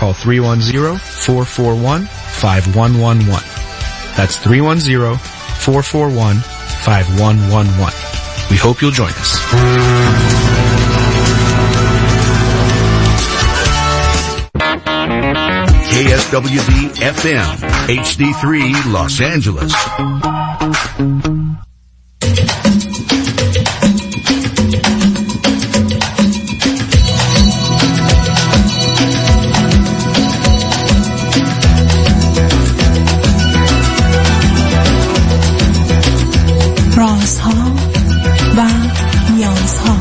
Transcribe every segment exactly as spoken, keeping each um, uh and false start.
call three one zero, four four one, five one one one. That's three one zero, four four one, five one one one. We hope you'll join us. K S W D F M, H D three Los Angeles. رازها و نیازها.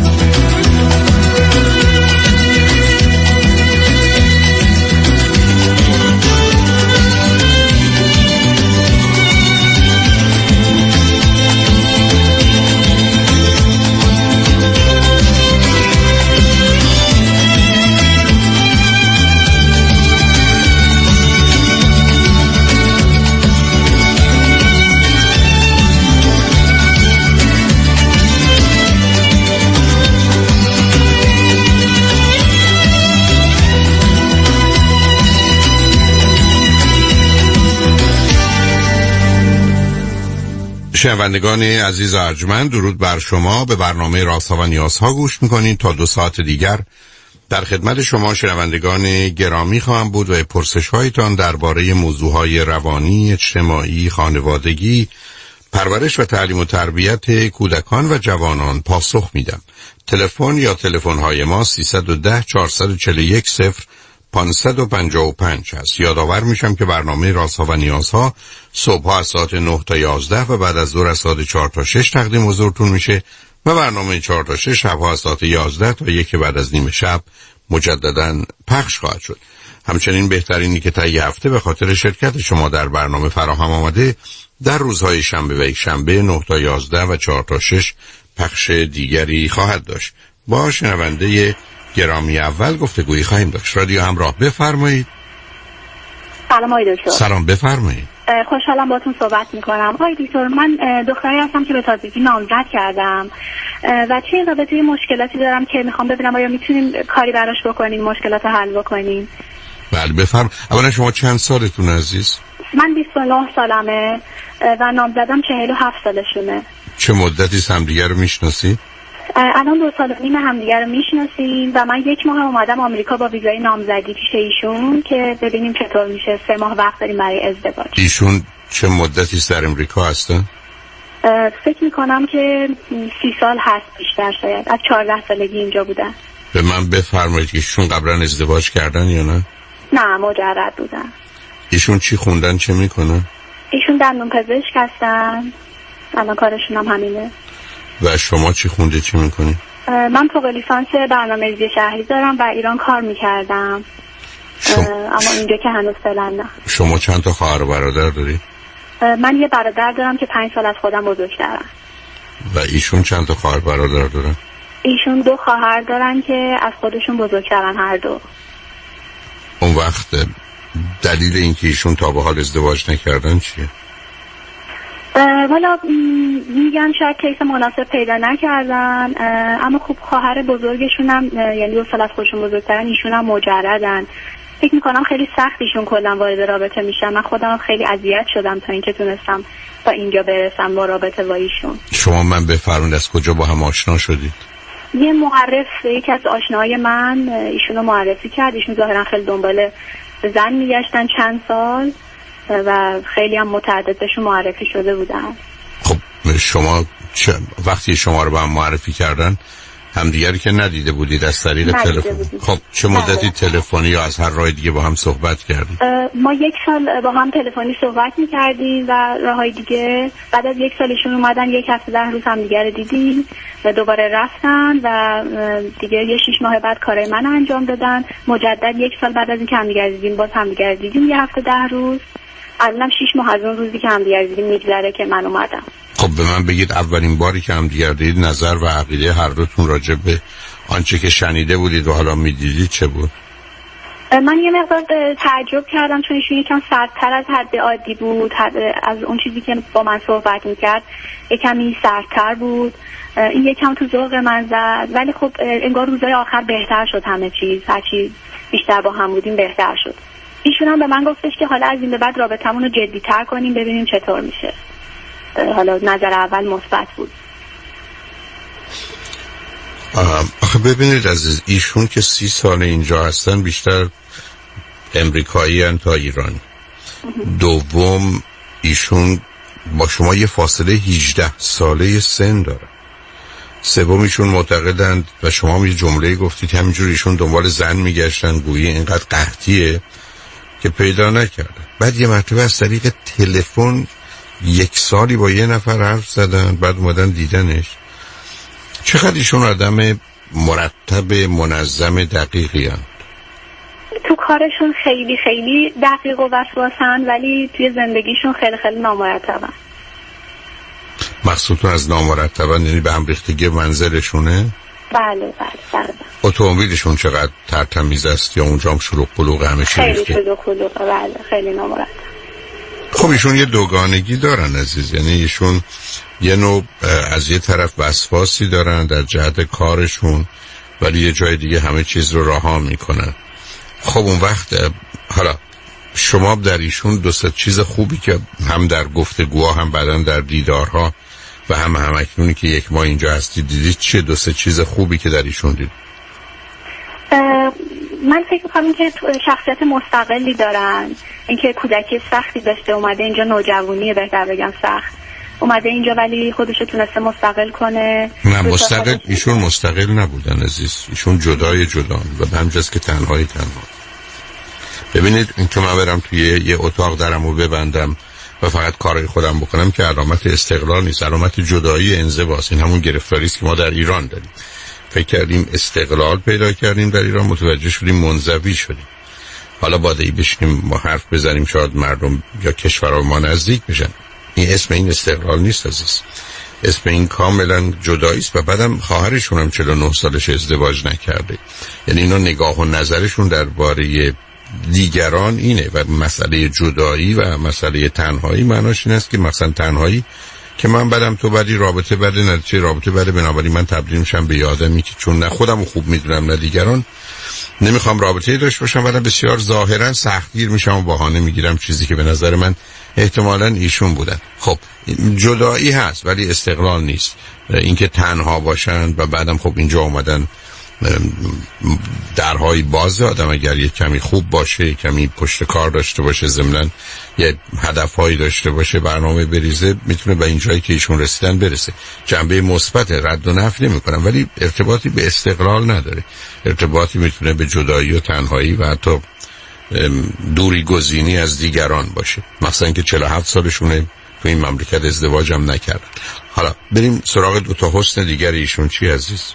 شنوندگان عزیز و ارجمند، درود بر شما. به برنامه رازها و نیازها گوش میکنید. تا دو ساعت دیگر در خدمت شما شنوندگان گرامی خواهم بود و پرسش هایتان درباره موضوعهای روانی، اجتماعی، خانوادگی، پرورش و تعلیم و تربیت کودکان و جوانان پاسخ میدم. تلفن یا تلفن های ما سیصد و ده چهارصد و چهل و یک صفر پانصد و پنجاه و پنج هست. یادآور میشم که برنامه رازها و نیازها صبح از ساعت نه تا یازده و بعد از ظهر از ساعت چهار تا شش تقدیم حضورتون میشه و برنامه چهار تا شش شب ها از ساعت یازده تا یک بعد از نیم شب مجددا پخش خواهد شد. همچنین بهترینی که طی هفته به خاطر شرکت شما در برنامه فراهم آمده در روزهای شنبه و یک شنبه نه تا یازده و چهار تا شش پخش دیگری خواهد داشت. با شنونده گرامی اول گفتگویی خواهیم داشت. رادیو همراه، بفرمایید. سلام آقای دکتر. سلام، بفرمایید. خوشحالم باهاتون صحبت میکنم. آقای دکتر، من دختری هستم که به تازگی نامزد کردم و توی این رابطه مشکلاتی دارم که میخوام ببینم آیا میتونیم کاری براش بکنیم، مشکلات حل بکنیم. بله بفرم. اولا شما چند سالتون عزیز؟ من بیست و نه سالمه و نامزدم چهل و هفت سالشونه. چه مدتی همدیگه رو میشناسید؟ الان دو سال و نیم همدیگه رو میشناسیم و من یک ماه اومدم آمریکا با ویزای نامزدی پیش ایشون که ببینیم چطور میشه. سه ماه وقت داریم برای ازدواج. ایشون چه مدتی در امریکا هستن؟ فکر میکنم که سی سال هست بیشتر، شاید از چهارده سالگی اینجا بودن. به من بفرمایید که ایشون قبلا ازدواج کردن یا نه؟ نه، مجرد بودن. ایشون چی خوندن، چه میکنن؟ ایشون دندون پزشک هستن، الان کارشون هم همینه. و شما چی خونده، چی میکنی؟ من فوق لیسانس برنامه‌ریزی شهری دارم و ایران کار میکردم شما... اما اینجا که هنوز فعلا نه. شما چند تا خواهر و برادر داری؟ من یه برادر دارم که پنج سال از خودم بزرگترن. و ایشون چند تا خواهر برادر دارن؟ ایشون دو خواهر دارن که از خودشون بزرگترن هر دو. اون وقت دلیل اینکه ایشون تا به حال ازدواج نکردن چیه؟ والا میگن شاید کیس مناسب پیدا نکردن، اما خب خواهر بزرگشون هم یعنی دو سال از خودشون بزرگترن، ایشون هم مجردن. فکر میکنم خیلی سخت ایشون کلا وارد رابطه میشن. من خودم خیلی اذیت شدم تا اینکه تونستم تا اینجا برسم با رابطه با ایشون. شما من بفرمایید از کجا با هم آشنا شدید؟ یه معرف، یکی از آشناهای من ایشونو معرفی کرد. ایشون ظاهرا خیلی دنبال زن میگشتن چند سال و خیلی هم متعدد بهشون معرفی شده بودن. خب شما چه وقتی شما رو به هم معرفی کردن همدیگری که ندیده بودید از طریق تلفن؟ خب چه مدتی تلفنی یا از هر راه دیگه با هم صحبت کردید؟ ما یک سال با هم تلفنی صحبت می‌کردیم و راههای دیگه. بعد از یک سالشون اومدن یک هفته ده روز هم دیگه رو دیدیم و دوباره رفتن و دیگه یه شش ماه بعد کارای من انجام دادن. مجدد یک سال بعد از اینکه هم دیگه دیدیم باز هم دیگه دیدیم یه هفته ده روز. الانم شش ماه از اون روزی که هم دیگه دیدیم میگذره که من اومدم. خب به من بگید اولین باری که هم دیگر دیدید نظر و عقیده هر دوتون راجع به آنچه که شنیده بودید و حالا میدیدید چه بود؟ من یه مقدار تعجب کردم چون ایشون یکم سردتر از حد عادی بود. از اون چیزی که با من صحبت میکرد یکمی سردتر بود. این یکم تو ذوق من زد، ولی خب انگار روزای آخر بهتر شد همه چیز. هرچی بیشتر با هم بودیم بهتر شد. ایشون هم به من گفتش که حالا از این به بعد رابطمون رو جدی‌تر کنیم ببینیم چطور میشه. حالا نظر اول مثبت بود. آخه ببینید عزیز، ایشون که سی سال اینجا هستن بیشتر امریکایی هن تا ایرانی. دوم ایشون با شما یه فاصله هجده ساله سن داره. سوم ایشون معتقدند و شما هم یه جمله گفتید همینجور ایشون دنبال زن میگشتن گویی اینقدر قحطیه که پیدا نکردن. بعد یه مرتبه از طریق تلفن یک سالی با یه نفر حرف زدن، بعد اومدن دیدنش. چقدر ایشون آدم مرتب منظم دقیقی هست؟ تو کارشون خیلی خیلی دقیق و وسواسن ولی توی زندگیشون خیلی خیلی نامرتبن. مقصودتون از نامرتبن یعنی به هم ریختگی منزلشونه؟ بله بله بله. اتومبیلشون چقدر ترتمیز است یا اونجا هم شلوغ پلوغ همه چی ریخته؟ خیلی شلوغ پلوغ، بله خیلی نامرتب. خب ایشون یه دوگانگی دارن عزیز، یعنی ایشون یه نوع از یه طرف وسواسی دارن در جهت کارشون ولی یه جای دیگه همه چیز رو رها میکنن. خب اون وقت حالا شما در ایشون دو سه چیز خوبی که هم در گفتگوها هم بعداً در دیدارها و هم همکنونی که یک ماه اینجا هستی دیدید، چه دو سه چیز خوبی که در ایشون دید؟ من فکر می‌کنم که شخصیت مستقلی دارن، اینکه کودکی سختی داشته، اومده اینجا نوجوانیه بهتر بگم سخت اومده اینجا ولی خودشو تونسته مستقل کنه. نه مستقل ایشون مستقل نبودن عزیز، ایشون جدای جدان و به همجاست که تنهایی تنها. ببینید این که من برم توی یه اتاق درم رو ببندم و فقط کارهای خودم بکنم که علامت استقلال نیست، علامت جدایی انزواست. این همون گرفتاری است که ما در ایران داریم. فکر کردیم استقلال پیدا کردیم در ایران، متوجه شدیم منزوی شدیم. حالا باید بشینیم ما حرف بزنیم شاید مردم یا کشورها ما نزدیک بشن. این اسم این استقلال نیست عزیز، اسم این کاملا جدایی است. و بعدم خواهرشون هم چهل و نه سالش ازدواج نکرده. یعنی اینا نگاه و نظرشون درباره دیگران اینه و مسئله جدایی و مسئله تنهایی معناش این است که مثلا تنهایی که من بدم تو بدی، رابطه بده، نتیجه رابطه بده، بنابراین من تبدیل میشم به آدمی که چون نه خودم خوب میدونم نه دیگران نمیخوام رابطه‌ای داشته باشم، ولی بسیار ظاهرا سختگیر میشم و بهانه میگیرم، چیزی که به نظر من احتمالاً ایشون بودن. خب جدایی هست ولی استقلال نیست، اینکه تنها باشن و بعدم خب اینجا اومدن درهای باز. آدم اگر یک کمی خوب باشه، کمی پشت کار داشته باشه، ضمناً یه هدفهایی داشته باشه، برنامه بریزه، میتونه به این جایی که ایشون رسیدن برسه. جنبه مثبت رد و نفی نمی‌کنم ولی ارتباطی به استقلال نداره، ارتباطی میتونه به جدایی و تنهایی و حتی دوری گزینی از دیگران باشه. مثلا که چهل و هفت سالشونه تو این مملکت ازدواج هم نکردن. حالا بریم سراغ دو تا حسن دیگر ایشون. چی عزیز؟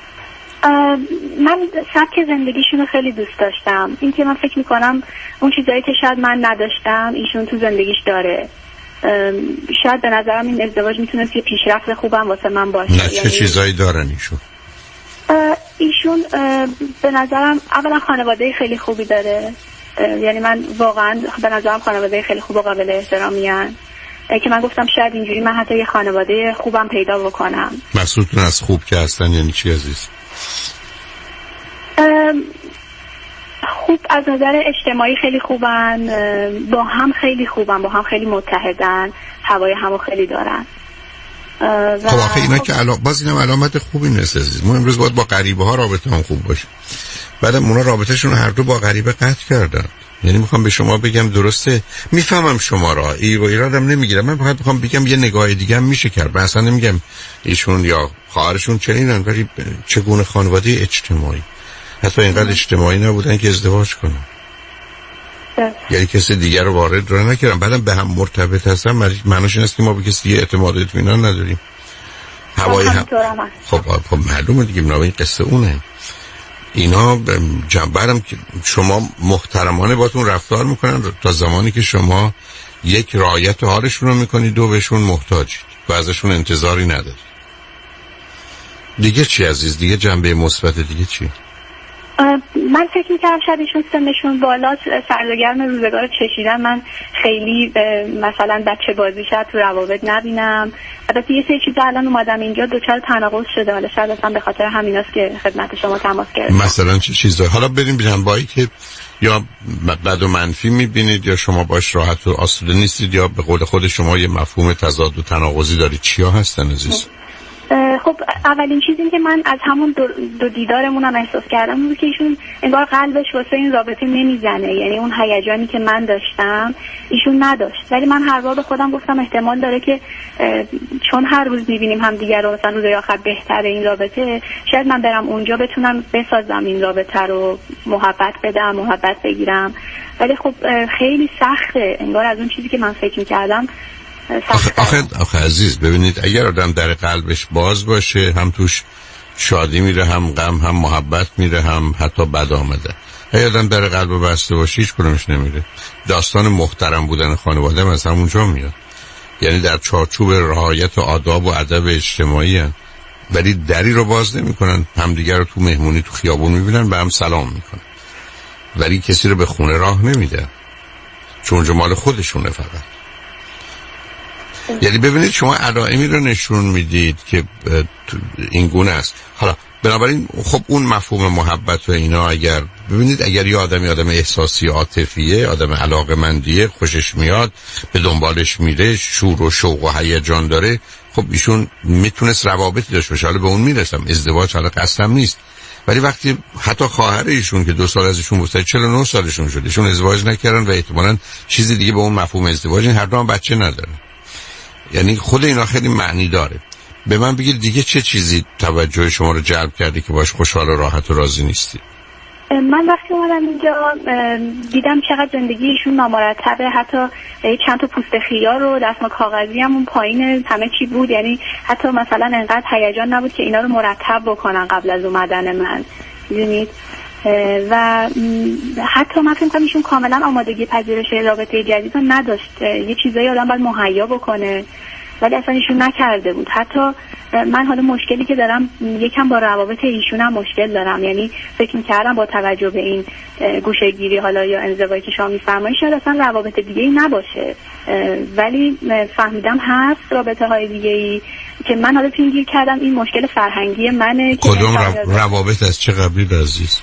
من سبک زندگیشون رو خیلی دوست داشتم. این که من فکر میکنم اون چیزایی که شاید من نداشتم ایشون تو زندگیش داره. شاید به نظرم این ازدواج میتونست یه پیشرفت خوبم واسه من باشه. نه چه یعنی چیزایی دارن ایشون؟ ایشون به نظرم اولا خانواده خیلی خوبی داره، یعنی من واقعا به نظرم خانواده خیلی خوب و قابل احترامی هن. که من گفتم شاید اینجوری من حتی یه خانواده خوبم پیدا بکنم. مقصودتون از خوب که هستن یعنی چی عزیز؟ خوب از نظر اجتماعی خیلی خوبن، با هم خیلی خوبن، با هم خیلی متحدن، هوای همو خیلی دارن. خب آخه اینا که علا... باز اینم علامت خوبی نیست عزیز. ما امروز باید با غریبه ها رابطه هم خوب باشه، بعدم اونا رابطهشون هر دو با غریبه قطع کردن. یعنی میخوام به شما بگم درسته، میفهمم شما را ای و ایرادم نمیگیرم، من فقط میخوام بگم یه نگاه دیگه هم میشه کرد. من اصلا نمیگم ایشون یا خواهرشون چنینن، ولی چگونه خانواده اجتماعی حتی اینقدر اجتماعی نبودن که ازدواج کنن. یعنی کسی دیگر رو وارد رو نکردن، بعدم به هم مرتبط هستن. معناش این است که ما به کسی اعتماد اطمینان نداریم. هوای هم خب خب معلومه دیگه، منو این قصه اونه. اینا جنبرم که شما محترمانه باتون رفتار میکنن تا زمانی که شما یک رعایت حالشون رو میکنید، دو بهشون محتاجید و ازشون انتظاری ندارید. دیگه چی عزیز؟ دیگه جنبه مثبت دیگه چی؟ من فکر می‌کردم شاید ایشون سنشون بالاست، سرگرم روزگار چشیدن، من خیلی مثلا بچه بازی شاید تو روابط نبینم. البته یه سری چیزا الان اومدم اینجا دوچار تناقض شده، حالا شاید اصلا به خاطر همیناست که خدمت شما تماس گرفتم. مثلا چه چیزا؟ حالا بریم ببینم با که یا بد و منفی میبینید یا شما باش راحت و آسوده نیستید یا به قول خود شما یه مفهوم تضاد و تناقضی دارید. چیا هستن عزیز؟ خب اولین چیزی که من از همون دو, دو دیدارمون هم احساس کردم بود که ایشون انگار قلبش واسه این رابطه نمیزنه، یعنی اون هیجانی که من داشتم ایشون نداشت. ولی من هر بار به خودم گفتم احتمال داره که چون هر روز میبینیم هم دیگر رو، مثلا روزهای آخر بهتره این رابطه، شاید من برم اونجا بتونم بسازم این رابطه رو، محبت بدم، محبت بگیرم. ولی خب خیلی سخته، انگار از اون چیزی که من فکر میکردم. آخه, آخه, آخه عزیز ببینید، اگر آدم در قلبش باز باشه هم توش شادی میره، هم غم، هم محبت میره، هم حتی بد آمده. اگر آدم در قلب بسته باشه هیچ کدومش نمیره. داستان محترم بودن خانواده از همونجا میاد، یعنی در چارچوب رعایت آداب و ادب اجتماعی هن. ولی دری رو باز نمیکنن، همدیگر رو تو مهمونی تو خیابون میبینن به هم سلام میکنن، ولی کسی رو به خونه راه نمیده چون جمال خودشونه فقط. یعنی ببینید شما علائمی رو نشون میدید که این گونه است. حالا بنابراین خب اون مفهوم محبت و اینا، اگر ببینید اگر یه آدمی آدم احساسی عاطفیه، آدم علاقمندیه، خوشش میاد، به دنبالش میره، شور و شوق و هیجان داره، خب ایشون میتونست روابطی داشته باشه. حالا به اون میرسم، ازدواج حالا قصدم نیست، ولی وقتی حتی خواهر ایشون که دو سال ازشون بوده چهل و نه سالشون شده، ایشون ازدواج نکردن و احتمالاً چیزی دیگه به اون مفهوم ازدواج، این هر دو هم بچه ندارن. یعنی خود اینا خیلی معنی داره. به من بگید دیگه چه چیزی توجه شما رو جلب کرده که باش خوشحال و راحت و راضی نیستی؟ من وقتی اومدم اینجا دیدم چقدر زندگیشون نامرتبه، حتی چند تا پوست خیار و دستمال کاغذی هم اون پایین همه چی بود، یعنی حتی مثلا انقدر هیجان نبود که اینا رو مرتب بکنن قبل از اومدن من، می‌دونید. و حتی من فکر کنم ایشون کاملا آمادگی پذیرش رابطه جدید رو نداشت. یه چیزایی آدم باید مهیا بکنه ولی اصلا ایشون نکرده بود. حتی من حالا مشکلی که دارم یکم با روابط ایشون هم مشکل دارم، یعنی فکر می‌کردم با توجه به این گوشه‌گیری حالا یا انزوایی که شما می‌فرمایید شاید اصلا روابط دیگه‌ای نباشه، ولی فهمیدم هست رابطه های دیگه‌ای که من حالا تو این گیر کردم این مشکل فرهنگی منه. کدوم رو... روابط از چه قبیل عزیز؟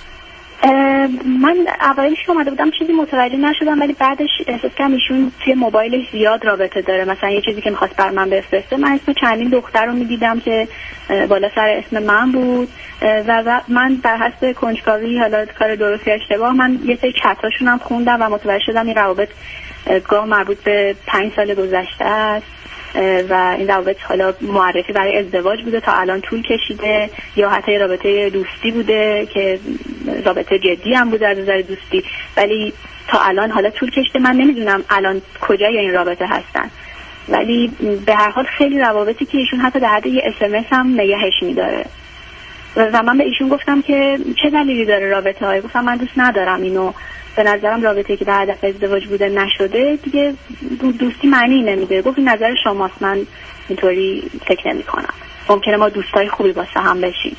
من اولش که اومده بودم چیزی متوجه نشدم، ولی بعدش احساس کردم ایشون توی موبایلش زیاد رابطه داره. مثلا یه چیزی که میخواست بر من بفرسته، من اسم چندین دختر رو میدیدم که بالا سر اسم من بود و من در حسب کنجکاوی، حالا کار درست یا اشتباه، من یه سری چتاشون هم خوندم و متوجه شدم این روابط گاه مربوط به پنج سال گذشته است و این روابط حالا معرفی برای ازدواج بوده، تا الان طول کشیده، یا حتی رابطه دوستی بوده که رابطه جدی هم بوده از نظر دوستی، ولی تا الان حالا طول کشیده. من نمیدونم الان کجای این رابطه هستن، ولی به هر حال خیلی روابطی که ایشون حتی در حد یه اس ام اس هم نگهش میداره و من به ایشون گفتم که چه دلیلی داره رابطه های، گفتم من دوست ندارم اینو، به نظرم رابطه‌ای که در هدف ازدواج بوده نشده دیگه دوستی معنی نمیده. گفت این نظر شماست، من اینطوری فکر نمی کنم، ممکنه ما دوستای خوبی واسه هم بشیم.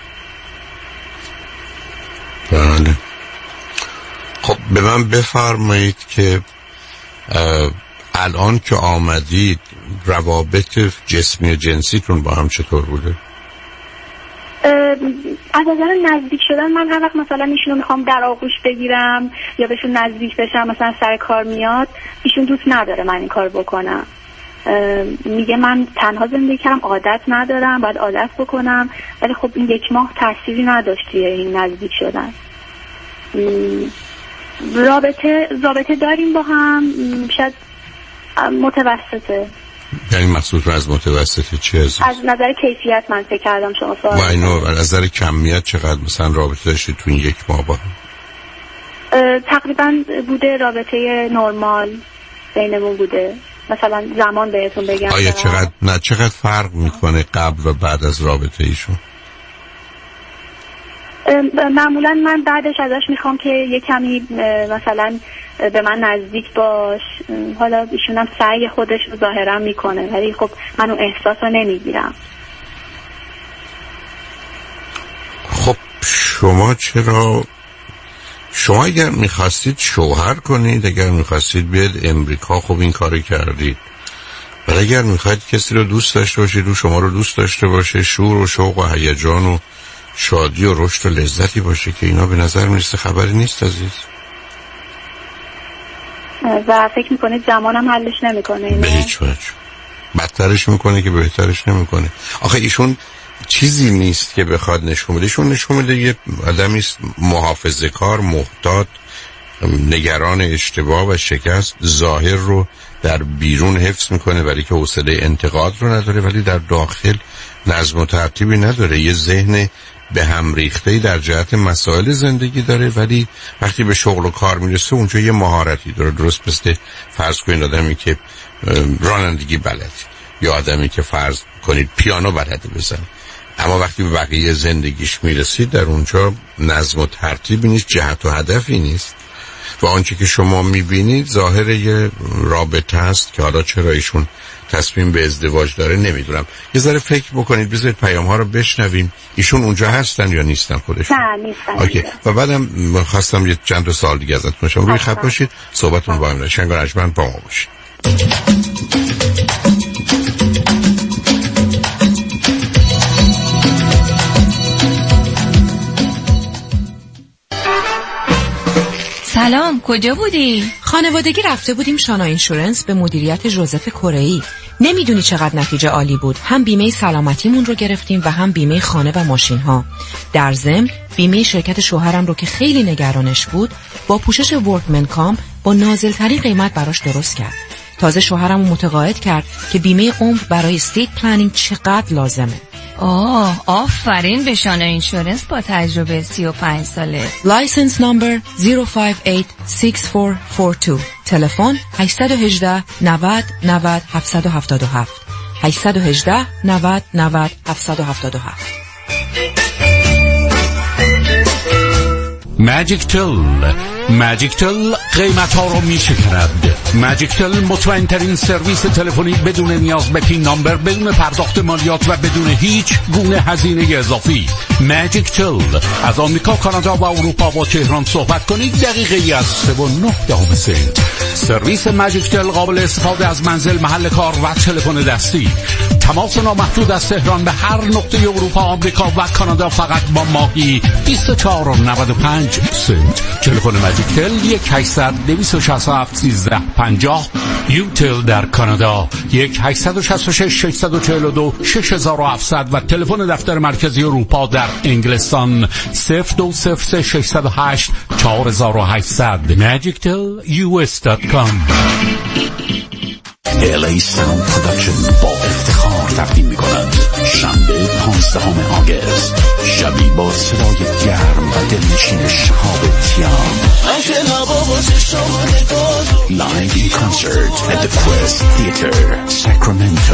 بله. خب به من بفرمایید که الان که آمدید روابط جسمی و جنسیتون با هم چطور بوده؟ از نظر نزدیک شدن، من هر وقت مثلا ایشونو میخوام در آغوش بگیرم یا بهشون نزدیک بشم، مثلا سر کار میاد، ایشون دوست نداره من این کار بکنم، میگه من تنها زندگی کردم، عادت ندارم، باید عادت بکنم. ولی خب این یک ماه تأثیری نداشت توی این نزدیک شدن. رابطه رابطه داریم با هم، شاید متوسطه. یعنی مقصود رو از متوسطه چی هست؟ از نظر کیفیت من فکر کردم شما سوال. و اینو از نظر کمیت چقدر مثلا رابطه داشتید تو این یک ماه با هم؟ تقریبا بوده رابطه نرمال بینمون بوده. مثلا زمان بهتون بگم آیا چقدر نه چقدر فرق میکنه قبل و بعد از رابطه ایشون؟ معمولا من بعدش ازش میخوام که یه کمی مثلا به من نزدیک باش، حالا ایشون هم سعی خودش رو ظاهرا میکنه ولی خب من اون احساس رو نمیگیرم. خب شما چرا شما اگر میخواستید شوهر کنید، اگر میخواستید بیاد امریکا، خب این کارو کردید. ولی اگر میخواید کسی رو دوست داشته باشید و شما رو دوست داشته باشه، شور و شوق و هیجان و شادی و رشد و لذتی باشه، که اینا به نظر میرسه خبری نیست عزیز. و فکر میکنید زمانم حلش نمیکنه؟ به هیچ وجه. بدترش میکنه که بهترش نمیکنه. آخه ایشون چیزی نیست که بخواد نشون بده. ایشون نشون میده یه آدمی است محافظه‌کار، محتاط، نگران اشتباه و شکست. ظاهر رو در بیرون حفظ میکنه ولی که حوصله انتقاد رو نداره، ولی در داخل نظم و ترتیبی نداره. یه ذهن به هم ریخته‌ای در جهت مسائل زندگی داره، ولی وقتی به شغل و کار میرسه اونجا یه مهارتی داره. درست مثل فرض کنید آدمی که رانندگی بلده یا آدمی که فرض کنید پیانو بلده بزنه، اما وقتی به بقیه زندگیش میرسید در اونجا نظم و ترتیبی نیست، جهت و هدفی نیست. و آنچه که شما میبینید ظاهر یه رابطه است که حالا چرا ایشون تصمیم به ازدواج داره نمیدونم. یه ذره فکر بکنید، بذارید پیام ها رو بشنویم. ایشون اونجا هستن یا نیستن خودشون؟ نه نیستن. اوکی. و بعدم خواستم یه چند تا سوال دیگه ازتون بشم. روی خط باشید، صحبتون با هم. شنگ و رجمن با ما باشید. سلام، کجا بودی؟ خانوادگی رفته بودیم شانا اینشورنس به مدیریت ژوزف کره‌ای. نمیدونی چقدر نتیجه عالی بود. هم بیمه سلامتیمون رو گرفتیم و هم بیمه خانه و ماشین ها. در ضمن بیمه شرکت شوهرم رو که خیلی نگرانش بود با پوشش ورکمن کام با نازل‌ترین قیمت براش درست کرد. تازه شوهرم رو متقاعد کرد که بیمه عمر برای استیت پلنینگ چقدر لازمه. آه، آفرین به شانا اینشورنس با تجربه سی و پنج ساله. لایسنس نمبر صفر پنج هشت شش چهار چهار دو. تلفن هشت یک هشت نود نود هفت هفت هفت هشت یک هشت نود نود هفت هفت هفت. ماجیک تل ماجیک تل قیمت ها رو می شکرد. ماجیک تل مطمئن ترین سرویس تلفنی بدون نیاز به پین نامبر، بدون پرداخت مالیات و بدون هیچ گونه هزینه اضافی. ماجیک تل از آمریکا، کانادا و اروپا با تهران صحبت کنید دقیقه ای از سه و نه دهم سنت. سرویس ماجیک تل قابل استفاده از منزل، محل کار و تلفن دستی. تماس نامحدود از تهران به هر نقطه اروپا، آمریکا و کانادا فقط با ماهی بیست و چهار و نود و پنج سنت. تلفن ماجیک تل یک هشتصد دویست و شصت و هفت سیزده پنجاه. یوتل در کانادا یک هشتصد شصت و شش ششصد و چهل و دو شش هزار و هفتصد و تلفن دفتر مرکزی اروپا در انگلستان صفر دو صفر سه ششصد و هشت چهار هزار و هشتصد. ماجیک تل یو اس دات کام. ال ای Sound Production با افتخار تقدیم می‌کند شنبه پانزدهم آگوست شبی با صدای گرم و دلنشین شهاب تیام لایو این کنسرت at the Quest Theater Sacramento.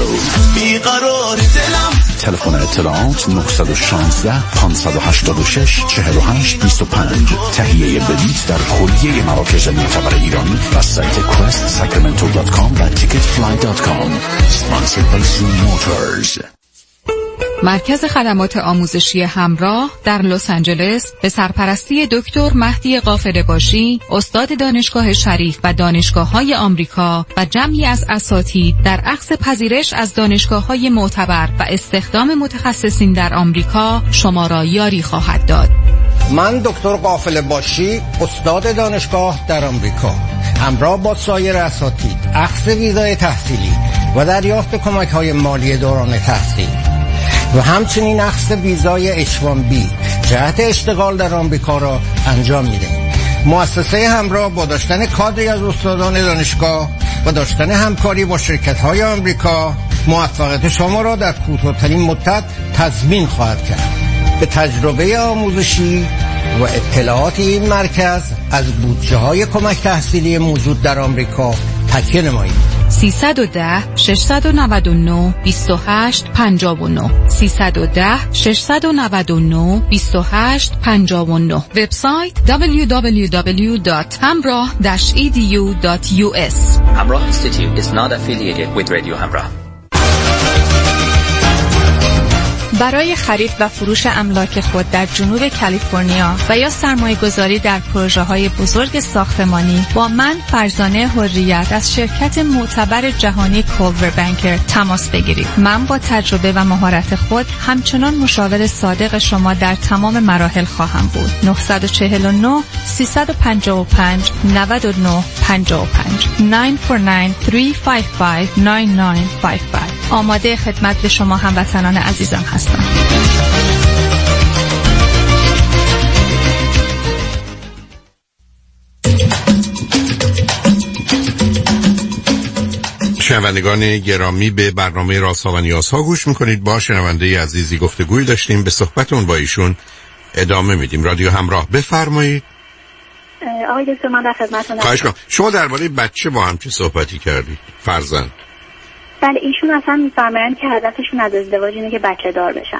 تلفن اطلاعات نه یک شش پنج هشت شش چهار هشت دو پنج. تهیه بلیط در کلیه مراکز معتبر ایرانی و سایت quest sacramento دات کام و ticket fly دات کام. Sponsored by Zoom Motors. مرکز خدمات آموزشی همراه در لس آنجلس به سرپرستی دکتر مهدی قافله‌باشی، استاد دانشگاه شریف و دانشگاه‌های آمریکا و جمعی از اساتید در اخذ پذیرش از دانشگاه‌های معتبر و استخدام متخصصین در آمریکا شما را یاری خواهد داد. من دکتر قافله‌باشی، استاد دانشگاه در آمریکا، همراه با سایر اساتید اخذ ویزای تحصیلی و دریافت کمک‌های مالی دوران تحصیل و همچنین اخذ ویزای اچ وان بی جهت اشتغال در آمریکا را انجام می‌دهیم. مؤسسه همراه با داشتن کادری از استادان دانشگاه و داشتن همکاری با شرکت‌های آمریکا موفقیت شما را در کوتاه‌ترین مدت تضمین خواهد کرد. به تجربه آموزشی و اطلاعات این مرکز از بودجه‌های کمک تحصیلی موجود در آمریکا تکیه نمایید. سیصد و ده ششصد و نود و نه بیست و هشت پنجاه و نه سیصد و ده ششصد و نود و نه بیست و هشت پنجاه و نه. وبسایت دبلیو دبلیو دبلیو دات همراه داش ای دی یو دات یو اس. Hamrah Institute is not affiliated with Radio Hamrah. برای خرید و فروش املاک خود در جنوب کالیفرنیا و یا سرمایه گذاری در پروژه های بزرگ ساختمانی با من فرزانه حریت از شرکت معتبر جهانی کولور بانکر تماس بگیرید. من با تجربه و مهارت خود همچنان مشاور صادق شما در تمام مراحل خواهم بود. نه چهار نه سه پنج پنج نه نه پنج پنج نه چهار نه سه پنج پنج نه نه پنج پنج. آماده خدمت به شما هموطنان عزیزم هستم. شنوندگان گرامی، به برنامه رازها و نیازها گوش میکنید. با شنونده عزیزی گفتگوی داشتیم، به صحبتون با ایشون ادامه میدیم. رادیو همراه، بفرمایید. آقای دکتر من در خدمتتونم. خواهش می‌کنم. شما درباره بچه با هم چه صحبتی کردید؟ فرزند. بله، ایشون اصلا میفرمایند که هدفشون از ازدواج اینه که بچه دار بشن.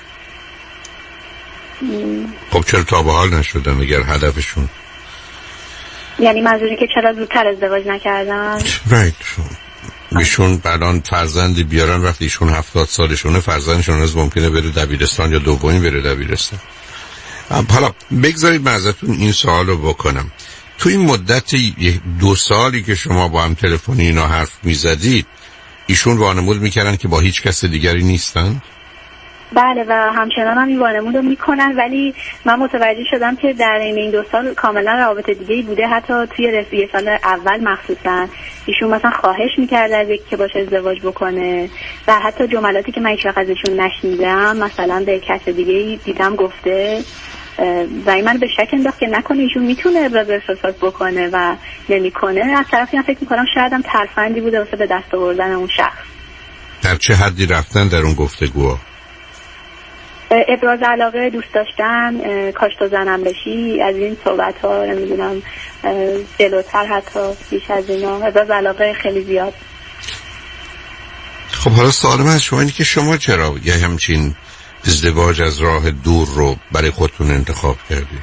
خب چرا تا به حال نشدن اگر هدفشون؟ یعنی منظوری که چرا زودتر ازدواج نکردن؟ رایت. ایشون بعدان فرزندی بیارن وقتی ایشون هفتاد سالشونه، فرزندشون از ممکنه بره دبیرستان یا دومی بره دبیرستان. حالا بگذارید من ازتون این سوالو بکنم. تو این مدت دو سالی که شما با هم تلفنی اینا حرف میزدید، ایشون وانمود میکردن که با هیچ کس دیگری نیستن؟ بله، و همچنان هم این وانمود رو میکنن، ولی من متوجه شدم که در این دو سال کاملا روابط دیگه‌ای بوده. حتی توی رسیه سال اول مخصوصا ایشون مثلا خواهش میکرد از یکی که باشه ازدواج بکنه و حتی جملاتی که من هیچ وقت ازشون نشنیدم مثلا به کس دیگه‌ای دیدم گفته و این من به شک انداخت که نکنه ایشون میتونه ابراز احساسات بکنه و نمیکنه. از طرفی هم فکر میکنم شاید هم ترفندی بوده واسه به دست آوردن اون شخص. در چه حدی رفتن در اون گفتگوها؟ ابراز علاقه، دوست داشتن، کاش تو زنم بشی، از این صحبت ها نمیدونم جلوتر حتی بیش از اینا ابراز علاقه خیلی زیاد. خب حالا سوال من از شما اینه که شما چرا یه همچین ازدواج از راه دور رو برای خودتون انتخاب کردید؟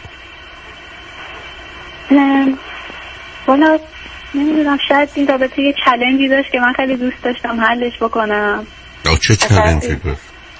والا نمیدونم، شاید این رابطه یه چالنجی داشت که من خیلی دوست داشتم حلش بکنم. چه چالنجی داشت؟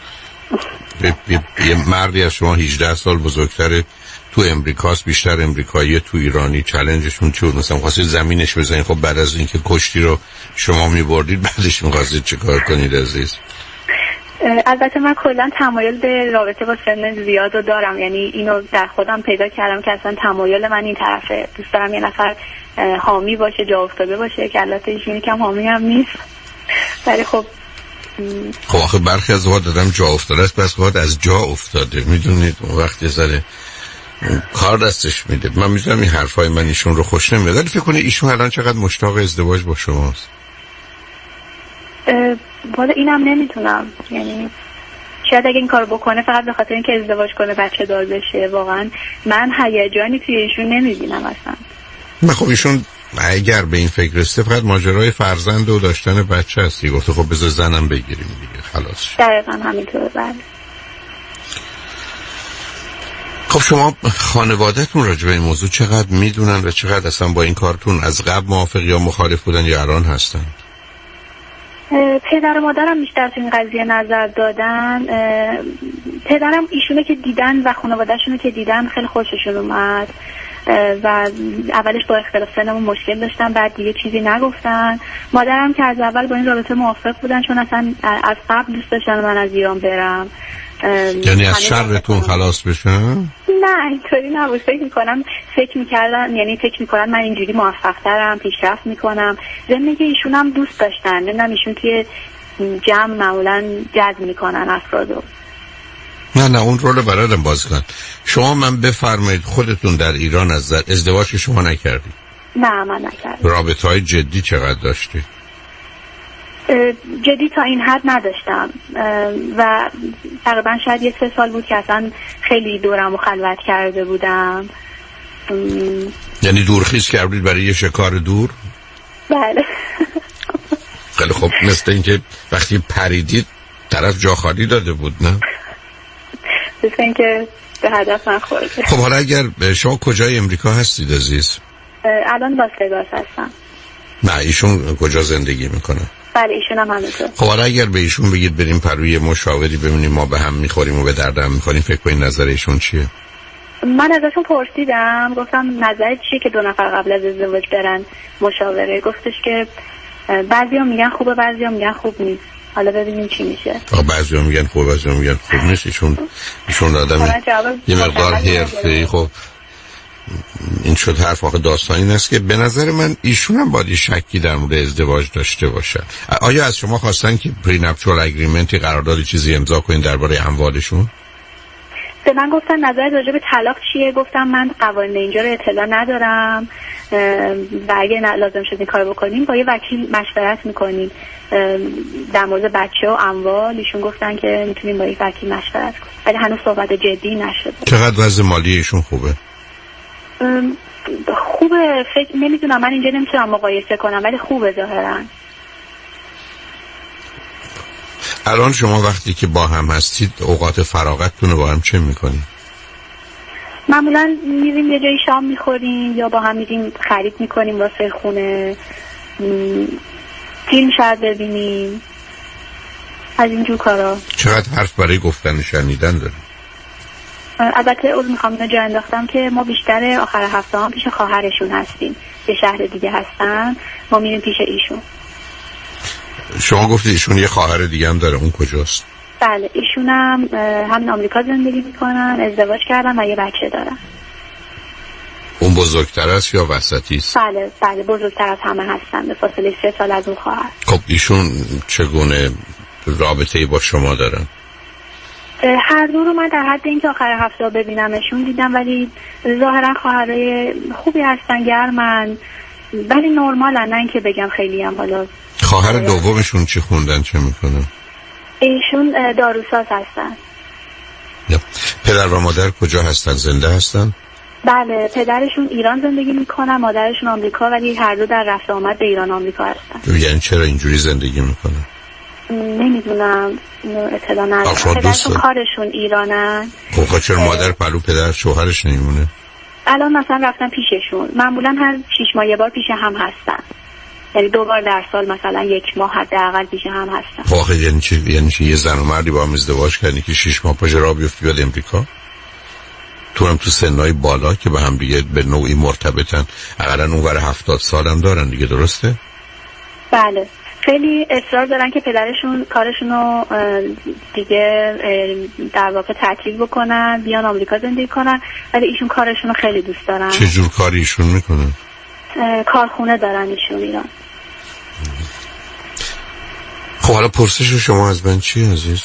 یه مردی از شما هجده سال بزرگتره، تو امریکاست، بیشتر امریکایی، تو ایرانی، چالنجشون چی بود؟ مثلا خواستید زمینش بزنید، خب بعد از اینکه کشتی رو شما میبردید بعدش میخواستید چه کار کنید عزیز؟ البته من کلا تمایل به رابطه با سن زیاد رو دارم، یعنی اینو در خودم پیدا کردم که اصلا تمایل من این طرفه. دوست دارم یه نفر حامی باشه، جا افتاده باشه، که البته ایشون کم حامی هم نیست، ولی خب خب آخه برخی از وقت دادم جا افتاده است، بس وقت از جا افتاده، میدونید اون وقتی زده کار دستش میده. من میدونم این حرفای من ایشون رو خوش نمیاد، ولی فکر کنید ایشون الان چقدر مشتاق ازدواج با شماست؟ والا اینم نمیتونم، یعنی شاید اگه این کار بکنه فقط به خاطر اینکه ازدواج کنه بچه دار بشه. واقعا من هیجانی توی ایشون نمیبینم اصلا. نه خب ایشون اگر به این فکر رسته فقط ماجرای فرزند و داشتن بچه هستی، گفته خب بذار زنم بگیریم دیگه خلاص. دقیقا همینطوره. بله. خب شما خانواده‌تون راجع به این موضوع چقدر میدونن و چقدر اصلا با این کارتون از قبل موافق یا مخالف بودن یا الان هستن؟ پدر و مادرم بیشتر تو این قضیه نظر دادن. پدرم ایشونه که دیدن و خانواده‌شونه که دیدن خیلی خوششون اومد و اولش با اختلاف سنمون مشکل داشتن، بعد دیگه چیزی نگفتن. مادرم که از اول با این رابطه موافق بودن، چون اصلا از قبل دوست داشتن من از ایران برم. یعنی از شرتون خلاص بشن؟ نه اینطوری نبود. فکر میکنم فکر میکردن یعنی فکر میکنن من اینجوری موفق ترم، پیشرفت میکنم. زندگی ایشون هم دوست داشتن، نمیدونم ایشون توی جمع معمولا جذب میکنن افرادو. نه نه اون رول برادم بازی کن. شما من بفرمایید خودتون در ایران از ازدواج که شما نکردید؟ نه من نکردم. رابطه های جدی چقدر داشتید؟ جدی تا این حد نداشتم و تقریبا شاید یه سه سال بود که اصلا خیلی دورم و خلوت کرده بودم. یعنی دورخیز کردید برای یه شکار دور؟ بله. خیلی خب، مثل اینکه وقتی پریدید طرف جا خالی داده بود نه؟ مثل اینکه به هدف نخورده. خب حالا اگر شما کجای امریکا هستید عزیز؟ الان لاس وگاس هستم. نه ایشون کجا زندگی میکنه؟ بله ایشون هم همینطور. خب حالا اگر به ایشون بگید بریم پروی مشاوری ببینیم ما به هم میخوریم و به درد هم میخوریم، فکر کنید نظر ایشون چیه؟ من ازشون پرسیدم، گفتم نظرت چیه که دو نفر قبل از ازدواج برن مشاوره؟ گفتش که بعضیا میگن خوبه بعضیا میگن خوب نیست، حالا ببینیم چی میشه. بعضیا میگن خوبه بعضیا میگن خوب نیست. ایشون ایشون آدم یه مقدار حرفه‌ای. خب این شد حرف واقع داستانی این است که به نظر من ایشون هم باید شکی در مورد ازدواج داشته باشن. آیا از شما خواستن که پرینپچوال اگریمنتی قراردادی چیزی امضا کنین درباره اموالشون؟ به من گفتن نظرت راجع به طلاق چیه؟ گفتم من قوانین اینجا رو اطلاع ندارم و اگه لازم شد این کارو بکنیم با یه وکیل مشورت میکنیم در مورد بچه و اموال. ایشون گفتن که میتونیم با یه وکیل مشورت کنیم، ولی هنوز صحبت جدی نشده. چقدر وضع مالی ایشون خوبه؟ خوبه، فکر نمیدونم، من اینجا نمیتونم مقایسه کنم، ولی خوبه ظاهرا. الان شما وقتی که با هم هستید اوقات فراغتتون رو با هم چه میکنید؟ معمولا میریم یه جایی شام میخوریم یا با هم میریم خرید میکنیم واسه خونه، فیلم شاید ببینیم، از اینجور کارا. چقدر حرف برای گفتن شنیدن داره؟ البته از میخوام اینو جا انداختم که ما بیشتر آخر هفته هم پیش خواهرشون هستیم، یه شهر دیگه هستن، ما میریم پیش ایشون. شما گفتید ایشون یه خواهر دیگه هم داره، اون کجاست؟ بله ایشون هم همین آمریکا زندگی میکنن، ازدواج کردن و یه بچه دارن. اون بزرگتر است یا وسطی است؟ بله بله بزرگتر از همه هستن، به فاصله سه سال از اون خواهر. خب ایشون چگونه رابطه‌ای با شما دارن؟ هر دو رو من در حد اینکه آخر هفته ببینمشون دیدم، ولی ظاهرا خواهرای خوبی هستن، گرمن، ولی نرمالن، نه اینکه بگم خیلی هم. حالا خواهر دومشون چی خوندن، چه میکنن؟ ایشون داروساز هستن. یا. پدر و مادر کجا هستن؟ زنده هستن؟ بله پدرشون ایران زندگی میکنن، مادرشون آمریکا، ولی هر دو در رفت آمد به ایران آمریکا هستن. یعنی چرا اینجوری زندگی میکنن؟ نمیدونم، اطلاع ندارم. پدرشون کارشون ایرانن. خب چرا مادر پلو پدر شوهرش نمیمونه؟ الان مثلا رفتن پیششون، معمولا هر شیش ماه یه بار پیش هم هستن، یعنی دو بار در سال مثلا یک ماه حداقل پیش هم هستن. واقعا یعنی چی؟ یعنی چی یه زن و مردی با هم ازدواج کردن که شش ماه پاش راه بیفته بیاد امریکا؟ تو هم تو سنای بالا که به هم دیگه به نوعی مرتبطن، اقلا اونور هفتاد سالم دارن دیگه، درسته؟ بله خیلی اصرار دارن که پدرشون کارشونو دیگه در واقع تعطیل بکنن، بیان آمریکا زندگی کنن، ولی ایشون کارشونو خیلی دوست دارن. چه جور کاری ایشون میکنن؟ کارخونه دارن ایشون ایران. خب حالا پرسش شما از من چی عزیز؟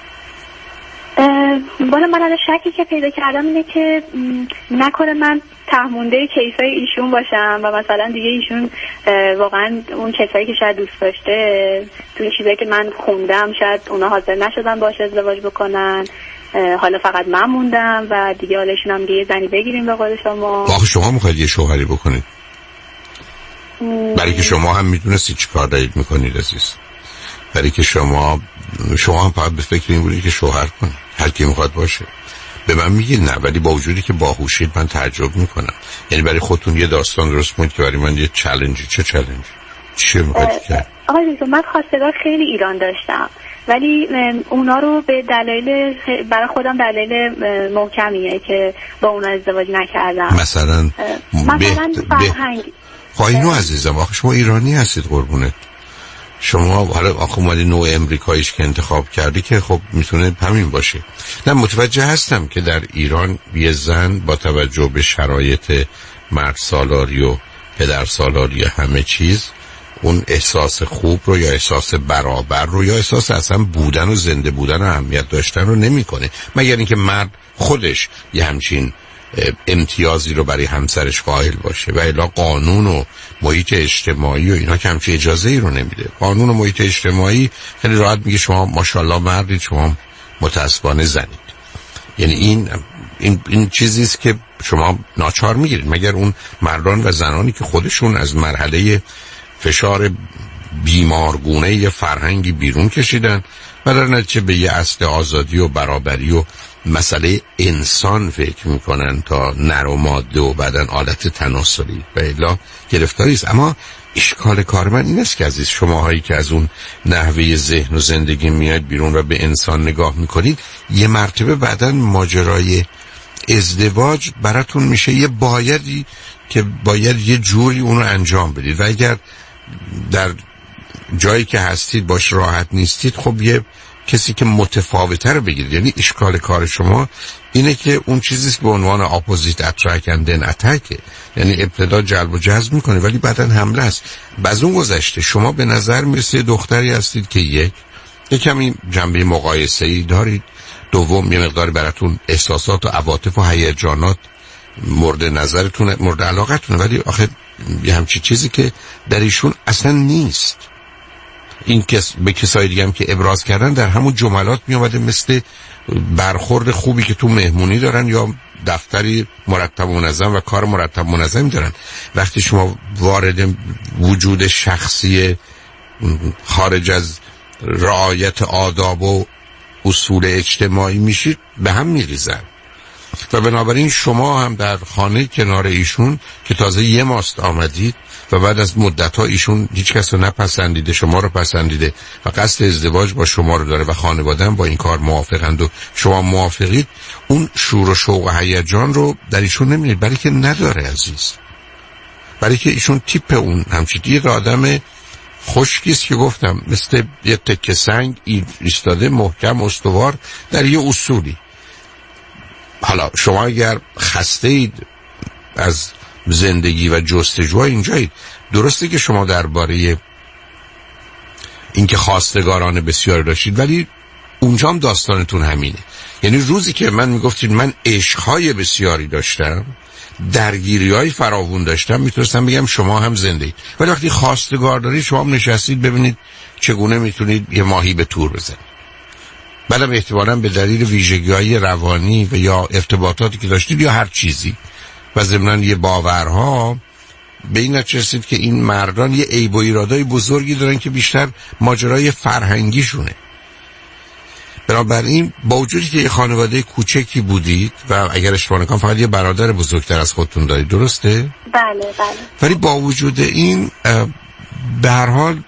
بالا من الان شکی که پیدا کردم اینه که نکنه من تهمونده کیسای ایشون باشم و مثلا دیگه ایشون واقعا اون کسایی که شاید دوست داشته توی چیزایی که من خوندم شاید اونا حاضر نشدن باشه ازدواج بکنن، حالا فقط من موندم و دیگه حالا ایشون هم دیگه زنی بگیریم به قول شما. آخه شما میخواید یه شوهری بکنید برای که شما هم میدونستی چی کار دارید میکنید عزیز، برای که شما شما هم فقط به فکر این بودید که شوهر کنید، هر کی میخواد باشه. به من میگید نه، ولی با وجودی که باهوشید من تعجب میکنم. یعنی برای خودتون یه داستان درست کنید که برای من یه چالنجی. چه چالنجی؟ چی میخواید کرد؟ آقای من خواستگار خیلی ایران داشتم، ولی اونا رو به دلایل برای خودم دلایل محکمیه که با اونا ازدواج نکردم. مثلا مثلا فرهنگ. خب اینو عزیزم آخه شما ایرانی هستید قربونت. شما حالا آخه اومدی نوع امریکاییش که انتخاب کردی که خب میتونه همین باشه. نه متوجه هستم که در ایران یه زن با توجه به شرایط مرد سالاری و پدر سالاری همه چیز اون احساس خوب رو یا احساس برابر رو یا احساس اصلا بودن و زنده بودن و اهمیت داشتن رو نمیکنه، مگر اینکه مرد خودش یه همچین امتیازی رو برای همسرش قائل باشه و الا قانون و محیط اجتماعی و اینا که همچین اجازه ای رو نمیده. قانون و محیط اجتماعی خیلی راحت میگه شما ماشاءالله مردید، شما متاسفانه زنید. یعنی این این این چیزیست که شما ناچار میگیرید، مگر اون مردان و زنانی که خودشون از مرحله فشار بیمارگونه یه فرهنگی بیرون کشیدن و در نتیجه به یه اصل آزادی و برابری و مسئله انسان فکر میکنن تا نر و ماده و بعدن آلت تناسلی و الا گرفتاری است. اما اشکال کار من این است که عزیز شماهایی که از اون نحوه ذهن و زندگی میاد بیرون و به انسان نگاه میکنید، یه مرتبه بعدن ماجرای ازدواج براتون میشه یه بایدی که باید یه جوری اونو انجام بدید و اگر در جایی که هستید باش راحت نیستید، خب یه کسی که متفاوته رو بگیرید. یعنی اشکال کار شما اینه که اون چیزی که به عنوان اپوزیت اترک اند دن اتک، یعنی ابتدا جلب و جذب میکنه ولی بعدن حمله است. باز اون گذشته شما به نظر میرسه دختری هستید که یک یک کمی جنبه مقایسه‌ای دارید، دوم یه مقدار براتون احساسات و عواطف و هیجانات مورد نظرتون، مورد علاقتونه، ولی آخه یه همچی چیزی که در ایشون اصلا نیست. این کس به کسای دیگه هم که ابراز کردن در همون جملات می اومده مثل برخورد خوبی که تو مهمونی دارن یا دفتری مرتب و منظم و کار مرتب منظم دارن. وقتی شما وارد وجود شخصی خارج از رعایت آداب و اصول اجتماعی میشید، به هم میریزن. و بنابراین شما هم در خانه کنار ایشون که تازه یه ماست آمدید و بعد از مدت ها ایشون هیچ کس رو نپسندیده، شما رو پسندیده و قصد ازدواج با شما رو داره و خانواده هم با این کار موافقند و شما موافقید، اون شور و شوق و هیجان رو در ایشون نمیدید، برای که نداره عزیز، برای که ایشون تیپ اون همچین یه آدم خشکیست که گفتم مثل یه تکه سنگ ایستاده محکم استوار در یه اصولی. حالا شما اگر خسته اید از زندگی و جستجو اینجایید، درسته که شما درباره اینکه خواستگاران بسیار داشتید ولی اونجا هم داستانتون همینه. یعنی روزی که من میگفتید من عشقهای بسیاری داشتم، درگیری‌های فراوون داشتم، میتونستم بگم شما هم زنده اید، ولی وقتی خواستگار دارید شما هم نشستید ببینید چگونه میتونید یه ماهی به تور بزنید. بلکه احتمالاً به دلیل ویژگی‌های روانی و یا ارتباطاتی که داشتید یا هر چیزی و ضمناً یه باورها به این نتیجه رسید که این مردان یه عیب و ایرادای بزرگی دارن که بیشتر ماجرای فرهنگیشونه. بنابراین با وجودی که یه خانواده کوچکی بودید و اگر اشتباه نکنم فقط یه برادر بزرگتر از خودتون دارید، درسته؟ بله بله. ولی با وجود این به هر حال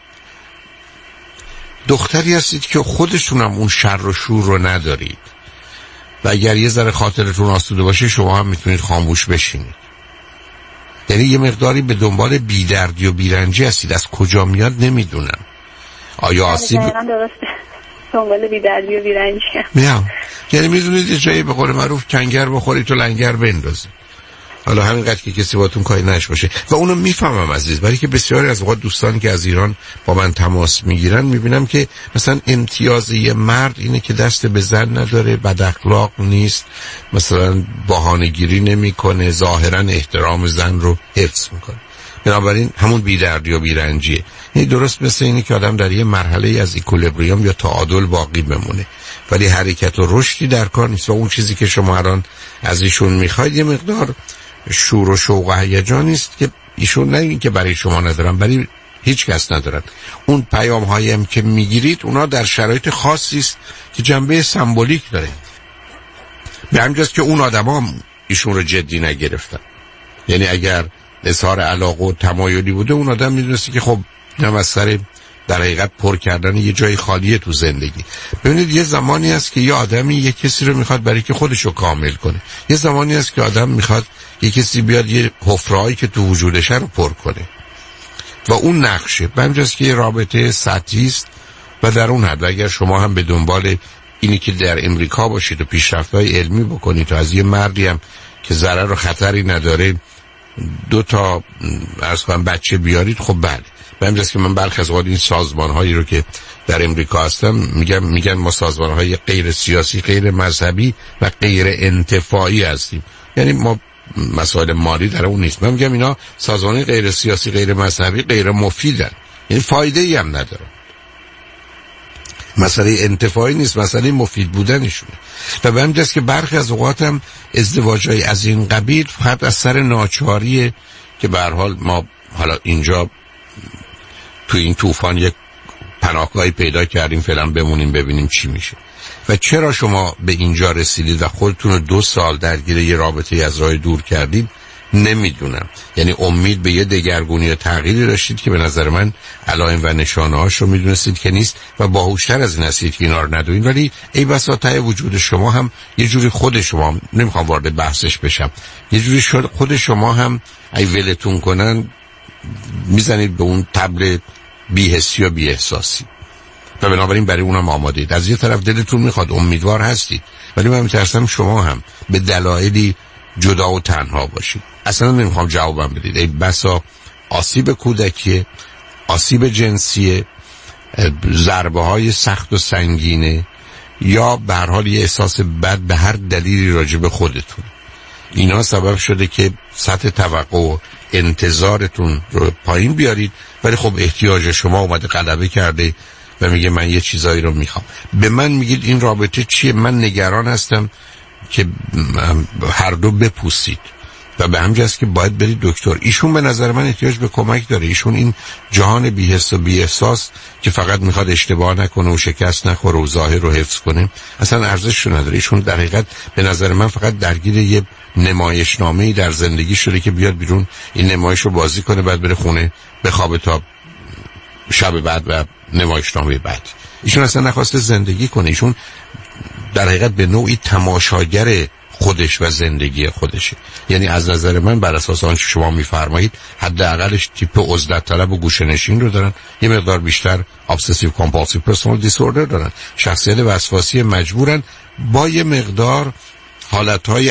دختری هستید که خودشون هم اون شر و شور رو ندارید و اگر یه ذره خاطرتون آسوده باشه شما هم میتونید خاموش بشینید. یعنی یه مقداری به دنبال بیدردی و بیرنجی هستید. از کجا میاد نمیدونم. آیا آسیب دنبال بیدردی و بیرنجی میام. یعنی میدونید یه جایی به قول معروف کنگر بخورید تو لنگر بندازید. حالا همینقدر که کسی باتون کاری نش باشه و اونو میفهمم عزیز، برای که بسیاری از اوقات دوستان که از ایران با من تماس میگیرن میبینم که مثلا امتیاز یه مرد اینه که دست به زن نداره، بد اخلاق نیست، مثلا بهانه‌گیری نمیکنه، ظاهرا احترام زن رو حفظ میکنه. بنابراین همون بی‌دردی و بیرنجیه. این درست مثل اینه که آدم در یه مرحله از ایکولیبریوم یا تعادل باقی بمونه ولی حرکت و رشدی در کار نیست و اون چیزی که شما الان از ایشون میخواید یه مقدار شور و شوق و هیجانی است که ایشون نه این که برای شما ندارن، برای هیچ کس ندارن. اون پیام هایی هم که میگیرید اونا در شرایط خاصی است که جنبه سمبولیک داره. به همجاست که اون آدم هم ایشون رو جدی نگرفتن. یعنی اگر اظهار علاقه و تمایلی بوده اون آدم میدونسته که خب اینم از سر در حقیقت پر کردن یه جای خالیه تو زندگی. ببینید یه زمانی هست که یه آدمی یه کسی رو میخواد برای که خودش رو کامل کنه، یه زمانی هست که آدم میخواد یه کسی بیاد یه حفره‌ای که تو وجودش رو پر کنه و اون نقشه. به همجاست که یه رابطه سطحی است و در اون حد و اگر شما هم به دنبال اینی که در امریکا باشید و پیشرفت‌های علمی بکنید و از یه مردی هم که ضرر و خطری نداره دو تا عرض کنم بچه بیارید، خب بله. به همجاست که من برخی از اوقات این سازمان هایی رو که در امریکا هستم میگم میگن ما سازمان های غیر سیاسی، غیر مذهبی و غیر انتفاعی هستیم. یعنی ما مسائل مالی در اون نیست. من میگم اینا سازمان غیر سیاسی، غیر مذهبی، غیر مفیدن، یعنی فایده ای هم نداره. مسئله انتفاعی نیست، مسئله مفید بودنشونه. و به همجاست که برخی از اوقات هم ازدواجهای از این قبیل فقط از سر ناچاریه که به هر حال ما حالا اینجا تو این طوفان یک پناهگاهی پیدا کردیم فعلا بمونیم ببینیم چی میشه. و چرا شما به اینجا رسیدید و خودتون رو دو سال درگیر یه رابطه از راه دور کردید نمیدونم. یعنی امید به یه دگرگونی یا تغییری داشتید که به نظر من علائم و نشانه‌هاش رو میدونستید که نیست و باهوشتر از این هستید که اینا رو ندونید، ولی ای بسا ته وجود شما هم یه جوری خود شما، نمیخوام وارد بحثش بشم، یه جوری خود شما هم ای ولتون کنن میزنید به اون طبل بی‌حسی و بی‌احساسی و بنابراین برای اونم آمادید. از یه طرف دلتون میخواد، امیدوار هستید، ولی من میترسم شما هم به دلایلی جدا و تنها باشید. اصلا نمیخوام جوابم بدید. ای بسا آسیب کودکی، آسیب جنسی، ضربه های سخت و سنگینه، یا به هر حال یه احساس بد به هر دلیلی راجع به خودتون، اینا سبب شده که سطح توقع و انتظارتون رو پایین بیارید، ولی خب احتیاج شما اومده غلبه کرده و میگه من یه چیزایی رو میخوام. به من میگید این رابطه چیه؟ من نگران هستم که هر دو بپوسید و به همجاست که باید برید دکتر. ایشون به نظر من احتیاج به کمک داره. ایشون این جهان بی‌حس و بی‌احساس که فقط میخواد اشتباه نکنه و شکست نخوره و ظاهر رو حفظ کنه اصلا ارزش رو نداره. ایشون در حقیقت به نظر من فقط درگیر یه نمایشنامه‌ای در زندگی شده که بیاد بیرون این نمایش رو بازی کنه، بعد بره خونه بخوابه تا شب بعد و نمایشنامه بعد. ایشون اصلا نخواسته زندگی کنه. ایشون در حقیقت به نوعی تماشاگر خودش و زندگی خودشه. یعنی از نظر من بر اساس آنچه شما میفرمایید حداقلش تیپ عزلت طلب و گوشه‌نشین رو دارن، یه مقدار بیشتر obsessive compulsive personality disorder دارن، شخصیت وسواسی مجبورن، با یه مقدار حالتهای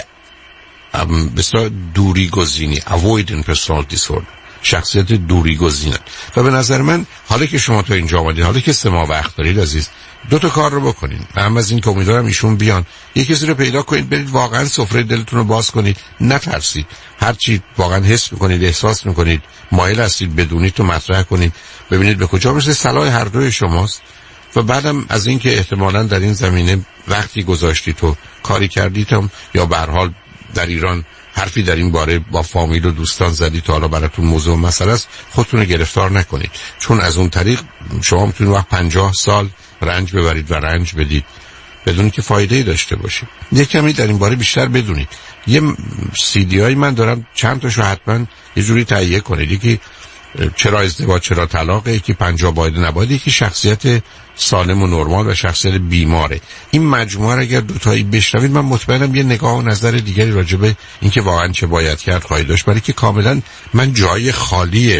بسیار دوری گزینی avoidant personality disorder، شخصیت دوری گزینن. و به نظر من حالا که شما تا اینجا آمدید، حالا که سه ماه وقت دارید عزیز، دو تا کار رو بکنین. هم از این که امیدوارم ایشون بیان، یکی کسی رو پیدا کنید، برید واقعا سفره دلتون رو باز کنید، نترسید. هر چی واقعا حس میکنید، احساس میکنید، مایل هستید بدونید تو مطرح کنید، ببینید به کجا میرسه. صلاح هر دوی شماست. و بعدم از این که احتمالاً در این زمینه وقتی گذاشتید تو کاری کردید هم، یا به هر حال در ایران حرفی در این باره با فامیل و دوستان زدید تا حالا براتون موضوع و مسئله است، خودتون رو گرفتار نکنید، چون از اون طریق شما میتونید وقت پنجاه سال رنج ببرید و رنج بدید بدون که فایده‌ای داشته باشید. یک کمی در این باره بیشتر بدونید. یه سی دی آی من دارم، چند تاشو حتما یه جوری تهیه کنید. یکی چرا ازدواج چرا طلاق، یکی پنجاه باید نباید، یکی شخصیت سالم و نرمال و شخصیت بیماره. این مجموعه را اگر دوتایی بشنوید من مطمئنم یه نگاه و نظر دیگری راجع به اینکه واقعا چه باید کرد خواهید داشت، برای که کاملا من جای خالی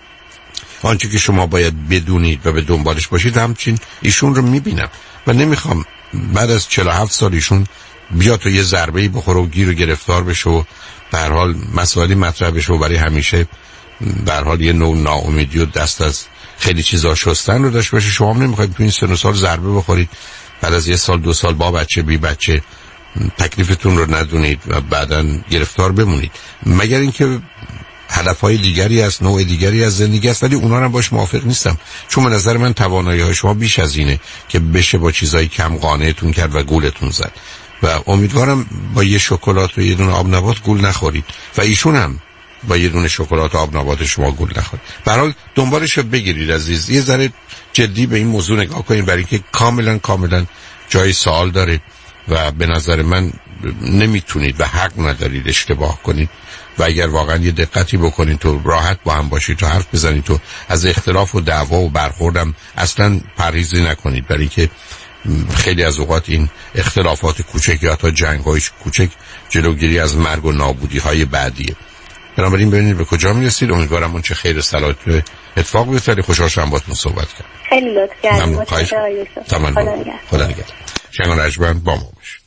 آنچه که شما باید بدونید و به دنبالش باشید همچین ایشون رو میبینم و نمیخوام بعد از چهل و هفت سال ایشون بیا تو یه ضربه‌ای بخوره و گیر و گرفتار بشه و به هر حال مسائلی مطرح بشه و برای همیشه به هر حال یه نوع ناامیدی و دست از خیلی چیزا شستن رو داشته باشه. شما هم نمیخواید تو این سن و سال ضربه بخورید، بعد از یه سال دو سال با بچه بی بچه تکلیفتون رو ندونید و بعداً گرفتار بمونید، مگر اینکه هدفهای دیگری از نوع دیگری از زندگی است، ولی اونا هم باش موافق نیستم، چون به نظر من توانایی‌های شما بیش از اینه که بشه با چیزای کم قانعتون کرد و گولتون زد. و امیدوارم با یه شکلات و یه دونه آب نبات گول نخورید و ایشون هم با یه دونه شکلات و آب نبات شما گول نخورید. به هر حال دنبالش رو بگیرید عزیز، یه ذره جدی به این موضوع نگاه کنید، برای اینکه کاملا کاملا جای سوال داره و به نظر من نمیتونید و حق ندارید اشتباه کنید. و اگر واقعا یه دقتی بکنید تو راحت با هم باشید تو حرف بزنید تو از اختلاف و دعوا و برخوردم اصلا پرهیزی نکنید، برای که خیلی از اوقات این اختلافات کوچک یا تا جنگ‌های کوچک جلوگیری از مرگ و نابودی‌های بعدیه. بنابراین ببینید به کجا میرسید. امیدوارم اون چه خیر و صلاح اتفاق بیفته. خوشحال شدم باهاتون صحبت کردم. خیلی لطف کردید. تمام. خدا نگهدار. شنگ رجبند با ما باشید.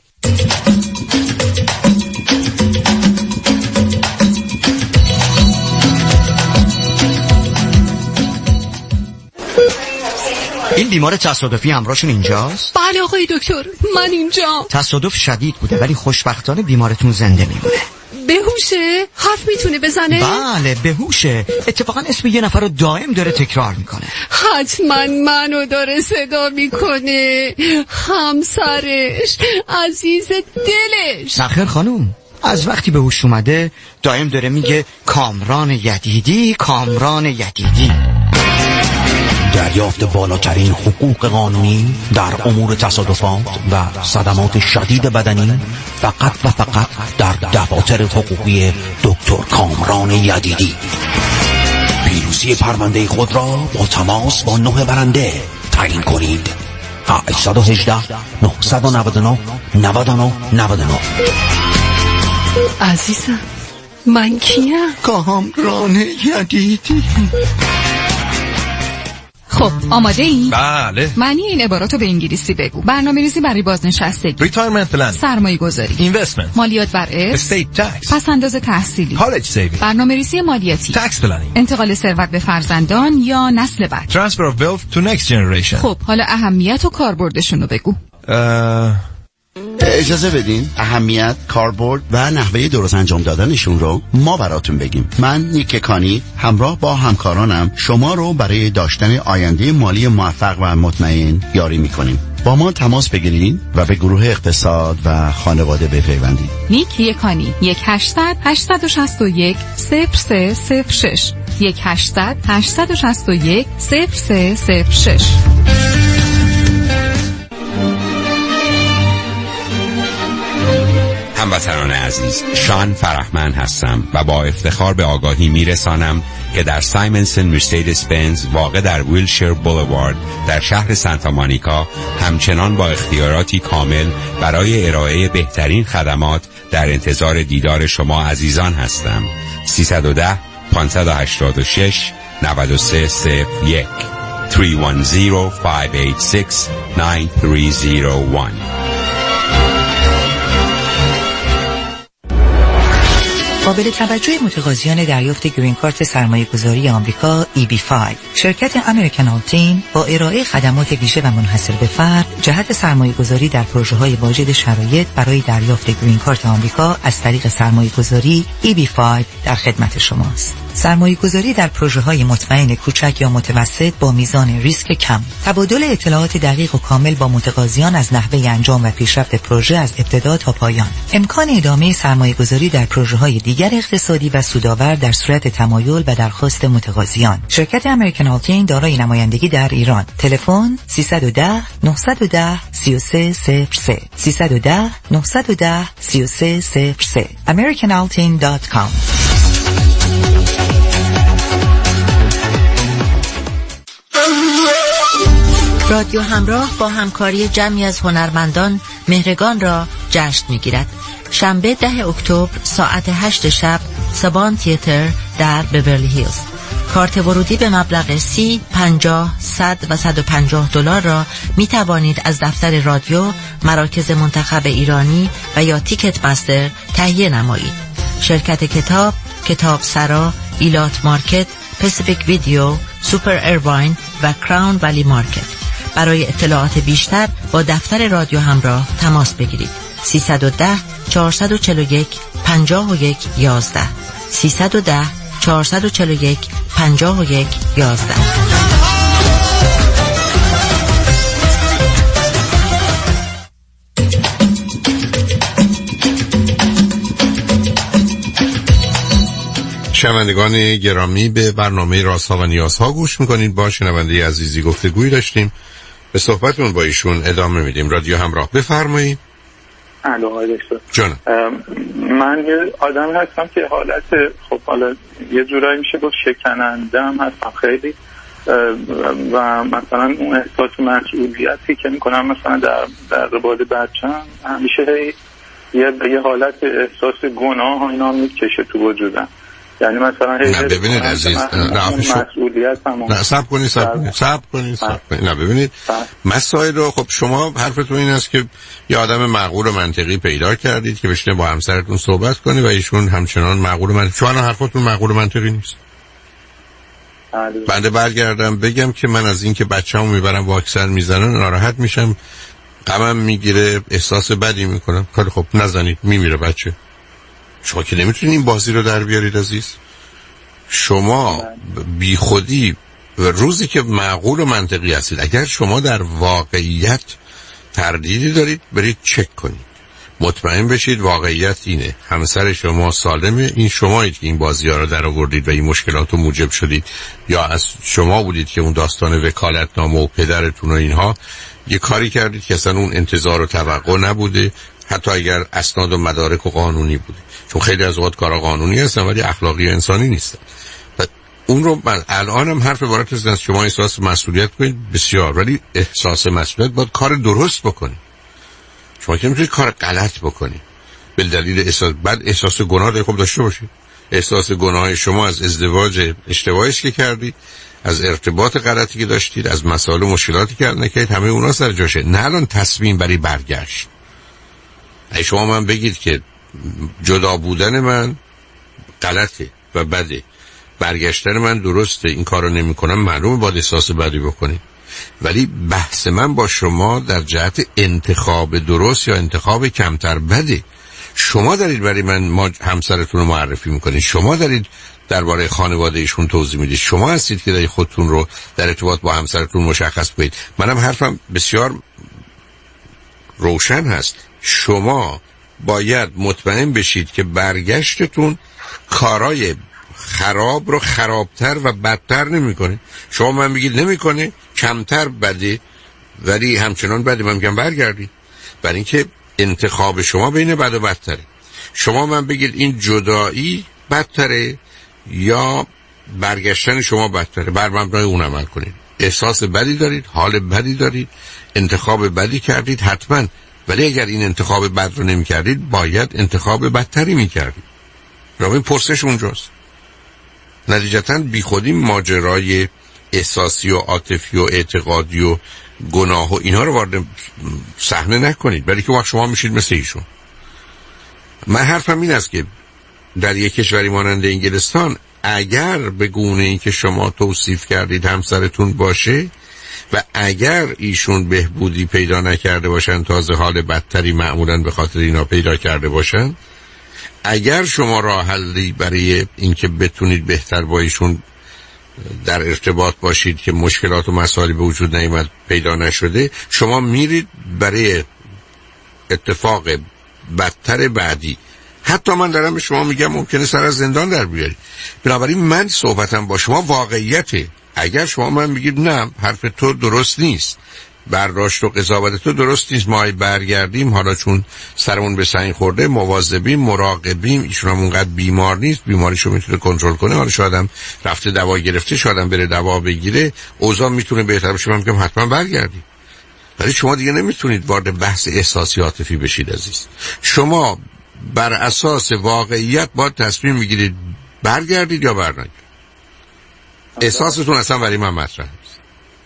این بیمار تصادفی همراهشون اینجاست؟ بله آقای دکتر، من اینجا. تصادف شدید بوده ولی خوشبختانه بیمارتون زنده میمونه. بهوشه؟ حرف میتونه بزنه؟ بله بهوشه. اتفاقا اسم یه نفر رو دائم داره تکرار میکنه. حتما منو داره صدا میکنه، همسرش، عزیز دلش. نخیر خانوم، از وقتی به هوش اومده دائم داره میگه کامران یدیدی، کامران یدیدی. دریافت بالاترین حقوق قانونی در امور تصادفات و صدمات شدید بدنی فقط و فقط در دفاتر حقوقی دکتر کامران یدیدی. پیروزی پرونده خود را با تماس با نه برنده تعیین کنید. هشت یک هشت نه نه نه نه نه نه نه. عزیزم من کیم؟ کامران یدیدی. خب آماده ای؟ بله. معنی این عباراتو به انگلیسی بگو. برنامه‌ریزی برای بازنشستگی، ریتایرمنت پلن، سرمایه گذاری، اینوستمنت، مالیات بر ارث، استیت تکس، پس انداز تحصیلی، کالج سیوینگ، برنامه‌ریزی مالیاتی، تکس پلنینگ، انتقال ثروت به فرزندان یا نسل بعد، ترانسفر اف ویلث تو نکست جنریشن. خب حالا اهمیت و کاربردشون رو بگو. اه... اجازه بدین اهمیت، کاربرد و نحوه درست انجام دادنشون رو ما براتون بگیم. من نیک کانی همراه با همکارانم شما رو برای داشتن آینده مالی موفق و مطمئن یاری میکنیم. با ما تماس بگیرین و به گروه اقتصاد و خانواده بپیوندید. نیک یکانی یک هشتصد هشتصد و شصت و یک صفر سه صفر شش یک هشتصد هشتصد و شصت و یک صفر سه صفر شش. هموطنان عزیز، شان فرحمند هستم و با افتخار به آگاهی میرسانم که در سایمنسن مرسدس بنز واقع در ویلشیر بولوارد در شهر سانتا مونیکا همچنان با اختیاراتی کامل برای ارائه بهترین خدمات در انتظار دیدار شما عزیزان هستم. سیصد و ده پانصد و هشتاد و شش نود و سه صفر یک سه یک صفر پنج هشت شش نه سه صفر یک. قابل توجه متقاضیان دریافت گرین کارت سرمایه‌گذاری آمریکا ای بی پنج، شرکت امریکن آلتین با ارائه خدمات ویژه و منحصر به فرد جهت سرمایه‌گذاری در پروژه‌های واجد شرایط برای دریافت گرین کارت آمریکا از طریق سرمایه‌گذاری ای بی پنج در خدمت شماست. سرمایه‌گذاری در پروژه‌های مطمئن کوچک یا متوسط با میزان ریسک کم، تبادل اطلاعات دقیق و کامل با متقاضیان از نحوه انجام و پیشرفت پروژه از ابتدا تا پایان، امکان ادامه سرمایه‌گذاری در پروژه‌های دیگر اقتصادی و سودآور در صورت تمایل و درخواست متقاضیان. شرکت امریکن آلتین دارای نمایندگی در ایران. تلفن سیصد و ده نهصد و ده سی و سه صفر سه سیصد و ده نهصد و ده سی و سه صفر سه american altin dot com. رادیو همراه با همکاری جمعی از هنرمندان مهرگان را جشن می‌گیرد. شنبه ده اکتبر ساعت هشت شب سابان تیاتر در بیورلی هیلز. کارت ورودی به مبلغ سی، پنجاه، صد و صد و پنجاه دلار را می توانید از دفتر رادیو، مراکز منتخب ایرانی و یا تیکت مستر تهیه نمایید. شرکت کتاب، کتاب سرا، ایلات مارکت، پسیفیک ویدیو، سوپر ایرواین و کراون ولی مارکت. برای اطلاعات بیشتر با دفتر رادیو همراه تماس بگیرید. سیصد و ده چهارصد و چهل و یک پنجاه و یک یازده سیصد و ده چهارصد و چهل و یک پنجاه و یک یازده. شنوندگان گرامی، به برنامه رازها و نیازها گوش میکنید. با شنونده عزیزی گفتگویی داشتیم، به صحبتون با ایشون ادامه میدیم. رادیو همراه، بفرمایید. الو آقای دکتر. جانم. من یه آدم هستم که حالت خب حالا یه جورایی میشه گفت شکننده هم هستم خیلی، و مثلا اون احساس مسئولیتی که میکنم مثلا در در قبال بچه‌م همیشه یه به یه حالت احساس گناه و اینا میکشه تو وجودم. یعنی مثلا نه ببینید عزیز، نه مسئولیت هم نه صبر کنید صبر کنید صبر کنید صبر کنید نه ببینید مسائل رو، خب شما حرفتون این است که یه آدم معقول و منطقی پیدا کردید که بشینه با همسرتون صحبت کنه و ایشون همچنان معقول و منطقی. شما حرفتون معقول و منطقی نیست. بنده برگردم بگم که من از این که بچه‌مو میبرم واکسن میزنن ناراحت میشم، غمم میگیره، احساس بدی میکنم. خیلی خب نزنید، میمیره بچه. شما که نمیتونید این بازی رو در بیارید عزیز. شما بی خودی و روزی که معقول و منطقی هستید، اگر شما در واقعیت تردیدی دارید برید چک کنید. مطمئن بشید واقعیت اینه، همسر شما سالمه، این شمایید که این بازی ها رو در آوردید و این مشکلات رو موجب شدید، یا از شما بودید که اون داستان وکالتنامه و پدرتون و اینها یه کاری کردید که اصلا اون انتظار و توقع نبوده، حتی اگر اسناد و مدارک و قانونی بوده، چون خیلی از اوقات کارا قانونی هستن ولی اخلاقی و انسانی نیستن. اون رو من الانم حرف عبارت از شما احساس مسئولیت کنید بسیار، ولی احساس مسئولیت باید کار درست بکنید. شما که میتونید کار غلط بکنید به دلیل احساس، بعد احساس گناه خوب داشته باشید. احساس گناه شما از ازدواج اشتباهی که کردید، از ارتباط غلطی که داشتید، از مسائل و مشکلاتی که نکردید، همه اونا سر جاشه. نه الان تصمیم برای برگشت. ای شما من بگید که جدا بودن من غلطه و بده، برگشتن من درسته، این کارو نمی‌کنم، معلومه باید احساس بدی بکنید، ولی بحث من با شما در جهت انتخاب درست یا انتخاب کمتر بده. شما دارید برای من ما همسرتون رو معرفی میکنید، شما دارید درباره خانواده ایشون توضیح میدید، شما هستید که دارید خودتون رو در ارتباط با همسرتون مشخص کنید. منم حرفم بسیار روشن هست، شما باید مطمئن بشید که برگشتتون کارای خراب رو خرابتر و بدتر نمیکنه. شما من بگید نمیکنه، کمتر بده، ولی همچنان بده، من میگم برگردید، برای اینکه انتخاب شما بین بد و بدتره. شما من بگید این جدایی بدتره یا برگشتن شما بدتره، بر مبنای اون عمل کنید. احساس بدی دارید، حال بدی دارید، انتخاب بدی کردید حتما، ولی اگر این انتخاب بد رو نمی کردید باید انتخاب بدتری می کردید. راوین پرسش اونجاست. نتیجتاً بی خودی ماجرای احساسی و عاطفی و اعتقادی و گناه و اینها رو وارد صحنه نکنید، برای که وقت شما میشید مثل ایشون. من حرفم این است که در یک کشوری مانند انگلستان اگر به گونه این که شما توصیف کردید همسرتون باشه و اگر ایشون بهبودی پیدا نکرده باشن، تازه حال بدتری معمولاً به خاطر اینا پیدا کرده باشن، اگر شما راه حلی برای اینکه بتونید بهتر با ایشون در ارتباط باشید که مشکلات و مسائلی به وجود نیامد پیدا نشده، شما میرید برای اتفاق بدتر بعدی. حتی من دارم به شما میگم ممکنه سر از زندان در بیارید. بنابراین من صحبتم با شما واقعیته. اگر شما من بگید نه حرف تو درست نیست، برداشت و قضاوت تو درست نیست، ما برگردیم، حالا چون سرمون به سنگ خورده مواظبیم، مراقبیم، ایشون هم اونقدر بیمار نیست، بیماریشو میتونه کنترل کنه، حالا شاید هم رفته دوا گرفته، شاید هم بره دوا بگیره، اوضاع میتونه بهتر بشه، من میگم حتما برگردیم. ولی شما دیگه نمیتونید وارد بحث احساسی عاطفی بشید عزیز. شما بر اساس واقعیت باید تصمیم میگیرید برگردید یا برنگردید. احساستون اصلا برای من مطرح نیست.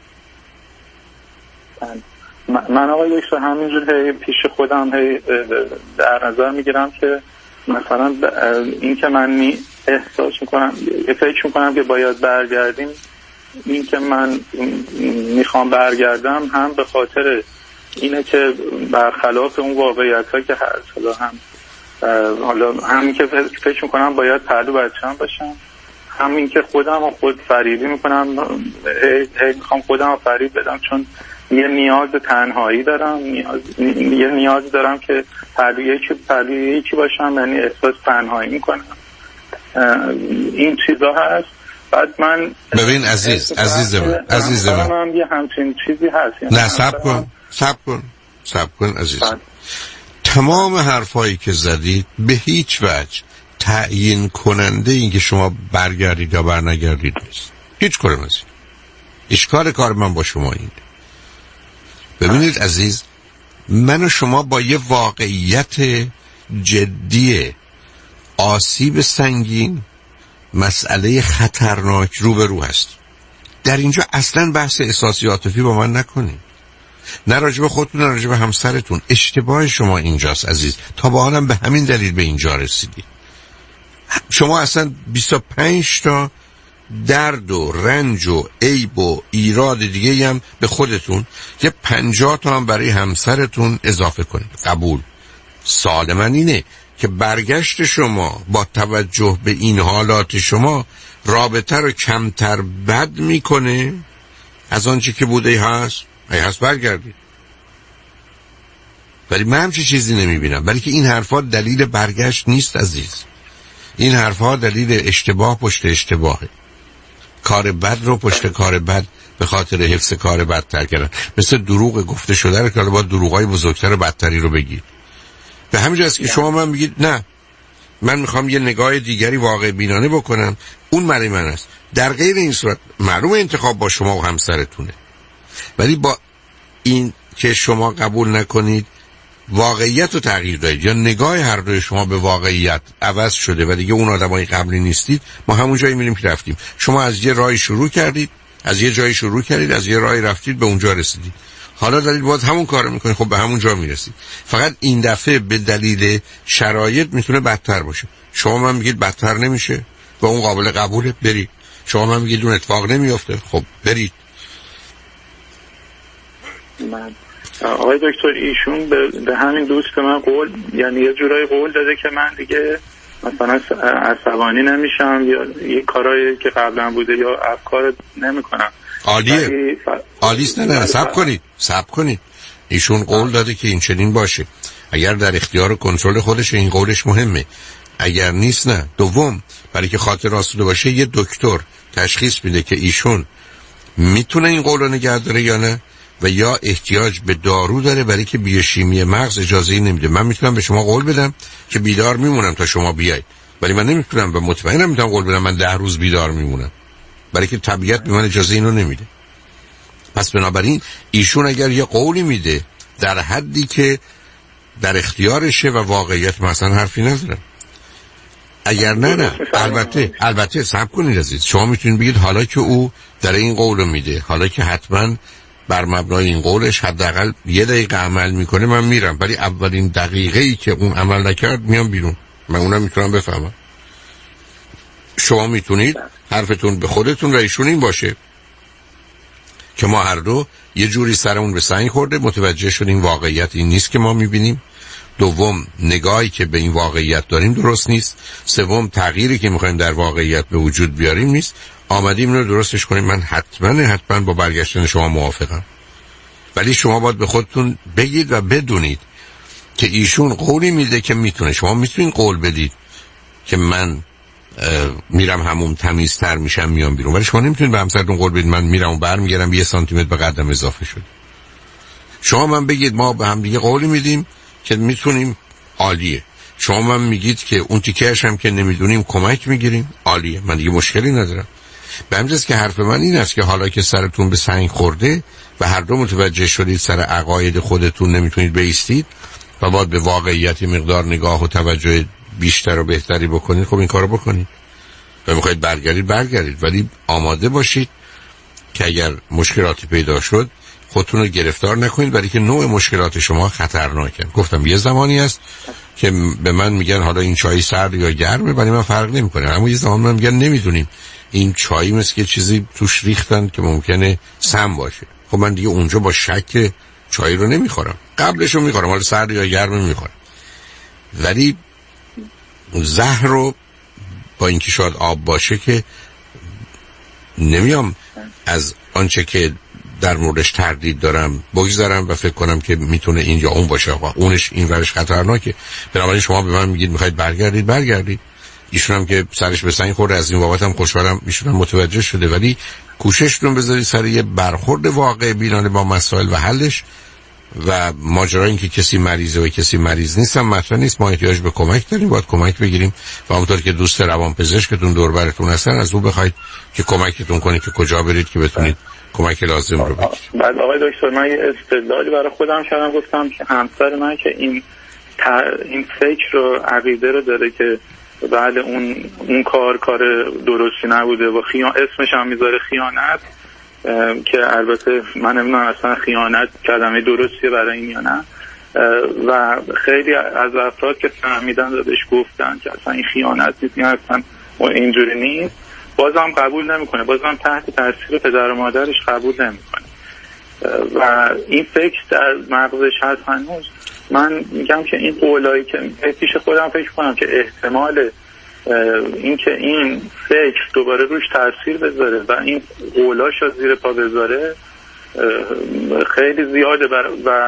من آقای دکتر همینجور هی پیش خودم هی در نظر میگیرم که مثلا این که من می احساس میکنم، فکر میکنم که باید برگردیم، این که من میخوام برگردم هم به خاطر اینه که برخلاف اون واقعیت ها که هست، حالا هم حالا همین که فکر میکنم باید پهلو بچه‌ام باشم، همین که خودم رو خود فریبی میکنم، هی میخوام خودم رو فریب بدم، چون یه نیاز تنهایی دارم، نیاز یه نیاز دارم که پهلوی یکی پهلوی یکی باشم، یعنی احساس تنهایی میکنم. این چیزا هست. بعد من ببین عزیز عزیز من عزیز من یه همچین چیزی هست. نه صبر کن صبر کن صبر کن عزیز. تمام حرفایی که زدید به هیچ وجه تعیین کننده این که شما برگردید یا برنگردید نیست. هیچ کاری نیست. اشکال کار من با شما اینه. ببینید عزیز، من و شما با یه واقعیت جدی آسیب سنگین، مسئله خطرناک روبرو هستیم. در اینجا اصلا بحث احساسی عاطفی با من نکنید، نه راجب خودتون نه راجب همسرتون. اشتباه شما اینجاست عزیز، تا با حالم به همین دلیل به اینجا رسیدید. شما اصلا بیست و پنج تا درد و رنج و عیب و ایراد دیگه هم به خودتون، یه پنجاه تا هم برای همسرتون اضافه کنید. قبول. سوال من اینه که برگشت شما با توجه به این حالات شما رابطه رو کمتر بد میکنه از آنچه که بوده هست؟ ای هست برگردید. ولی من همچی چیزی نمیبینم. ولی که این حرفا دلیل برگشت نیست عزیز. این حرفا دلیل اشتباه پشت اشتباهه. کار بد رو پشت کار بد به خاطر حفظ کار بدتر کردن. مثل دروغ گفته شده رو که حالا با دروغای بزرگتر و بدتری رو بگید. به همین جاست که شما من میگید نه من میخوام یه نگاه دیگری واقع بینانه بکنم، اون برای من است. در غیر این صورت معلوم انتخاب با شما و همسرتونه، ولی با این که شما قبول نکنید واقعیت رو تغییر دادید یا نگاه هر دوی شما به واقعیت عوض شده و دیگه اون آدمای قبلی نیستید، ما همون جایی میریم که رفتیم. شما از یه راهی شروع کردید، از یه جایی شروع کردید، از یه راهی رفتید به اونجا رسیدید. حالا دارید باز همون کارو میکنید، خب به همون جا میرسید. فقط این دفعه به دلیل شرایط میتونه بدتر باشه. شما من میگید بدتر نمیشه و اون قابل قبوله، برید. شما من میگید اون اتفاق نمیافته، خب برید. من آقای دکتر ایشون به, به همین دوست من قول، یعنی یه جورایی قول داده که من دیگه مثلا عصبانی نمیشم یا یه کارهایی که قبلا بوده یا افکار نمیکنم. عالیه عالیست. نه نه صبر کنید صبر کنید ایشون قول داده که این چنین باشه. اگر در اختیار و کنترل خودش این قولش مهمه، اگر نیست نه. دوم برای که خاطر آسوده باشه یه دکتر تشخیص میده که ایشون میتونه این قول رو نگه داره یا نه و یا احتیاج به دارو داره برای که بیوشیمی مغز اجازه ای نمیده. من میتونم به شما قول بدم که بیدار میمونم تا شما بیاید، ولی من نمیتونم و مطمئنم میتونم قول بدم من ده روز بیدار میمونم، برای که طبیعت به من اجازه اینو نمیده. پس بنابراین ایشون اگر یه قولی میده در حدی که در اختیارشه و واقعیت مثلا حرفی ندارم. اگر نه نه البته البته صبر کنید عزیز. شما میتونید بگید حالا که او در این قولو میده، حالا که حتما بر مبنای این قولش حداقل یه دقیقه عمل میکنه، من میرم، ولی اولین دقیقه ای که اون عمل نکرد میام بیرون. من اونم میتونم بفهمم. شما میتونید حرفتون به خودتون و ایشون این باشه که ما هر دو یه جوری سرمون به سنگ خورده، متوجه شدیم واقعیت این نیست که ما میبینیم. دوم نگاهی که به این واقعیت داریم درست نیست. سوم تغییری که میخوایم در واقعیت به وجود بیاریم نیست. آمدیم اینو درستش کنیم. من حتما حتما با برگشتن شما موافقم، ولی شما باید به خودتون بگید و بدونید که ایشون قولی میده که میتونه. شما میتونید قول بدید که من میرم همون تمیزتر میشم میام بیرون، ولی شما نمیتونید به همسرتون قول بدید من میرم و برمیگردم یه سانتی متر به قدم اضافه شد. شما من بگید ما به هم دیگه قولی میدیم که میتونیم، عالیه. شما من میگید که اون تیکه‌اش هم که نمیدونیم کمک میگیریم، عالیه. من دیگه مشکلی ندارم. به همین جاست که حرف من این است که حالا که سرتون به سنگ خورده و هر دو متوجه شدید سر عقاید خودتون نمیتونید بایستید و باید به واقعیت مقدار نگاه و توجه بیشتر و بهتری بکنید، خب این کارو بکنید. و میخواید برگردید برگردید، ولی آماده باشید که اگر مشکلاتی پیدا شد خودتون رو گرفتار نکنید، برای که نوع مشکلات شما خطرناکه. گفتم یه زمانی است که به من میگن حالا این چای سرد یا گرمه، برای من فرق نمیکنه. اما یه زمان من میگن نمیدونیم این چای مثل که چیزی توش ریختن که ممکنه سم باشه. خب من دیگه اونجا با شک چای رو نمیخورم، قبلش رو میخورم، حالا سرد یا گرم میخورم. ولی زهر رو با اینکه شاید آب باشه که نمیام از آنچه که در موردش تردید دارم بگذارم و فکر کنم که میتونه این یا اون باشه و اونش این ورش خطرناکه. بنابراین شما به من میگید میخواید برگردید برگردید. ایشون هم که سرش به سنگ خورده، از این بابت هم خوشحالم ایشون هم متوجه شده، ولی کوششتون بذارید سر یه برخورد واقع بینانه با مسائل و حلش. و ماجرا این که کسی مریضه و کسی مریض نیست هم مطرح نیست. ما احتیاج به کمک داریم، باید کمک بگیریم و همونطور که دوست روانپزشکتون دور براتون هستن از اون بخواید که کمکتون کنه که کجا برید که بتونید کمک لازم رو بگیرید. بعد آقای دکتر من یه استدلالی برای خودم کردم، گفتم که همسر من که این این فکر رو عقیده رو داره که بعد اون اون کار کار درستی نبوده و خیان اسمش هم میذاره خیانت، که البته من نمیدونم اصلا خیانت کلمه درستیه برای این یا نه، و خیلی از افراد که فهمیدن و بهش گفتن که اصلا این خیانت نیست، این اصلا اینجوری نیست، بازم قبول نمیکنه، بازم تحت تاثیر پدر و مادرش قبول نمیکنه و این فکر در مغزش هست هنوز. من میگم که این قولایی که پیش خودم فکر کنم که احتمال این که این فکر دوباره روش تاثیر بذاره و این قولاشو زیر پا بذاره خیلی زیاده بر و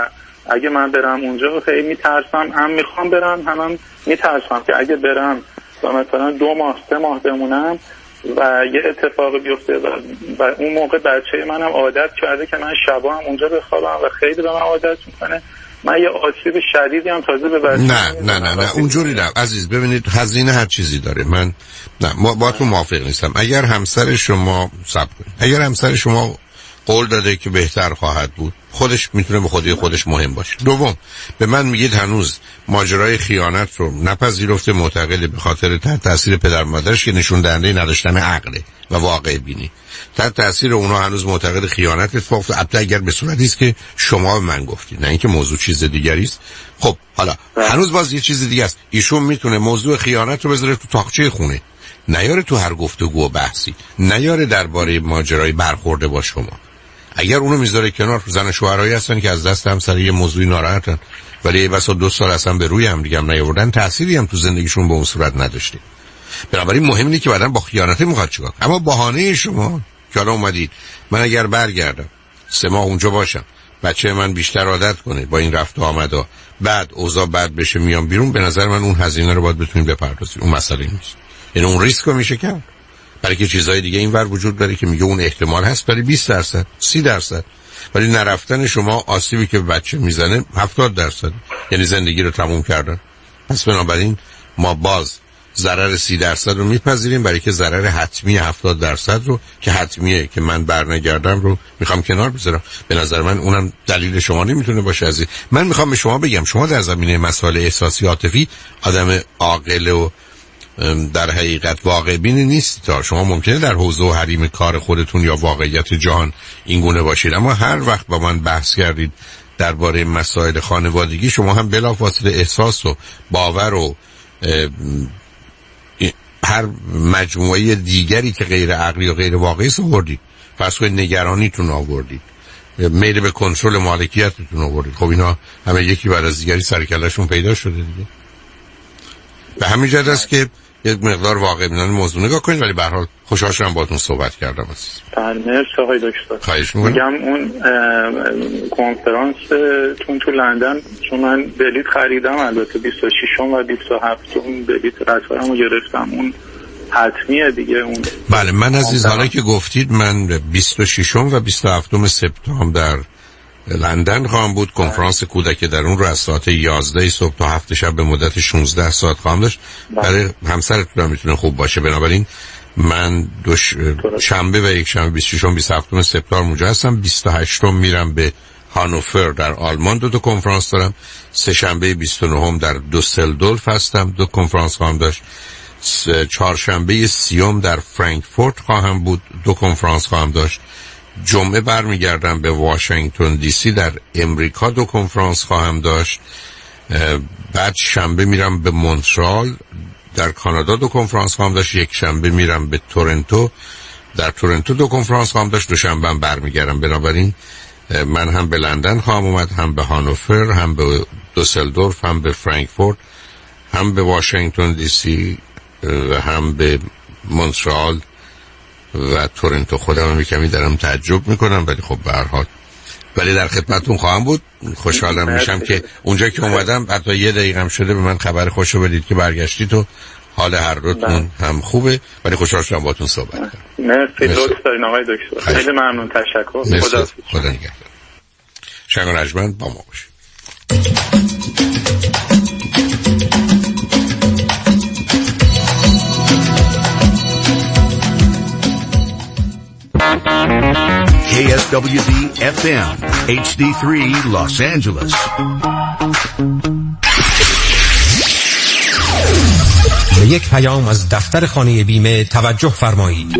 اگه من برم اونجا خیلی میترسم، هم میخوام برم هم, هم میترسم که اگه برم و مثلا دو ماه سه ماه بمونم و یه اتفاقی بیفته و, و اون موقع بچه منم عادت کرده که من شبا هم اونجا بخوابم و خیلی به من عادت میکنه، من یه آسیب شدیدی هم تازه به بچه نه نه نه نه اونجوری نه عزیز. ببینید هزینه هر چیزی داره. من نه ما با تو موافق نیستم. اگر همسر شما صبر کنید، اگر همسر شما قول داده که بهتر خواهد بود، خودش میتونه به خودی خودش مهم باشه. دوم، به من میگید هنوز ماجرای خیانت رو نپذیرفته، معتقده به خاطر تحت تاثیر پدر مادرش که نشون دهنده نداشتن عقل و واقع بینی، تحت تاثیر اونا هنوز معتقد خیانت اتفاق افتاد. البته اگر به صورتی است که شما به من گفتید، نه اینکه موضوع چیز دیگری است. خب حالا هنوز باز یه چیز دیگه است، ایشون میتونه موضوع خیانت رو بذاره تو تاقچه خونه، نیاره تو هر گفتگو و بحثی، نیاره درباره ماجرای برخورده با شما. اگر اونو میذاره کنار، زن شوهرایی هستن که از دست همسر یه موضوعی ناراحتن ولی بسا دو سال اصلا به روی هم دیگه هم نیاوردن، تأثیری هم تو زندگیشون به اون صورت نداشته. بنابراین مهم اینه که بعداً با خیانت میخواد چیکار. اما بهانه شما که حالا اومدید من اگر برگردم سه ماه اونجا باشم، بچه من بیشتر عادت کنه با این رفت و آمدا، بعد اوضاع بد بشه میام بیرون، به نظر من اون هزینه رو باید بتونید بپردازید. اون مسئله نیست، یعنی اون ریسک رو میشه کرد. برای که چیزهای دیگه این ور وجود داره که میگه اون احتمال هست برای بیست درصد سی درصد، ولی نرفتن شما آسیبی که بچه میزنه هفتاد درصد، یعنی زندگی رو تموم کردن. پس بنابراین ما باز ضرر سی درصد رو میپذیریم برای که ضرر حتمی هفتاد درصد رو که حتمیه که من برنگردم رو میخوام کنار بذارم. به نظر من اونم دلیل شما نمیتونه باشه. از من میخوام به شما بگم شما در زمینه مسائل احساسی عاطفی آدم عاقل و در حقیقت واقع بینی نیست. تا شما ممکنه در حوزه و حریم کار خودتون یا واقعیت جهان این گونه باشید، اما هر وقت با من بحث کردید درباره مسائل خانوادگی، شما هم بلافاصله احساس و باور و هر مجموعه دیگری که غیر عقلی و غیر واقعی آوردید. فرض کنید نگرانیتون آوردید، میل به کنترل مالکیتتون آوردید. خب اینا همه یکی بعد از دیگری سر کله‌شون پیدا شده دیگه. به همین جهت است که یک مقدار واقع بینانه موضوع نگاه کنید. ولی به هر حال خوشحال شدم باهاتون صحبت کردم. عزیز مرسی آقای دکتر. خواهش می‌کنم. میگم اون کنفرانس تون تو لندن، چون من بلیط خریدم البته بیست و ششم و بیست و هفتم بلیط قطارمو گرفتم، اون حتمیه دیگه اون. بله من عزیز حالا که گفتید من بیست و ششم و بیست و هفتم سپتامبر در لندن خواهم بود. کنفرانس کودک در اون رو از ساعت یازده صبح تا هفت شب به مدت شانزده ساعت خواهم داشت. برای همسرتون میتونه خوب باشه. بنابراین من دو ش... شنبه و یک شنبه بیست و ششم بیست و هفتم سپتامبر اونجا هستم. بیست و هشتم میرم به هانوفر در آلمان، دو تا کنفرانس دارم. سه شنبه بیست و نهم در دوسلدورف هستم، دو کنفرانس خواهم داشت. چهارشنبه سیوم در فرانکفورت خواهم بود، دو کنفرانس خواهم داشت. جمعه برمیگردم به واشنگتن دی سی، در امریکا دو کنفرانس خواهم داشت. بعد شنبه میرم به مونترال در کانادا، دو کنفرانس خواهم داشت. یک شنبه میرم به تورنتو، در تورنتو دو کنفرانس خواهم داشت. دو شنبه هم برمیگردم. بنابراین من هم به لندن خواهم اومد، هم به هانوفر، هم به دوسلدورف، هم به فرانکفورت، هم به واشنگتن دی سی و هم به مونترال و تورنتو. خودم هم کمی دارم تعجب میکنم ولی خب به هر حال ولی در خدمتتون خواهم بود. خوشحالم میشم که اونجا که اومدم حتی یه دقیقه هم شده به من خبر خوشو بدید که برگشتید و حال هر دوتون هم خوبه. ولی خوشحال شدم باهاتون صحبت کردم. مرسی دوست دارین آقای دکتر. خیلی ممنون، تشکر. خدا خدا نگهدار. شنگ رجمن با ما باشید. کی اس دبلیو دی اف ام اچ دی سه Los Angeles. به یک پیام از دفتر خانه بیمه توجه فرمایید.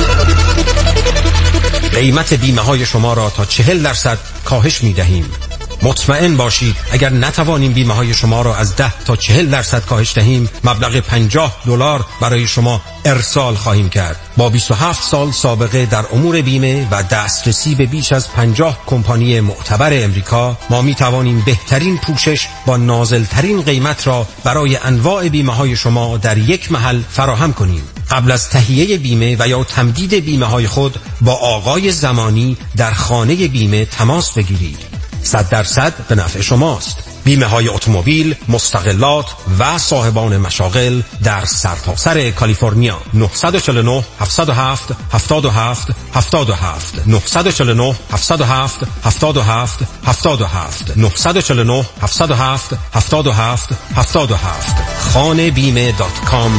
قیمت بیمه های شما را تا چهل درصد کاهش می دهیم. مطمئن باشید اگر نتوانیم بیمه های شما را از ده تا چهل درصد کاهش دهیم، مبلغ پنجاه دلار برای شما ارسال خواهیم کرد. با بیست و هفت سال سابقه در امور بیمه و دسترسی به بیش از پنجاه کمپانی معتبر امریکا، ما می توانیم بهترین پوشش با نازلترین قیمت را برای انواع بیمه های شما در یک محل فراهم کنیم. قبل از تهیه بیمه و یا تمدید بیمه های خود با آقای زمانی در خانه بیمه تماس بگیرید. صد درصد به نفع شماست. بیمه های اتومبیل، مستقلات و صاحبان مشاغل در سرتاسر کالیفرنیا. نه چهار نه هفت صفر هفت هفت هفت هفت هفت نه چهار نه هفت صفر هفت هفت هفت هفت هفت نه چهار نه هفت صفر هفت هفت هفت هفت هفت خانه بیمه دات کام.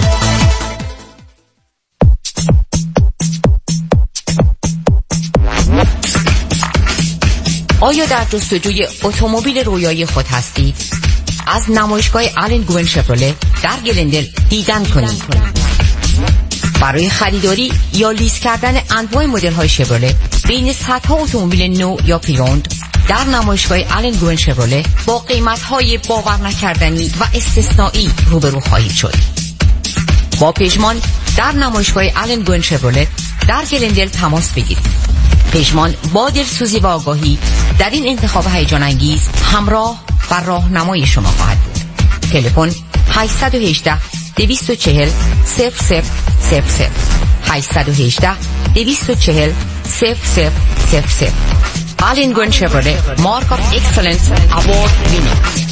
آیا در جستجوی اتومبیل رویایی خود هستید؟ از نمایشگاه آلن گوین شفرولت در گلندل دیدن کنید. برای خریداری یا لیز کردن انواع مدل های شفرولت بین صدها اتومبیل نو یا پریوند در نمایشگاه آلن گوین شفرولت با قیمت های باور نکردنی و استثنایی روبرو خواهید شد. با پژمان در نمایشگاه آلن گوین شفرولت در گلندل تماس بگیرید. پژمان با دلسوزی و آگاهی در این انتخاب هیجان انگیز همراه و راهنمای شما خواهد بود. تلفن هشت یک هشت دو چهار صفر صفر صفر صفر هشت یک هشت دو چهار صفر صفر صفر صفر. آلن گوین شفرولت مارک آف اکسلنس اوارد وینر.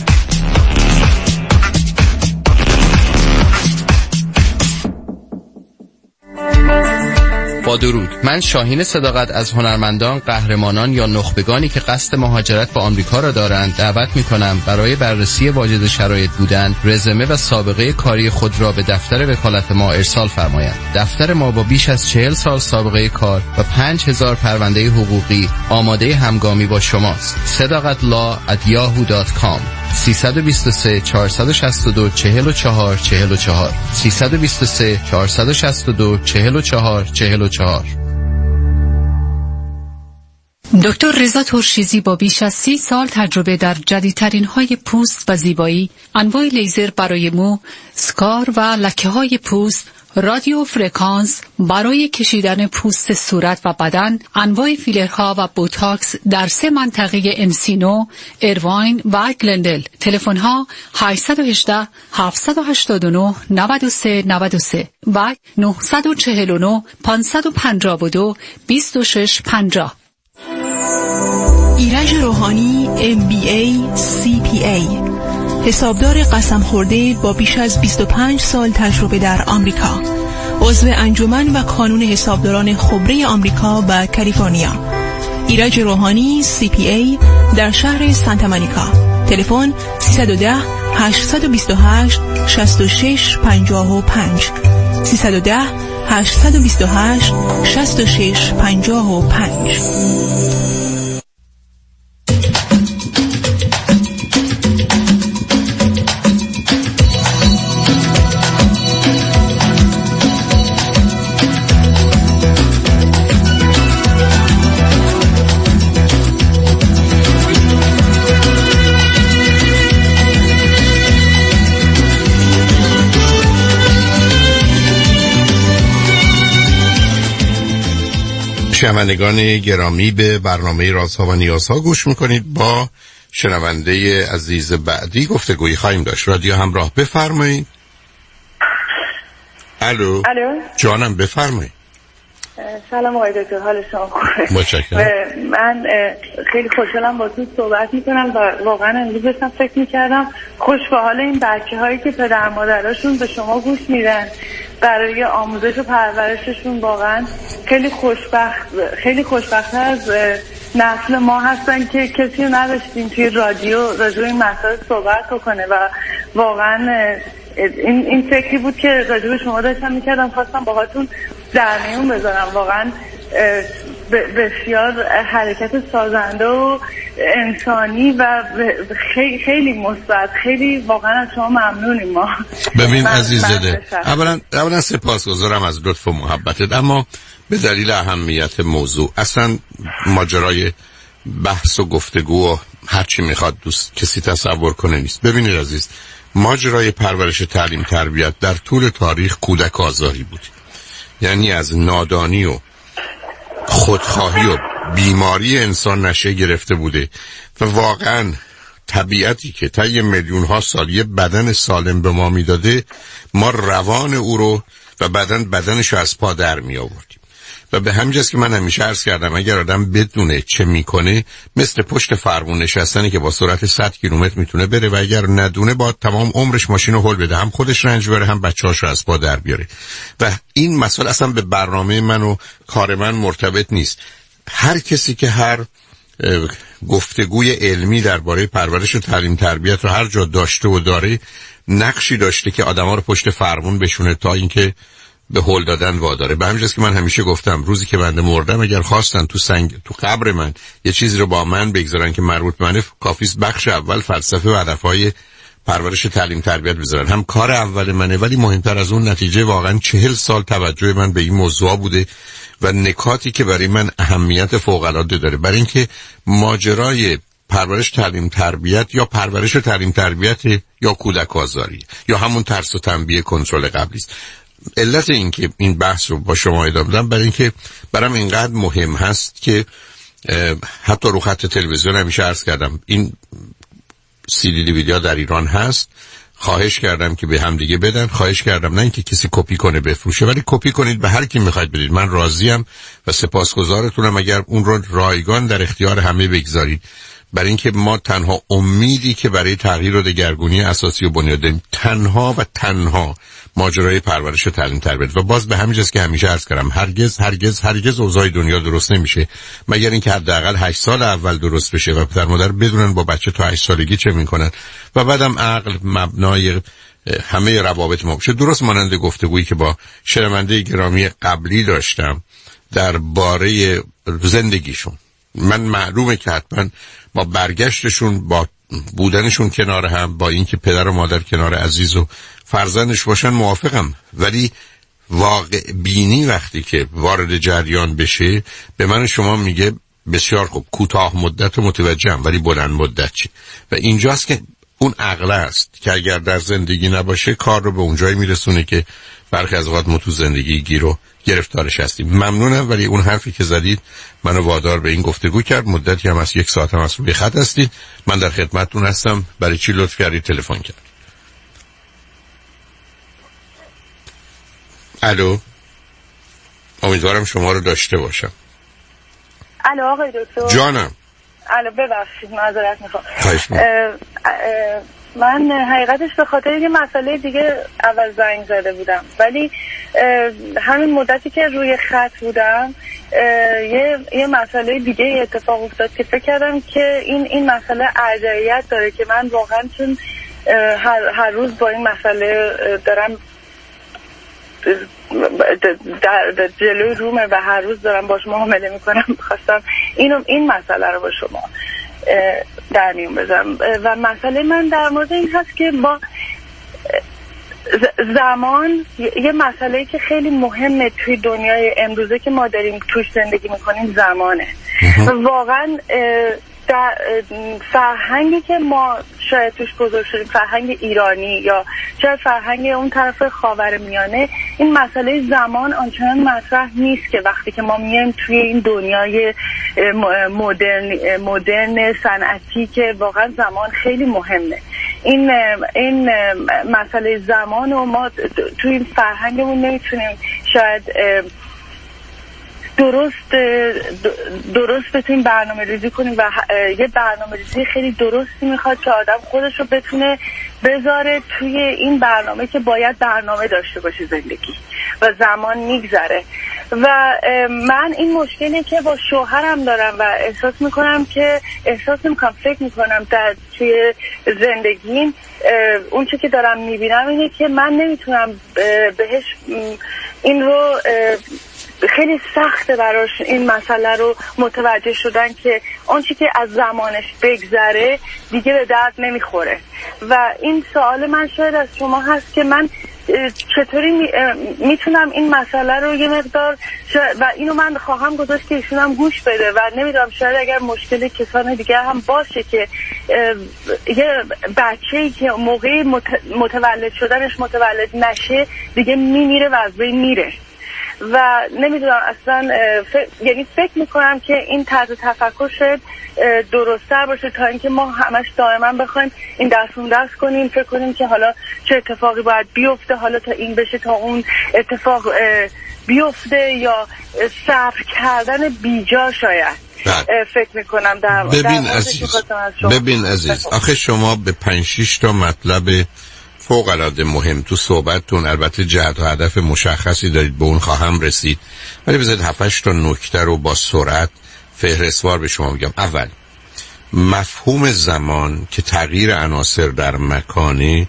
با درود، من شاهین صداقت از هنرمندان، قهرمانان یا نخبگانی که قصد مهاجرت به آمریکا را دارند دعوت می‌کنم برای بررسی واجد شرایط بودن، رزومه و سابقه کاری خود را به دفتر وکالت ما ارسال فرمایند. دفتر ما با بیش از چهل سال سابقه کار و پنج هزار پرونده حقوقی آماده همگامی با شماست. صداقت لا ات یاهو دات کام سه دو سه چهار شش دو چهار چهار چهار چهار سه دو سه چهار شش دو چهار چهار چهار چهار. دکتر رضا ترشیزی با بیش از سی سال تجربه در جدیدترین های پوست و زیبایی، انواع لیزر برای مو، سکار و لکه های پوست، رادیو فرکانس برای کشیدن پوست صورت و بدن، انواع فیلرها و بوتاکس در سه منطقه امسینو، ایرواین و گلندل. تلفن ها هشت یک هشت هفت هشت نه نه سه نه سه و نه چهار نه پنج پنج دو دو شش پنجاه. ایرج روحانی ام بی ای سی پی ای، حسابدار قسم خورده با بیش از بیست و پنج سال تجربه در آمریکا، عضو انجمن و کانون حسابداران خبره آمریکا و کالیفرنیا. ایرج روحانی سی پی ای در شهر سانتا مونیکا. تلفن سیصد و ده هشتصد و بیست و هشت شصت و شش پنجاه و پنج سیصد و ده هشتصد و بیست و هشت شصت و شش پنجاه و پنج. شنوندگان گرامی، به برنامه رازها و نیازها گوش میکنید. با شنونده عزیز بعدی گفتگویی خواهیم داشت. رادیو همراه، بفرمایید. الو. الو. جانم بفرمایید. سلام آقای دکتر، حال شما خوبه؟ متشکرم. من خیلی خوشحالم با تو صحبت میکنم و واقعا امروز داشتم فکر میکردم خوش به حال این بچه هایی که پدر مادراشون به شما گوش میدن برای آموزش و پرورششون. واقعا خیلی خوشبخت خیلی خوشبخت‌تر از نسل ما هستن که کسی رو نداشتیم توی رادیو راجع به این مسائل صحبت بکنه و واقعا این این فکری بود که راجع به شما داشتم میکردم، خواستم باهاتون در میون بذارم. واقعا بسیار حرکت سازنده و انسانی و خیلی خیلی مثبت. خیلی واقعا از شما ممنونیم ما. ببین عزیز دل، اولا اولا سپاسگزارم از لطف و محبتت، اما به دلیل اهمیت موضوع اصلا ماجرای بحث و گفتگو و هرچی میخواد دوست کسی تصور کنه نیست. ببینید عزیز، ماجرای پرورش تعلیم تربیت در طول تاریخ کودک آزاری بود. یعنی از نادانی و خودخواهی و بیماری انسان نشه گرفته بوده و واقعا طبیعتی که طی میلیون ها سال یه بدن سالم به ما میداده، ما روان او رو و بدن بدنش رو از پا در می آوردیم. و به همین جاست که من همیشه عرض کردم اگر آدم بدونه چه میکنه، مثل پشت فرمون نشستنی که با سرعت صد کیلومتر میتونه بره و اگر ندونه با تمام عمرش ماشین رو هل بده، هم خودش رنج بره هم بچه‌هاش رو از پا در بیاره. و این مسئله اصلا به برنامه من و کار من مرتبط نیست. هر کسی که هر گفتگوی علمی درباره پرورش و تعلیم تربیت رو هر جا داشته و داره، نقشی داشته که آدما رو پشت فرمون بشونه تا اینکه به هول دادن واداره. به همین جاست که من همیشه گفتم روزی که بنده مردم اگر خواستن تو سنگ تو قبر من یه چیزی رو با من بگذارن که مربوط به منه، کافیست بخش اول فلسفه و هدفهای پرورش تعلیم تربیت بذارن. هم کار اول منه، ولی مهمتر از اون نتیجه واقعا چهل سال توجه من به این موضوع بوده و نکاتی که برای من اهمیت فوق العاده داره. برای اینکه ماجرای پرورش تعلیم تربیت یا پرورش تعلیم تربیت یا کودک آزاری یا همون ترس و تنبیه کنترل قبلی است. علت این که این بحث رو با شما ادامه بدم برای اینکه برام اینقدر مهم هست که حتی رو خط تلویزیون همیشه عرض کردم این سی دی ویدیو در ایران هست، خواهش کردم که به هم دیگه بدن، خواهش کردم نه اینکه کسی کپی کنه بفروشه، ولی کپی کنید به هر کی میخواید بدید. من راضیم و سپاسگزارتونم اگر اون رو رایگان در اختیار همه بگذارید، برای اینکه ما تنها امیدی که برای تغییر و دگرگونی اساسی و بنیادی تنها و تنها ماجرای پرورش و تعلیم تربیت. و باز به همین جاست که همیشه عرض کردم هرگز هرگز هرگز اوضاع دنیا درست نمیشه مگر اینکه حداقل هشت سال اول درست بشه و پدر مادر بدونن با بچه تا هشت سالگی چه میکنن و بعدم عقل مبنای همه روابط ما بشه. درست مانند گفتگویی که با شنونده گرامی قبلی داشتم درباره زندگیشون، من معلومه که حتما با برگشتشون، با بودنشون کنار هم، با اینکه پدر و مادر کنار عزیز و فرزندش باشن موافقم، ولی واقع بینی وقتی که وارد جریان بشه به من شما میگه بسیار خوب کوتاه مدت متوجهم ولی بلند مدت چی؟ و اینجاست که اون عقل است که اگر در زندگی نباشه کار رو به اونجایی میرسونه که برخی از اوقات ما تو زندگی گیر و گرفتارش هستیم. ممنونم، ولی اون حرفی که زدید منو وادار به این گفتگو کرد. مدتی هم از یک ساعت هم از روی خط هستید، من در خدمتتون هستم. برای چی لطف کردید تلفن کرد؟ الو، امیدوارم شما رو داشته باشم. الو آقای دکتر. جانم. الو ببخشید معذرت میخوام. من حقیقتش به خاطر یه مسئله دیگه اول زنگ زده بودم، ولی همین مدتی که روی خط بودم یه یه مسئله دیگه اتفاق افتاد که فکر کردم که این این مسئله ارجحیت داره که من واقعا چون هر هر روز با این مسئله دارم در, در جلوی رومه و هر روز دارم باش معامله میکنم. خواستم اینو این مسئله رو با شما در میون بذارم و مسئله من در مورد این هست که با زمان یه مسئله که خیلی مهمه توی دنیای امروزه که ما داریم توش زندگی میکنیم زمانه. واقعا در فرهنگی که ما شاید توش بزرگ شدیم، فرهنگ ایرانی یا شاید فرهنگ اون طرف خاورمیانه، این مسئله زمان آنچنان مطرح نیست که وقتی که ما میایم توی این دنیای مدرن مدرن صنعتی که واقعا زمان خیلی مهمه. این این مسئله زمان و ما توی این فرهنگمون نمیتونیم شاید درست درست بتونیم برنامه ریزی کنیم و یه برنامه ریزی خیلی درستی میخواد که آدم خودش رو بتونه بذاره توی این برنامه که باید برنامه داشته باشه زندگی و زمان میگذره. و من این مشکلی که با شوهرم دارم و احساس میکنم که احساس میکنم فکر میکنم در توی زندگیم اون چه که دارم میبینم اینه که من نمیتونم بهش این رو خیلی سخته براش این مسئله رو متوجه شدن که آنچه که از زمانش بگذره دیگه به درد نمیخوره. و این سوال من شاید از شما هست که من چطوری میتونم این مسئله رو یه مقدار و اینو من خواهم گذاشت که ایشون هم گوش بده و نمیدونم شاید اگر مشکل کسان دیگه هم باشه که یه بچه‌ای که موقع متولد شدنش متولد نشه دیگه میمیره و از بین میره و نمیدونم اصلا ف... یعنی فکر میکنم که این طرز تفکر شاید درست‌تر باشه تا اینکه ما همش دائما بخوایم این دست اون دست کنیم، فکر کنیم که حالا چه اتفاقی باید بیفته حالا تا این بشه تا اون اتفاق بیفته یا صبر کردن بیجا شاید فکر میکنم در ببین عزیز ببین عزیز آخه شما به پنج شش تا مطلب فوق العاده مهم تو صحبتتون البته جهت و هدف مشخصی دارید، به اون خواهم رسید، ولی بذارید هفت هشت تا نکته رو با سرعت فهرستوار به شما میگم. اول، مفهوم زمان که تغییر عناصر در مکانی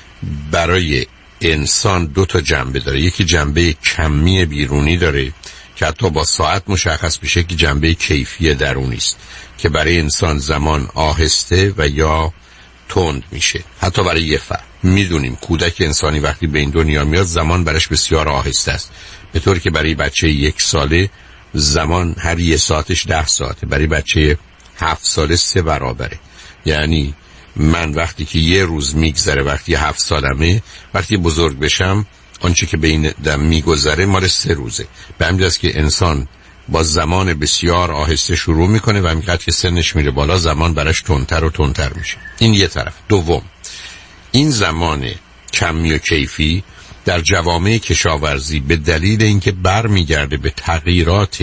برای انسان دو تا جنبه داره. یکی جنبه کمی بیرونی داره که حتی با ساعت مشخص میشه، که جنبه کیفی درونی است که برای انسان زمان آهسته و یا تند میشه. حتی برای یه فرد میدونیم کودک انسانی وقتی به این دنیا میاد زمان برش بسیار آهسته است، به طوری که برای بچه یک ساله زمان هر یه ساعتش ده ساعته، برای بچه هفت ساله سه برابره. یعنی من وقتی که یه روز میگذره وقتی هفت سالمه، وقتی بزرگ بشم آنچه که بین دم میگذره مال سه روزه. به همین جاست که انسان با زمان بسیار آهسته شروع میکنه و همینقدر که سنش میره بالا زمان برش تندتر و تندتر میشه. این یه طرف. دوم، این زمان کمی و کیفی در جوامع کشاورزی به دلیل اینکه بر میگرده به تغییرات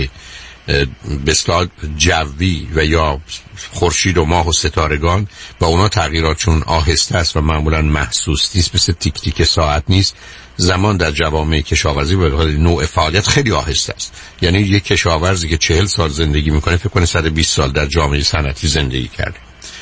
به اصطلاح جوی و یا خورشید و ماه و ستارگان و اونا تغییراتشون آهسته است و معمولا محسوس نیست، مثل تیک تیک ساعت نیست. زمان در جوامع کشاورزی به خاطر نوع فعالیت خیلی آهسته است. یعنی یک کشاورزی که چهل سال زندگی میکنه فکر کنه صد و بیست سال در جامعه صنعتی زندگی کرده.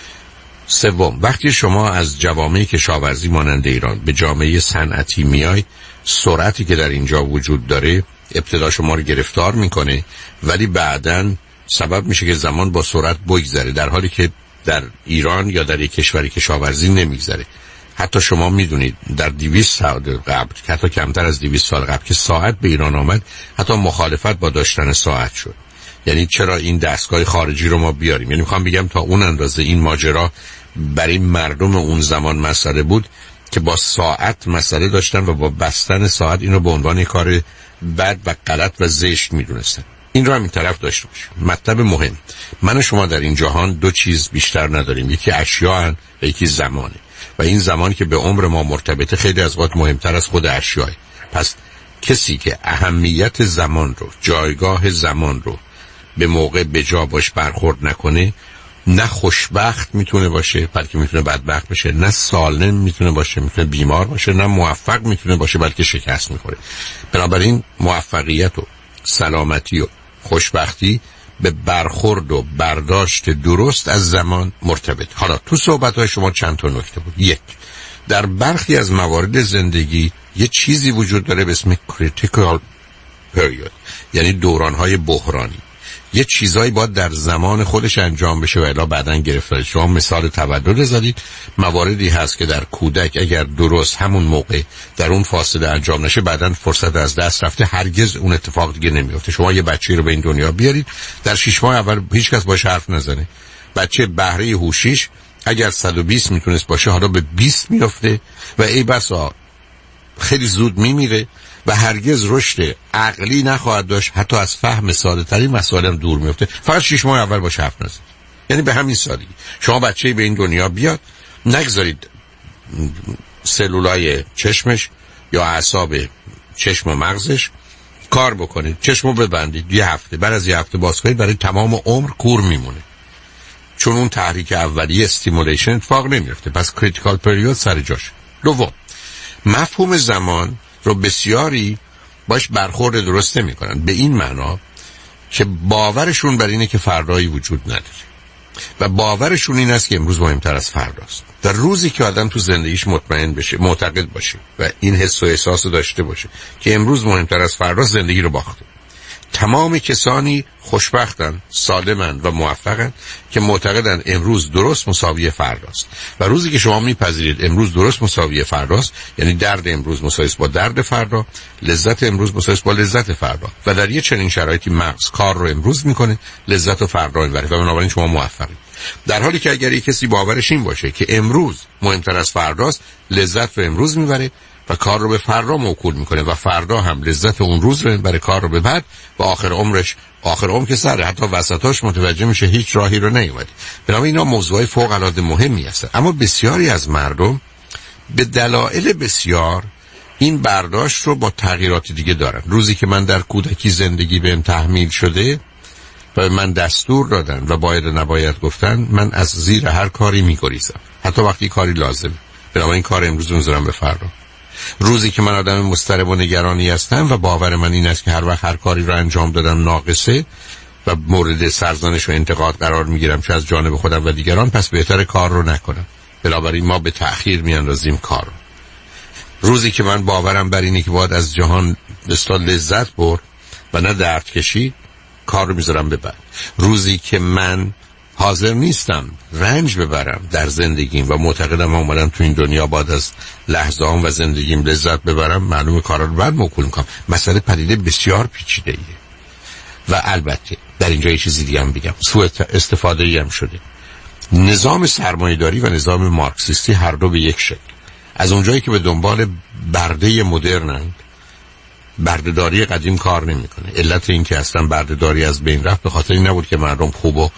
سوم، وقتی شما از جوامع کشاورزی مانند ایران به جامعه صنعتی میای، سرعتی که در اینجا وجود داره ابتدا شما رو گرفتار میکنه ولی بعداً سبب میشه که زمان با سرعت بگذره، در حالی که در ایران یا در یک کشوری کشاورزی نمیگذره. حتی شما میدونید در دویست سال قبل، حتی کمتر از دویست سال قبل که ساعت به ایران آمد، حتی مخالفت با داشتن ساعت شد. یعنی چرا این دستگاه خارجی رو ما بیاریم؟ یعنی میخوام بگم تا اون اندازه این ماجرا برای مردم اون زمان مسئله بود که با ساعت مسئله داشتن و با بستن ساعت اینو به عنوان کار بد و غلط و زشت میدونستن. این رو هم این طرف داشته باشیم. مطلب مهم، من و شما در این جهان دو چیز بیشتر نداریم، یکی اشیاء و یکی زمانه، و این زمان که به عمر ما مرتبطه خیلی از وقت مهمتر از خود اشیاء. پس کسی که اهمیت زمان رو، جایگاه زمان رو به موقع به جا باش برخورد نکنه، نه خوشبخت میتونه باشه بلکه میتونه بدبخت بشه، نه سالم میتونه باشه میتونه بیمار باشه، نه موفق میتونه باشه بلکه شکست میخوره. بنابراین موفقیت و سلامتی و خوشبختی به برخورد و برداشت درست از زمان مرتبط. حالا تو صحبت‌های شما چند تا نکته بود. یک، در برخی از موارد زندگی یه چیزی وجود داره به اسم critical period، یعنی دوران‌های بحرانی. یه چیزایی باید در زمان خودش انجام بشه و الا بعداً گرفتاری. شما مثال تولد زدید، مواردی هست که در کودک اگر درست همون موقع در اون فاصله انجام نشه بعداً فرصت از دست رفته، هرگز اون اتفاق دیگه نمیفته. شما یه بچه‌ای رو به این دنیا بیارید، در شش ماه اول هیچ کس باهاش حرف نزنه، بچه بهره هوشیش اگر صد و بیست میتونست باشه حالا به بیست میفته و ای بسا خیلی زود میمیره و هرگز رشد عقلی نخواهد داشت، حتی از فهم ساده ترین مسائل هم دور میفته. فقط شش ماه اول باشه حرف نزنید. یعنی به همین سادگی شما بچه‌ای به این دنیا بیاد، نگذارید سلولای چشمش یا اعصاب چشم و مغزش کار بکنید، چشمو ببندید یه هفته، بعد از یه هفته باز کنید، برای تمام عمر کور میمونه، چون اون تحریک اولیه استیمولیشن اتفاق نمیفته. پس کریتیکال پریود سر جاش. دوم، مفهوم زمان رو بسیاری باش برخورد درست نمی کنن، به این معنا که باورشون بر اینه که فردایی وجود نداره و باورشون این است که امروز مهمتر از فرداست. در روزی که آدم تو زندگیش مطمئن بشه، معتقد باشه و این حس و احساس رو داشته باشه که امروز مهمتر از فرداست، زندگی رو باخته. تمام کسانی خوشبختن، سالمن و موفقن که معتقدن امروز درست مساوی فرداست. و روزی که شما میپذیرید امروز درست مساوی فرداست، یعنی درد امروز مساوی است با درد فردا، لذت امروز مساوی است با لذت فردا، و در یه چنین شرایطی مغز کار رو امروز میکنه، لذت و فردا میبره و بنابراین شما موفقید. در حالی که اگر یک کسی باورش این باشه که امروز مهمتر از فرداست، لذت رو امروز میبره و کار رو به فردا موکول میکنه و فردا هم لذت اون روز رو میبره کار رو به بعد، و آخر عمرش آخر عمر که سره حتی وسطاش متوجه میشه هیچ راهی رو نیومد. بنابراین اینا موضوعای فوق العاده مهمی هستن. اما بسیاری از مردم به دلایل بسیار این برداشت رو با تغییرات دیگه دارن. روزی که من در کودکی زندگی بهم تحمیل شده و من دستور دادن و باید و نباید گفتن، من از زیر هر کاری میگریزم، حتی وقتی کاری لازمه. بنابراین کار امروز رو میذارم به فردا. روزی که من آدم مضطرب و نگرانی هستم و باور من این است که هر وقت هر کاری رو انجام دادم ناقصه و مورد سرزنش و انتقاد قرار میگیرم، چه از جانب خودم و دیگران، پس بهتر کار رو نکنم. بنابراین ما به تأخیر میاندازیم کار رو. روزی که من باورم بر اینه که باید از جهان دستا لذت برد و نه درد کشید، کار رو میذارم به بعد. روزی که من حاضر نیستم رنج ببرم در زندگیم و معتقدم من اومدم تو این دنیا باید از لحظه هم و زندگیم لذت ببرم، معلومه کارا رو بعد موکول میکنم. مسئله پدیده بسیار پیچیده ایه و البته در اینجا یه چیزی دیگه هم بگم، سوء استفاده ای هم شده. نظام سرمایه‌داری و نظام مارکسیستی هر دو به یک شکل. از اونجایی که به دنبال برده مدرنند، بردهداری قدیم کار نمیکنه. علت این که اصلا بردهداری از بین رفت به خاطر این نبود که مردم خوب و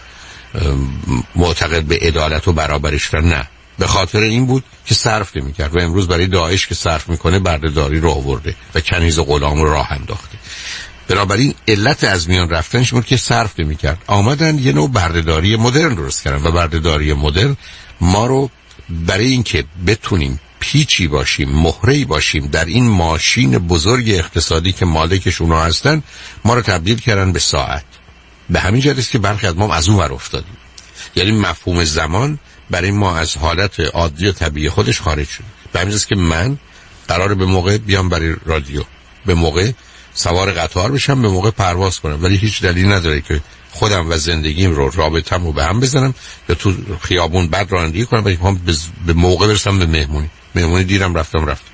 معتقد به عدالت و برابری شدن، نه، به خاطر این بود که صرف نمی‌کرد و امروز برای داعش که صرف میکنه بردهداری رو آورده و کنیز و غلام رو راه انداخته. بنابراین علت از میان رفتنش بود که صرف نمی‌کرد. آمدن یه نوع بردهداری مدرن درست کردن و بردهداری مدرن ما رو برای اینکه بتونیم پیچی باشیم، مهره‌ای باشیم در این ماشین بزرگ اقتصادی که مالکش اونا هستن، ما رو تبدیل کردن به ساعت. به همین جهت است که برخی از ما از اون ور افتادیم. یعنی مفهوم زمان برای ما از حالت عادی و طبیعی خودش خارج شد. به همین جهت است که من قراره به موقع بیام برای رادیو، به موقع سوار قطار بشم، به موقع پرواز کنم، ولی هیچ دلیل نداره که خودم و زندگیم رو، رابطه‌م رو به هم بزنم یا تو خیابون بد رانندگی کنم ولی میخوام به موقع برسم به مهمونی. مهمونی دیرم رفتم رفتم.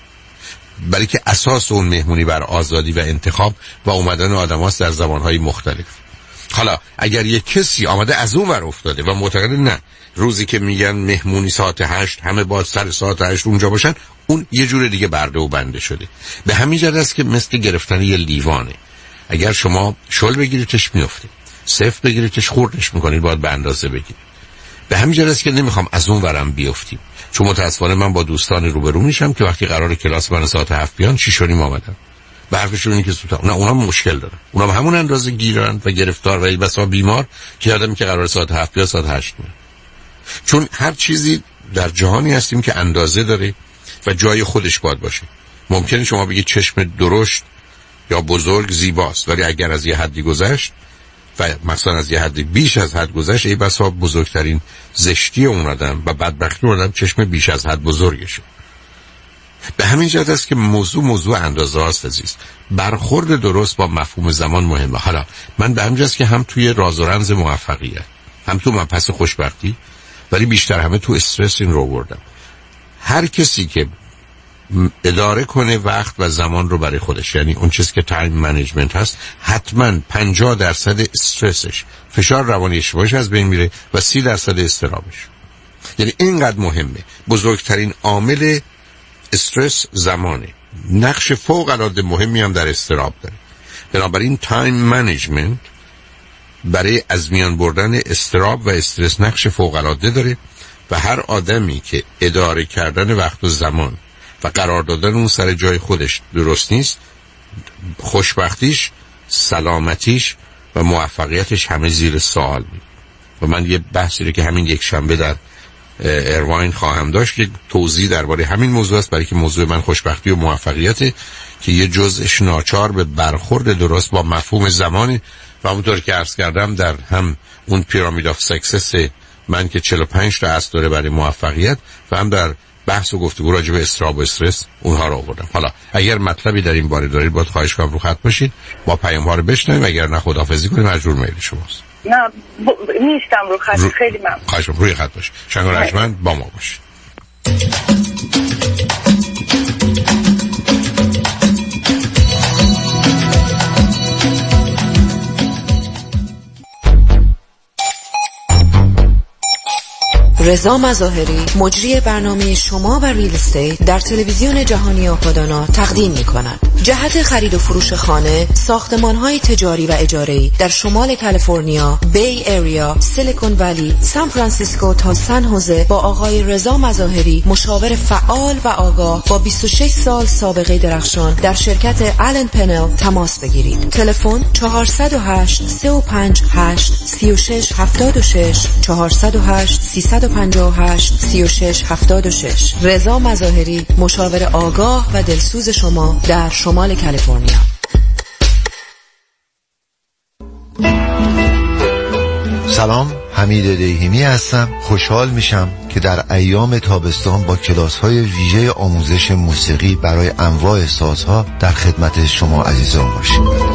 برای که اساس اون مهمونی بر آزادی و انتخاب و اومدن آدم هاست در زمانهای مختلف. حالا اگر یک کسی آمده از اون ور افتاده و معتقد نه روزی که میگن مهمونی ساعت هشت همه باید سر ساعت هشت اونجا باشن، اون یه جور دیگه برده و بنده شده. به همین جهت است که مثل گرفتن یه لیوانه، اگر شما شل بگیریدش میفته، صفر بگیریدش خوردش میکنید، باید به اندازه بگیرید. به همین جهت است که نمیخوام از اون ورم بیافتیم، چون متاسفانه من با دوستان روبرو میشم که وقتی قرار کلاس من ساعت هفت بیان شیش و نیم آمدن. برفشون اینه که زودتر، نه اونها مشکل دارن، اونها همون اندازه گیرن و گرفتار و بسا بیمار که آدمی که قرار ساعت هفت بیاد ساعت هشت میاد. چون هر چیزی در جهانی هستیم که اندازه داره و جای خودش باید باشه. ممکنه شما بگید چشم درشت یا بزرگ زیباست، ولی اگر از یه حدی گذشت و مثلا از یه حدی بیش از حد گذشت، ای بسا بزرگترین زشتی اون آدم و بدبختی اون آدم چشم بیش از حد بزرگشه. به همین جهت است که موضوع موضوع اندازه هاست عزیز. برخورد درست با مفهوم زمان مهمه. حالا من به همین جهت است که هم توی راز و رمز موفقیت، هم تو مبحث خوشبختی، ولی بیشتر همه تو استرس این رو بردم. هر کسی که اداره کنه وقت و زمان رو برای خودش، یعنی اون چیزی که تایم منیجمنت هست، حتما پنجاه درصد استرسش، فشار روانی اجتماعیش از بین میره و سی درصد استرابش. یعنی اینقدر مهمه. بزرگترین عامل استرس زمانه. نقش فوق العاده مهمی هم در استراب داره. بنابراین تایم منیجمنت برای از میان بردن استراب و استرس نقش فوق العاده داره و هر آدمی که اداره کردن وقت و زمان و قرار دادن اون سر جای خودش درست نیست، خوشبختیش، سلامتیش و موفقیتش همه زیر سوال میره. و من یه بحثی رو که همین یک شنبه در ایرواین خواهم داشت، یک توضیح درباره همین موضوع است، برای که موضوع من خوشبختی و موفقیته که یه جزءش ناچار به برخورد درست با مفهوم زمانی و همونطور که عرض کردم در هم اون پیرامید آف سکسس من که چهل و پنج تا اصل داره برای موفقیت و هم در بحث و گفتگو راجع به استراب و استرس اونها رو آوردم. حالا اگر مطلبی در این باره دارید باید خواهش کنم رو خط باشید، با پیام‌ها رو بشنوید، اگر نه خداحافظی کنید، مجبور میل شماست. نه ب... نیستم رو خط. رو... خیلی ممنون. خواهش می‌کنم روی خط باشید. شنگ رجمند با ما باشید. رضا مظاهری مجری برنامه شما و ریل استیت در تلویزیون جهانی آپادانا تقدیم می‌کند. جهت خرید و فروش خانه، ساختمان‌های تجاری و اجاره‌ای در شمال کالیفرنیا، بی ایریا، سیلیکون ولی، سان فرانسیسکو تا سن خوزه با آقای رضا مظاهری، مشاور فعال و آگاه با بیست و شش سال سابقه درخشان در شرکت آلن پنل تماس بگیرید. تلفن چهار صفر هشت سه و پنج هشت سه شش هفت شش چهار صفر هشت سه پنج هشت سه شش هفت شش. رضا مظاهری، مشاور آگاه و دلسوز شما در شمال کالیفرنیا. سلام، حمید دیهیمی هستم. خوشحال میشم که در ایام تابستان با کلاس‌های ویژه آموزش موسیقی برای انواع سازها در خدمت شما عزیزان باشیم.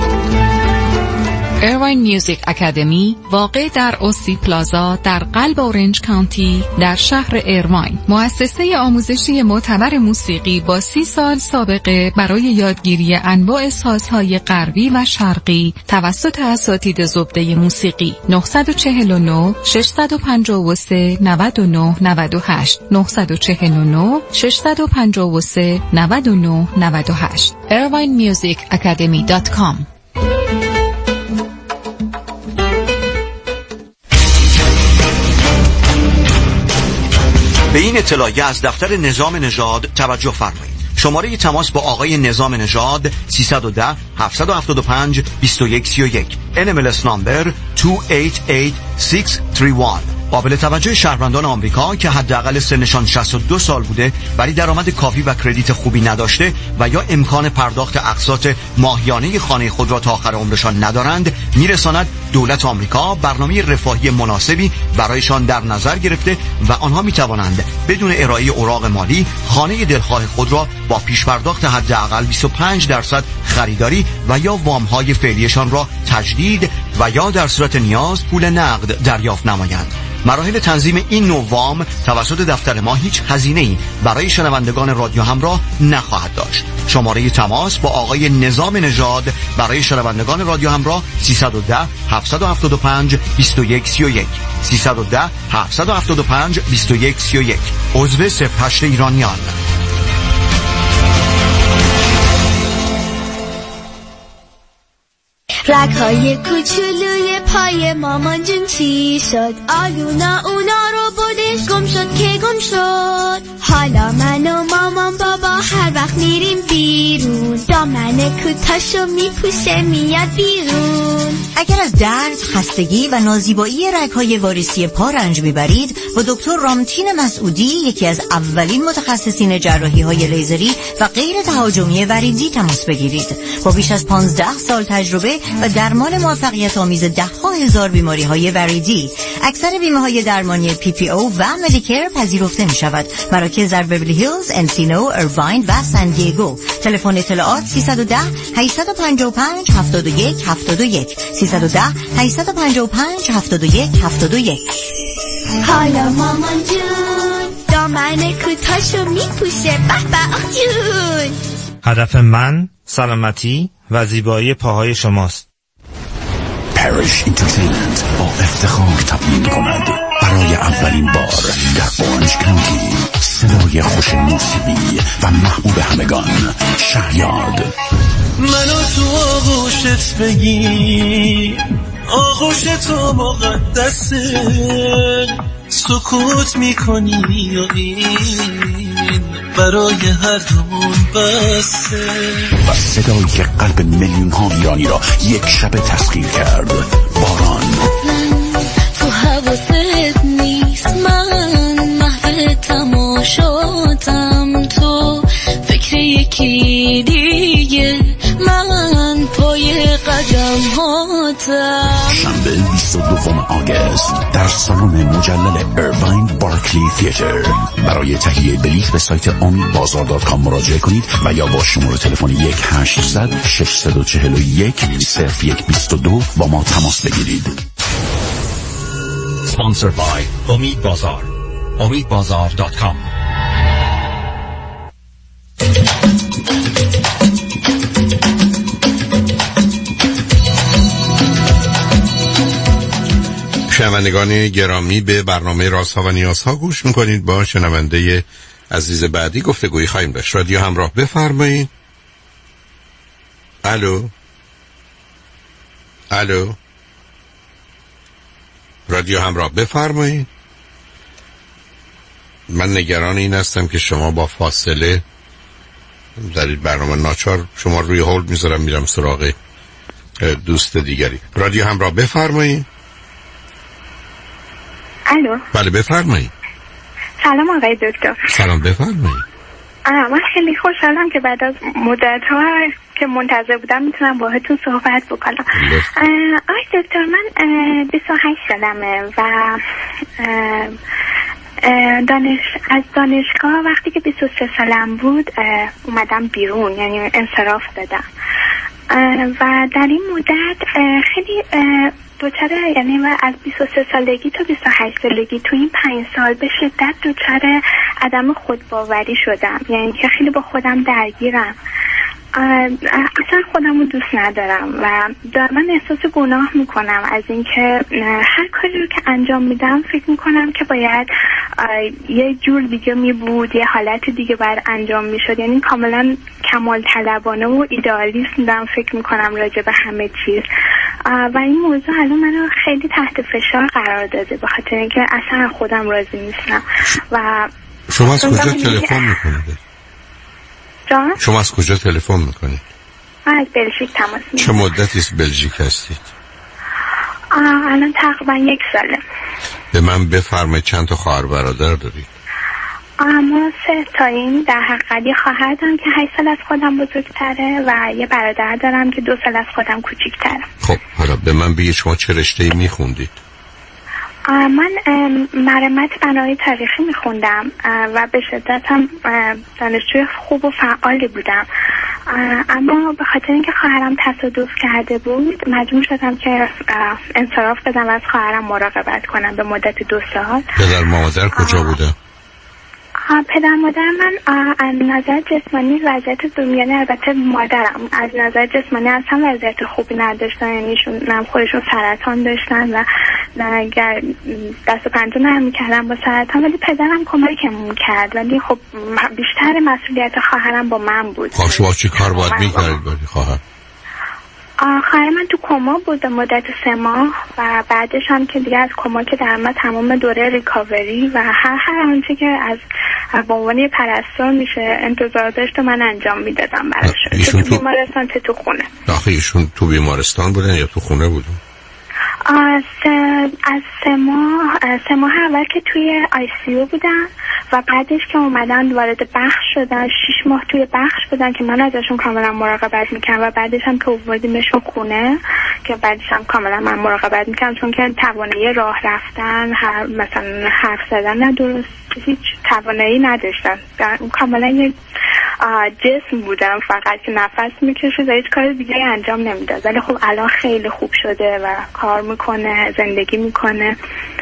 ایرواین میوزیک اکادمی واقع در اوسی پلازا در قلب اورنج کانتی در شهر ایرواین، مؤسسه آموزشی معتبر موسیقی با سی سال سابقه برای یادگیری انواع سازهای غربی و شرقی توسط اساتید زبده موسیقی. نه چهار نه شش پنج سه نه نه نه هشت نه چهار نه شش پنج سه نه نه نه هشت ایرواین میوزیک اکادمی دات کام. به این اطلاعیه از دفتر نظام نژاد توجه فرمایید. شماره تماس با آقای نظام نژاد سیصد و ده هفتصد و هفتاد و پنج بیست و یک سی و یک. ان ام ال اس نمبر دو هشت هشت شش سه یک. قابل توجه شهروندان آمریکا که حداقل سنشان شصت و دو سال بوده ولی درآمد کافی و کردیت خوبی نداشته و یا امکان پرداخت اقساط ماهیانه خانه خود را تا آخر عمرشان ندارند، میرساند دولت آمریکا برنامه رفاهی مناسبی برایشان در نظر گرفته و آنها میتوانند بدون ارائه اوراق مالی خانه دلخواه خود را با پیش پرداخت حداقل بیست و پنج درصد خریداری و یا وام‌های فعلیشان را تجدید و یا در صورت نیاز پول نقد دریافت نمایند. مراحل تنظیم این نوع وام توسط دفتر ما هیچ هزینه‌ای برای شنوندگان رادیو همراه نخواهد داشت. شماره تماس با آقای نظام نژاد برای شنوندگان رادیو همراه سیصد و ده هفتصد و هفتاد و پنج بیست و یک سی و یک سیصد و ده هفتصد و هفتاد و پنج بیست و یک سی و یک. عضو صفر هشت ایرانیان. رگ‌های کوچولوی پای مامان جون چی شد؟ آلونا اونا رو بردش گم شد که گم شد. حالا من و مامان بابا هر وقت میریم بیرون دامن کوتاشو میپوشه میاد بیرون. اگر از درد، خستگی و نازیبایی رگ‌های واریسی پا رنج میبرید با دکتر رامتین مسعودی، یکی از اولین متخصصین جراحی‌های لیزری و غیر تهاجمی وریدی تماس بگیرید. با بیش از پانزده سال تجربه و درمان موفقیت آمیز ده ها هزار بیماری های وریدی، اکثر بیمه های درمانی پی پی او و مدیکر پذیرفته می شود. مراکز در بیولی هیلز، انسینو، ایرواین و سان دیگو. تلفن اطلاعات سیصد و ده هشتصد و پنجاه و پنج هفتاد و یک هفتاد و یک سیصد و ده هشتصد و پنجاه و پنج هفتاد و یک هفتاد و یک. حالا مامان جون دامن کوتاشو میپوشه به به آخ جون. هدف من سلامتی و زیبایی پاهای شماست. پاریش انترتینمنت با افتخار تبلیغ کند برای اولین بار در اورنج کانتی صدای خوش موسیقی و محبوب همگان شهریار. منو تو آغوشت بگی، آغوش تو مقدسه، سکوت میکنی و این برای هر دومون بسه و صدایی که قلب میلیون ها ایرانی را یک شب تسخیر کرد. باران. تو حواست نیست، من محو تماشاتم، تو فکر یکی دیگه، من پای قدمهاتم. شنبه بیست و دوم آگوست در سالن مجلل ایرواین بارکلی تئاتر. برای تهیه بلیط به سایت امید بازار دات کام مراجعه کنید و یا با شماره تلفن یک هشتصد ششصد و چهل و یک صفر یک بیست و دو با ما تماس بگیرید. Sponsored by امید بازار. امید بازار دات کام. شنوندگان گرامی، به برنامه رازها و نیازها گوش میکنید. با شنونده عزیز بعدی گفتگویی خواهیم داشت. رادیو همراه، بفرمایید. الو الو رادیو همراه، بفرمایید. من نگران این هستم که شما با فاصله در این برنامه ناچار شما روی هولد میذارم، میرم سراغ دوست دیگری. رادیو همراه، بفرمایید. الو. بله بفرمایید. سلام آقای دکتر. سلام، بفرمایید. من خیلی خوشحالم که بعد از مدت ها که منتظر بودم میتونم باهاتون صحبت بکنم. آقای دکتر، من بیست و هشت سالمه و دانش از دانشگاه وقتی که بیست و سه سالم بود اومدم بیرون، یعنی انصراف دادم و در این مدت خیلی دوچار، یعنی از بیست و سه سالگی تا بیست و هشت سالگی تو این پنج سال به شدت دوچار عدم خودباوری شدم، یعنی که خیلی با خودم درگیرم، اصلا خودم رو دوست ندارم و من احساس گناه میکنم از اینکه هر کاری رو که انجام میدم فکر میکنم که باید یه جور دیگه میبود، یه حالت دیگه باید انجام میشد، یعنی کاملا کمال طلبانه و ایدئالیست میدم فکر میکنم راجع به همه چیز و این موضوع الان منو خیلی تحت فشار قرار داده به خاطر اینکه اصلا خودم راضی نیستم. و شما از کجا تلفن میکنید؟ جان؟ شما از کجا تلفن میکنید؟ از بلژیک تماس میگیرم. چه مدتی از بلژیک هستید؟ الان تقریبا یک ساله. به من بفرمایید چند تا خواهر برادر دارید؟ ما سه تاییم. در حقیقت یه خواهر دارم که هشت سال از خودم بزرگتره و یه برادر دارم که دو سال از خودم کوچیک‌تره. خب حالا به من بگید شما چه رشته‌ای میخوندید؟ من مرمت بنای تاریخی میخوندم و به شدت هم دانشجوی خوب و فعالی بودم، اما به خاطر اینکه خواهرم تصادف کرده بود مجبور شدم که انصراف بدم و از خواهرم مراقبت کنم به مدت دو سال. پدر مادر کجا بوده؟ پدر مادر من از نظر جسمانی وضعیت دومیانه، البته مادرم از نظر جسمانی اصلا وضعیت خوبی نداشتن، یعنی ایشون خودشون سرطان داشتن و اگر دست و پنجه نرم میکردم با سرطان، ولی پدرم کمکمون میکرد، ولی خب بیشتر مسئولیت خواهرم با من بود. خب شما چی کار باید میکردید برای خواهر؟ خواهر من تو کما بود به مدت سه ماه و بعدش هم که دیگه از کما که در من تمام دوره ریکاوری و هر هر آنچه که از به عنوان یه پرستار میشه انتظار داشت من انجام میدادم براش. ایشون تو بیمارستان تو, تو خونه. آخه ایشون تو بیمارستان بودن یا تو خونه بودن؟ از از سه ماه سه ماه اول که توی آی سی او بودن و بعدش که اومدن وارد بخش شدن شش ماه توی بخش بودن که من ازشون کاملا مراقبت میکنم و بعدش هم که آوردیمشون خونه که بعدش هم کاملا من مراقبت میکنم، چون که توانایی راه رفتن هر مثلا حرف زدن نه درست هیچ توانایی نداشتن، کاملا یک جسم بودم فقط که نفس میکشه و هیچ کار دیگه انجام نمیداد، ولی خب الان خیلی خوب شده و کار میکنه، زندگی میکنه.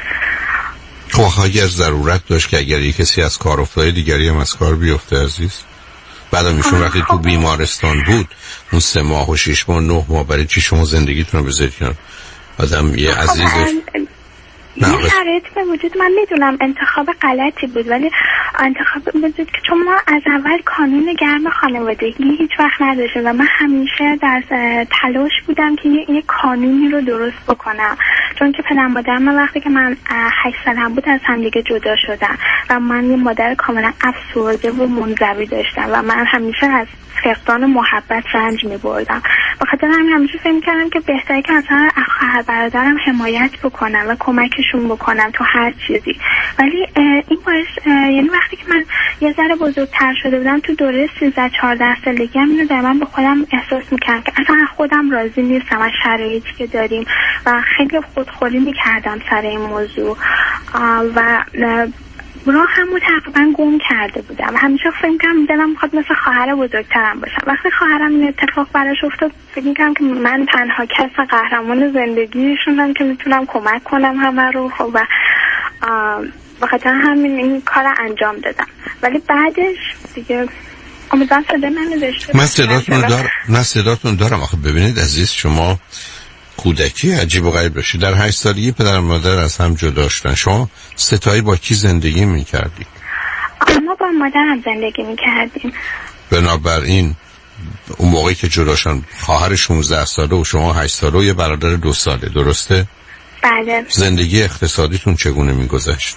خب اگه از ضرورت داشت که اگر یک کسی از کار افتاده دیگری هم از کار بیفته عزیز، بعدم ایشون وقتی تو بیمارستان بود اون سه ماه و شش ماه نه ماه برای چی شما زندگیتون رو بذارید کنار؟ آدم یه عزیزش یه شرایط به وجود، من میدونم انتخاب غلطی بود ولی انتخاب بود که چون ما از اول کانون گرم خانوادگی هیچ وقت نداشتیم و من همیشه در تلاش بودم که یه, یه کانونی رو درست بکنم، چون که پدر مادر من وقتی که من هشت سالم بود از هم دیگه جدا شدن و من یه مادر کاملا افسرده و منزوی داشتم و من همیشه از فقدان محبت رنج می‌بردم. به خاطر همین همیشه فکر می‌کردم که بهتره که مثلا از خواهر برادرم حمایت بکنم و کمکشون بکنم تو هر چیزی. ولی این باعث یعنی وقتی که من یه ذره بزرگتر شده بودم تو دوره سیزده چهارده سالگی هم اینو در من به خودم احساس می‌کردم که اصلا خودم راضی نیستم از شرایطی که داریم و خیلی خودخوری می‌کردم سر این موضوع و راه همو تقریبا گم کرده بودم. همیشه فکر می‌کردم دلم می‌خواد مثل خواهر بزرگترم باشم. وقتی خواهرم این اتفاق براش افتاد فکر می‌کردم که من تنها کس قهرمان زندگیشونم که میتونم کمک کنم همه رو خب و به خاطر همین این کار انجام دادم. ولی بعدش دیگه امیدوارم صدا من داشته من صداتون دارم نه صداتون دارم آخه ببینید عزیز شما کودکی عجیب و غریب داشتی. در هشت سالگی پدر و مادر از هم جدا شدن. شما ستایی با کی زندگی میکردی؟ ما با مادرم زندگی میکردیم. بنابراین اون موقعی که جدا شدن خواهر شانزده ساله و شما هشت ساله و یه برادر دو ساله درسته؟ بله. زندگی اقتصادیتون چگونه میگذشت؟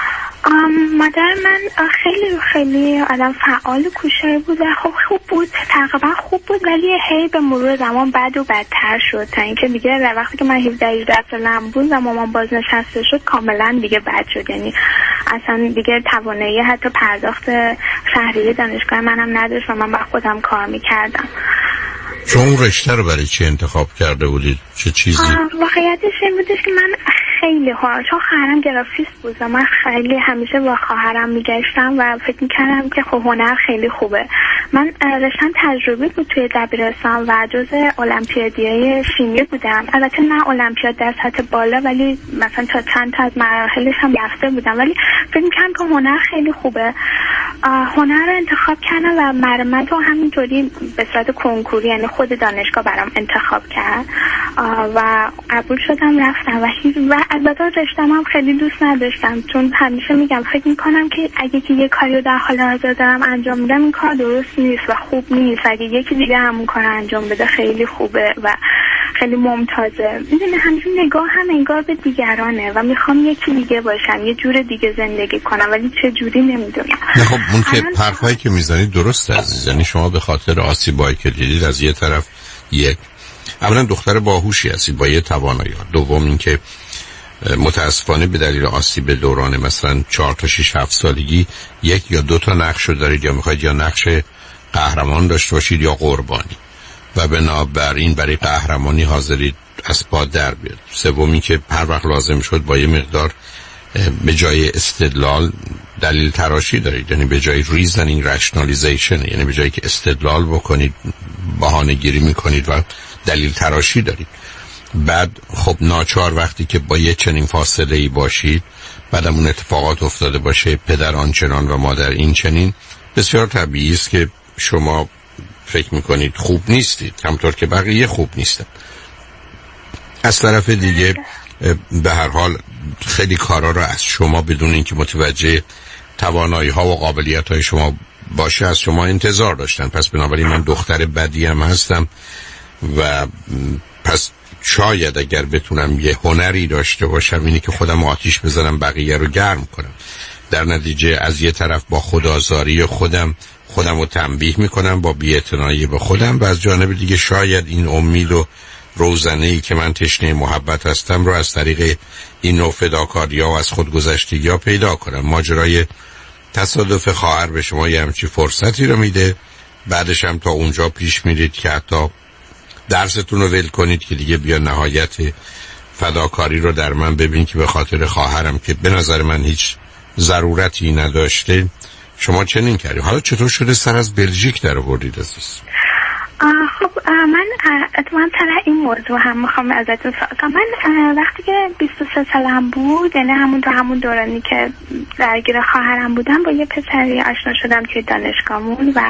مادر من خیلی خیلی آدم فعال و کوشر بود و خب خوب بود، تقریبا خوب بود، ولی هی به مرور زمان بد و بدتر شد تا اینکه دیگه وقتی که من هفده هجده سالم بود و مامان بازنشسته شد کاملا دیگه بد شد. یعنی اصلا دیگه توانایی حتی پرداخت شهریه دانشگاه منم نداشت و من با خودم کار میکردم. شما اون رشته رو برای چی انتخاب کرده بودید؟ چه چیزی؟ واقعیتش این بودش که من خیلی ها چون خواهرم گرافیست بود و من خیلی همیشه با خواهرم میگشتم و فکر میکردم که خب هنر خیلی خوبه. من رشتم تجربی بود توی دبیرستان و جزء المپیادیای شیمی بودم. البته نه المپیاد در سطح بالا ولی مثلا تا چند تا از مراحلش هم رفته بودم، ولی فکر میکردم که هنر خیلی خوبه. هنر رو انتخاب کردم و مرمت رو همینطوری به صورت کنکوری یعنی خود دانشگاه برام انتخاب کرد و قبول شدم رفتم و و البته رشتم هم خیلی دوست نداشتم چون همیشه میگم فکر میکنم که اگه که یه کاری رو در حال حاضر دارم انجام میدم این کار درست نیست و خوب نیست. اگه یکی دیگه همون کار انجام بده خیلی خوبه و خیلی ممتازه. میدونی همیشه نگاه هم انگار به دیگرانه و میخوام یکی دیگه باشم، یه جور دیگه زندگی کنم، ولی چه جوری نمیدونم. نه خب اون که حرفایی که میزنید درست عزیز. یعنی شما به خاطر آسیبایی که دیدید از یه طرف یک اولا دختر باهوشی هستی با یه توانایی، دوم اینکه متاسفانه به دلیل آسیب دوران مثلا چهار تا شش هفت سالگی یک یا دو تا نقش رو دارید، یا میخواید یا نقش قهرمان داشته باشید یا قربانی و بنابراین برای قهرمانی حاضرید از پا در بیاد. سومی که هر وقت لازم شد با یه مقدار به جای استدلال دلیل تراشی دارید، یعنی به جای ریزنینگ رشنالیزیشن، یعنی به جایی که استدلال بکنید بهانه گیری میکنید و دلیل تراشی دارید. بعد خب ناچار وقتی که با یه چنین فاصله ای باشید بعدم اون اتفاقات افتاده باشه پدر آنچنان و مادر این چنین، بسیار طبیعی است که شما فکر میکنید خوب نیستید همطور که بقیه خوب نیستن. از طرف دیگه به هر حال خیلی کارا رو از شما بدون اینکه متوجه توانایی ها و قابلیت های شما باشه از شما انتظار داشتن. پس بنابراین من دختر بدی هم هستم و پس شاید اگر بتونم یه هنری داشته باشم اینی که خودم آتیش بزنم بقیه رو گرم کنم. در نتیجه از یه طرف با خودآزاری خودم خودم رو تنبیه میکنم با بی‌اعتنایی به خودم و از جانب دیگه شاید این امید و روزنه‌ای که من تشنه محبت هستم رو از طریق این نوع فداکاری‌ها و از خودگذشتگی‌ها پیدا کنم. ماجرای تصادف خواهر به شما یه همچی فرصتی رو میده، بعدش هم تا اونجا پیش میرید که حتی درستون رو ول کنید که دیگه بیا نهایت فداکاری رو در من ببین که به خاطر خواهرم که به نظر من هیچ ضرورتی نداشته شما چنین کردید. حالا چطور شده سر از بلژیک در آوردید عزیز؟ خب من اتفاقا سر این موضوع هم میخوام ازتون سوال کنم. من وقتی که بیست و سه سالم بود یعنی همون تو همون دورانی که درگیر خواهرم بودم با یه پسری آشنا شدم توی دانشگاهمون و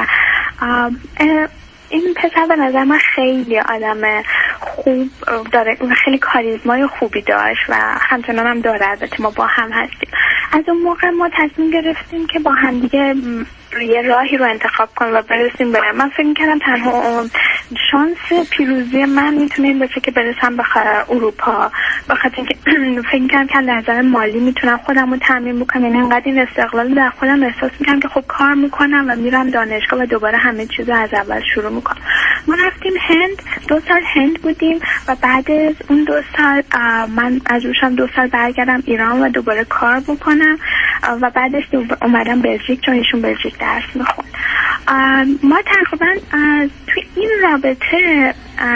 این پسر به نظر من خیلی آدم خوب داره، خیلی کاریزمای خوبی داشت و همچنان هم داره. البته ما با هم هستیم. از اون موقع ما تصمیم گرفتیم که با هم دیگه یه راهی رو انتخاب کنیم و برسیم به. من فکر می‌کردم تنها شانس پیروزی من میتونه این باشه که برسم به اروپا، بخاطر اینکه فکر می‌کردم که از نظر مالی میتونم خودم رو تامین بکنم، یعنی انقدر این استقلال در خودم احساس می‌کردم که خب کار میکنم و میرم دانشگاه و دوباره همه چیز رو از اول شروع میکنم. ما رفتیم هند، دو سال هند بودیم و بعد از اون دو سال من از روشم دو سال برگردم ایران و دوباره کار بکنم و بعدش اومدم بلژیک چون ایشون بلژیک درس میخوند. ما تقریبا توی این رابطه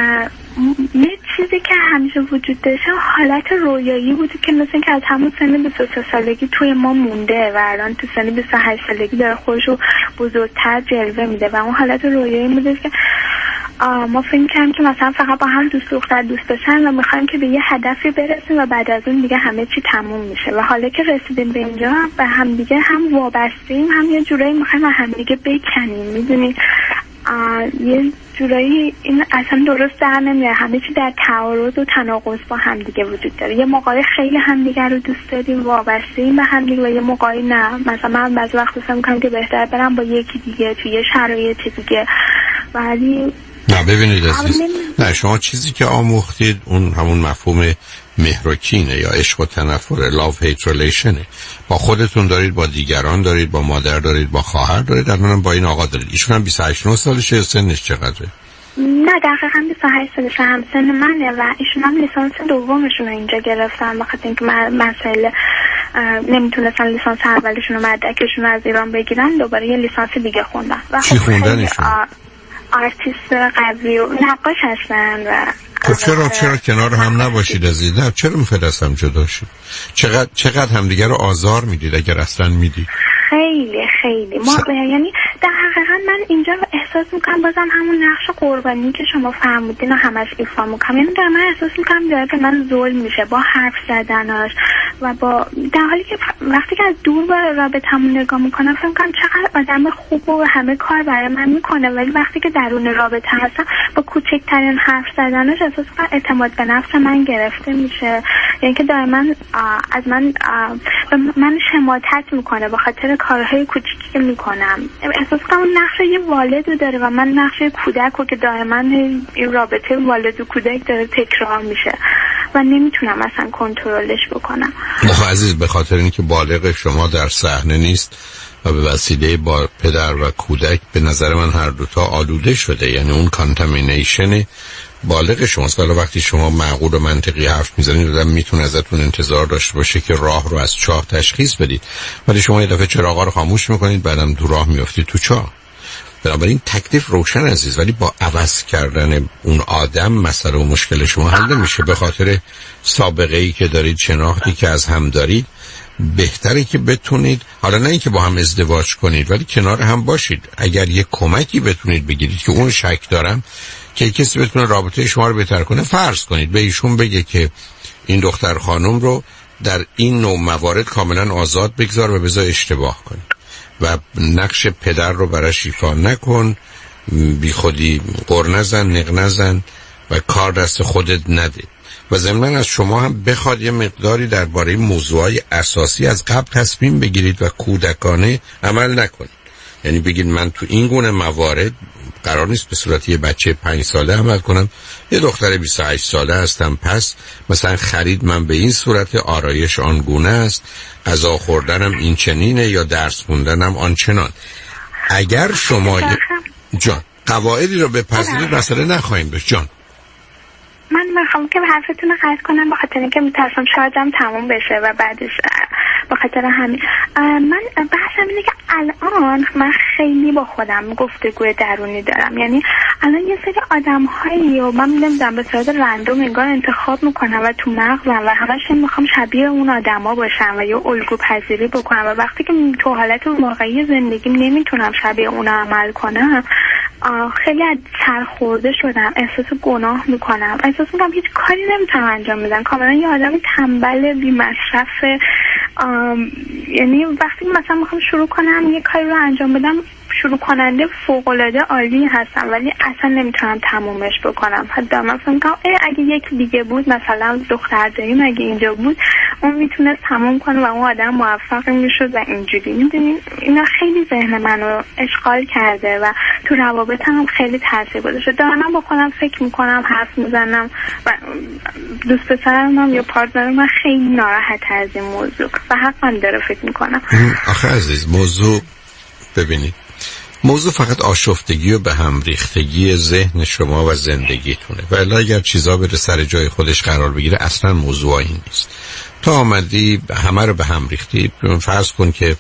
یه چیزی که همیشه وجود داشته حالت رویایی بودی که مثل که از همون سن بیست و سه سالگی توی ما مونده و الان تو سن بیست و هشت سالگی داره خودش رو بزرگتر جلوه میده و اون حالت رویایی بوده که ما فکر می‌کنیم که مثلا فقط با هم دوست دختر دوست باشن و می‌خوایم که به یه هدفی برسیم و بعد از اون دیگه همه چی تموم میشه و حالا که رسیدیم به اینجا و هم دیگه هم وابسته‌ایم هم یه جورایی می‌خوایم هم دیگه بکنیم، می‌دونید یه جورایی این اصلا درست در نمیاد، همه چی در تعارض و تناقض با هم دیگه وجود داره. یه موقعی خیلی همدیگه رو دوست داریم وابسته‌ایم به هم دیگه و یه موقعی نه. مثلا من بعضی وقتا فکر می‌کنم که بهتره برم با یکی دیگه توی یه شرایط دیگه، ولی نه ببینید عزیز، نه شما چیزی که آموختید اون همون مفهوم مهر و کینه یا عشق و تنفر، love hate relation، با خودتون دارید، با دیگران دارید، با مادر دارید، با خواهر دارید، الانم با این آقا دارید. ایشون هم بیست و هشت سالشه، سنش چقدره؟ نه دقیقاً بیست و هشت سالشه، هم سن منه و ایشون هم لیسانس دومشون رو اینجا گرفتن بخاطر اینکه مسائل نمیتونستن لیسانس اولشون و مدرکشون رو از ایران بگیرن، دوباره یه لیسانس دیگه خوندن. چی خوندن ایشون؟ آرتیست قوی و نقاش هستن و خب چرا چرا کنار هم نباشید عزیز؟ نه چرا میخواید از هم جدا شید؟ چقدر چقدر همدیگه رو آزار میدید اگر اصلا میدید؟ خیلی خیلی ما س... یعنی در حقیقت من اینجا احساس میکنم بازم همون نقش قربانی که شما فرمودین و همش ایفا میکنم، یعنی در من احساس میکنم داره که من ظلم میشه با حرف زدناش و با در حالی که وقتی که از دور به رابطه‌مون نگاه میکنم فکر میکنم چقدر آدم خوب و همه کار برای من میکنه، ولی وقتی که درون رابطه هستم با کوچکترین حرف زدناش احساس میکنم اعتماد به نفس من گرفته میشه، یعنی که دائما از من من شماتت میکنه به خاطر کارهای کوچیکی که میکنم. احساس کنم اون نقش یه والد رو داره و من نقش کودک رو که دائما این رابطه والد و کودک داره تکرار میشه و نمیتونم اصلا کنترلش بکنم. نه عزیز، به خاطر اینکه بالغ شما در صحنه نیست و به وسیله با پدر و کودک به نظر من هر دوتا آلوده شده، یعنی اون کانتامینیشن بالغ شماست. حالا وقتی شما معقول و منطقی حرف میزنید آدم میتونه ازتون انتظار داشته باشه که راه رو از چاه تشخیص بدید، ولی شما یه دفعه چراغا رو خاموش میکنید بعدم تو راه میافتید تو چاه. بنابراین تکلیف روشن عزیز، ولی با عوض کردن اون آدم مسئله و مشکل شما حل نمیشه. به خاطر سابقه ای که دارید، شناختی که از هم دارید، بهتره که بتونید حالا نه اینکه با هم ازدواج کنید ولی کنار هم باشید. اگر یه کمکی بتونید بگیرید که اون شک دارم که کسی بتونه رابطه شما رو بهتر کنه، فرض کنید به ایشون بگه که این دختر خانم رو در این نوع موارد کاملا آزاد بگذار و بذار اشتباه کنه و نقش پدر رو براش ایفا نکن، بی خودی قر نزن، نق نزن و کار دست خودت نده و ضمناً از شما هم بخواد یه مقداری درباره موضوعای اساسی از قبل تصمیم بگیرید و کودکانه عمل نکنید. یعنی بگید من تو این گونه موارد قرار نیست به صورت یه بچه پنج ساله عمل کنم، یه دختر بیست و هشت ساله هستم، پس مثلا خرید من به این صورت، آرایش آنگونه است، غذا خوردنم این چنینه یا درس خوندنم آن چنان. اگر شما جان قواعدی رو بپذیرید مسئله نخواهیم داشت. جان من میخوام که حرفتون رو قطع کنم به خاطر اینکه میترسم شارژم تموم بشه و بعدش به خاطر همین من بحثم اینه که الان من خیلی با خودم گفتگوی درونی دارم. یعنی الان یه سری آدم هایی و من نمیدونم به صورت رندوم انگار انتخاب میکنم و تو مغزم و همش میخوام شبیه اون آدما باشم و یا الگو پذیری بکنم و وقتی که تو حالت واقعی زندگیم نمیتونم شبیه اونا عمل کنم خیلی از سرخورده شدم، احساس گناه میکنم، احساس میکنم هیچ کاری نمیتونم انجام بدم، کاملا یه آدم تنبل بی مصرف. یعنی وقتی مثلا میخوام شروع کنم یه کاری رو انجام بدم، شروع کننده فوق‌العاده عالی هستم ولی اصلا نمیتونم تمومش بکنم. حتی من فکر می‌کنم اگه یکی دیگه بود، مثلا دختر داریم اگه اینجا بود، اون میتونه تموم کنه و اون آدم موفقی میشد و اینجوری. میدونین اینا خیلی ذهن منو اشغال کرده و تو روابطم هم خیلی تاثیر گذاشته. دارم با خودم فکر میکنم، حرف میزنم و دوست پسرم یا پارتنرم من خیلی ناراحت از این موضوع و حقا داره فکر میکنم. آخه عزیز موضوع ببینید، موضوع فقط آشفتگی و به هم ریختگی ذهن شما و زندگیتونه و الا اگر چیزا بره سر جای خودش قرار بگیره اصلا موضوع این نیست. تا آمدی همه رو به هم ریختی، فرض کن که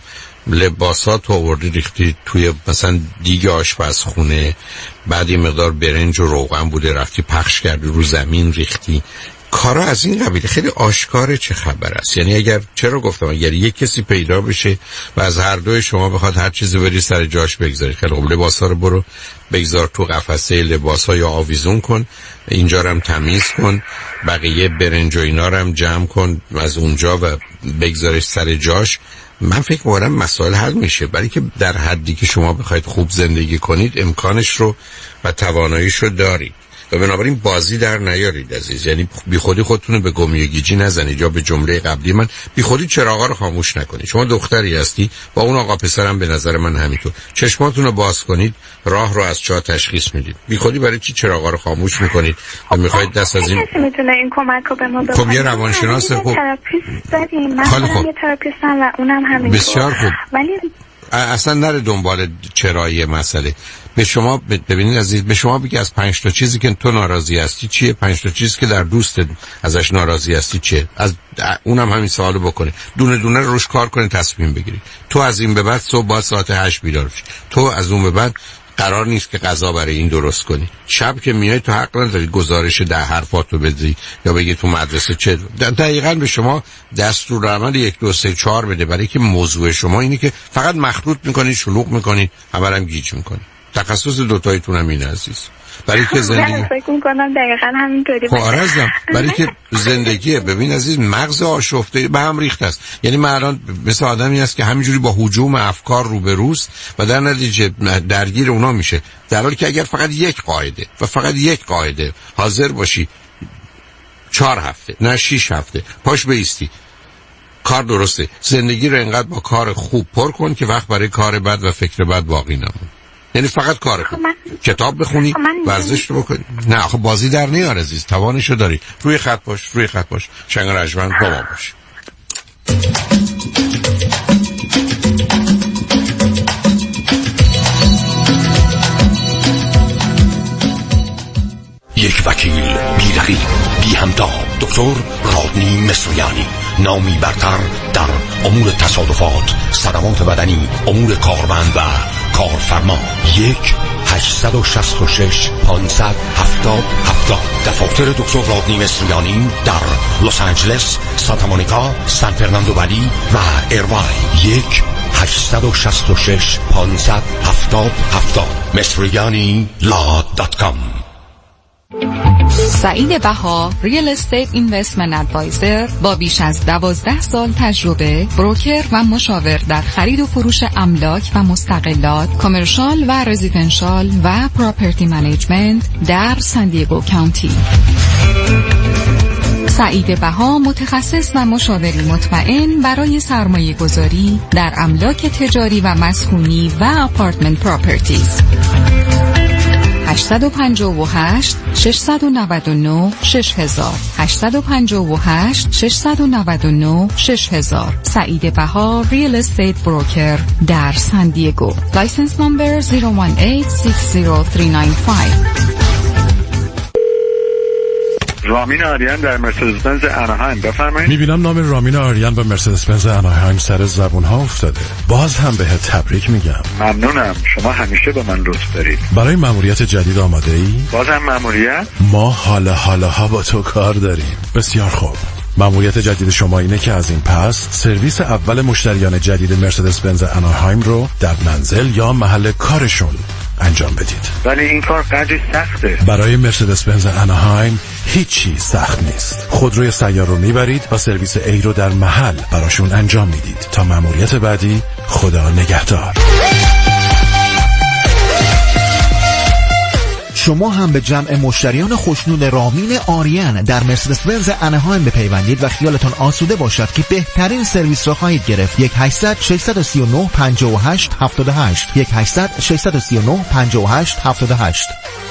لباسات رو آوردی ریختی توی مثلا دیگ آشپزخونه، بعد یه مقدار برنج و روغن بوده رفتی پخش کردی رو زمین ریختی، کارا از این قبیل. خیلی آشکاره چه خبر است. یعنی اگر چرا گفتم اگر یک کسی پیدا بشه و از هر دوی شما بخواد هر چیزی بری سر جاش بگذاری، خیلی خوب لباسا رو برو بگذار تو قفسه لباسا یا آویزون کن، اینجا رو هم تمیز کن، بقیه برنج و اینا رو هم جمع کن از اونجا و بگذارش سر جاش. من فکر می‌کنم مسائل حل میشه، برای که در حدی که شما بخواید خوب زندگی کنید امکانش رو و تواناییش رو دارید و بنابراین بازی در نیارید عزیز. یعنی بی خودی خودتون رو به گمی و گیجی نزنید یا به جمله قبلی من بی خودی چراغا رو خاموش نکنید. شما دختری هستی با اون آقا پسرم به نظر من همینطور، چشماتون رو باز کنید، راه رو از چاه تشخیص میدید. بی خودی برای چی چراغا رو خاموش میکنید و میخواید دست از این؟ کسی میتونه این کمک رو به ما بکنه؟ خب یه روانشناس خوب تراپیست داریم، من یه تراپیستم و اونم همین. بسیار خوب. ولی اصلا نره دنبال چرایی مسئله. به شما ببینید عزیز، به شما بگی از پنج تا چیزی که تو ناراضی هستی چیه، پنج تا چیزی که در دوستت ازش ناراضی هستی چیه، از اونم همین سوالو بکنه، دونه دونه روش کار کنه، تصمیم بگیری. تو از این به بعد صبح باید ساعت هشت بیدار بشی، تو از اون به بعد قرار نیست که غذا برای این درست کنی، شب که میای تو حق نداری گزارش ده حرفاتو بدی یا بگی تو مدرسه چه. دقیقاً به شما دستورالعمل یک دو سه چهار بده، برای که موضوع شما اینه که فقط مخلوط میکنید، شلوغ میکنید، همرم گیج میکنید. تخصص دوتایتون هم اینه عزیز، برای که زندگی من فکر می‌کنم دقیقاً همینطوری باشه. برای که زندگیه. ببین عزیز، مغز آشفته به هم ریخته است. یعنی من الان مثل آدمی است که همینجوری با هجوم افکار روبروست و در نتیجه درگیر اونا میشه، در حالی که اگر فقط یک قاعده و فقط یک قاعده حاضر باشی چهار هفته نه شش هفته پاش بیستی، کار درسته. زندگی رو انقدر با کار خوب پر کن که وقت برای کار بد و فکر بد باقی نمونه. یعنی فقط کار کن، کتاب بخونی، ورزش رو بکنی. نه خب بازی در نیار عزیز، توانشو داری. روی خط باش، روی خط باش. شنگ رجمن با ما باش. یک وکیل بی رقیب بی همتا، دکتر رادنی مصریانی، نامی برتر در امور تصادفات، صدمات بدنی، امور کارمند و کارفرما. یک هشتصد و شصت و شش پانصد هفتاد هفتاد. دفاتر دکتر رادنی مصریانی در لس آنجلس، سانتا مونیکا، سان فرناندو ولی و ایروای. یک هشتصد و شصت و شش پانصد هفتاد هفتاد. مصریانی لا دات کام. سعید بها، ریل استیت اینوستمنت ادوایزر با بیش از دوازده سال تجربه، بروکر و مشاور در خرید و فروش املاک و مستقلات، کامرشال و رزیدنشال و پراپرتی منیجمنت در سان دیگو کانتی. سعید بها متخصص و مشاوری مطمئن برای سرمایه گذاری در املاک تجاری و مسکونی و آپارتمنت پراپرتیز. هشت پنج هشت شش نه نه شش هزار هشت پنج هشت شش نه نه شش هزار. سعید بها، ریل استیت بروکر در سان دیگو. لایسنس نمبر صفر یک هشت شش صفر سه نه پنج. رامین آریان در مرسدس بنز اناهایم، بفرمایید. میبینم نام رامین آریان و مرسدس بنز اناهایم سر زبون ها افتاده. باز هم بهت تبریک میگم. ممنونم، شما همیشه به من لطف دارید. برای مأموریت جدید آماده ای؟ بازم مأموریت؟ ما حالا حالا ها با تو کار داریم. بسیار خوب. مأموریت جدید شما اینه که از این پس سرویس اول مشتریان جدید مرسدس بنز اناهایم رو در منزل یا محل کارشون انجام بدید. ولی این کار قدری سخته. برای مرسدس بنز اناهایم هیچی سخت نیست. خودروی سیار رو میبرید و سرویس ای رو در محل براشون انجام میدید. تا مأموریت بعدی، خدا نگهدار. شما هم به جمع مشتریان خوشنود رامین آریان در مرسدس بنز انهایم بپیوندید و خیالتان آسوده باشد که بهترین سرویس را خواهید گرفت. یک هشتصد ششصد و سی و نه پنجاه و هشت هفتاد و هشت یک هشتصد ششصد و سی و نه پنجاه و هشت هفتاد و هشت.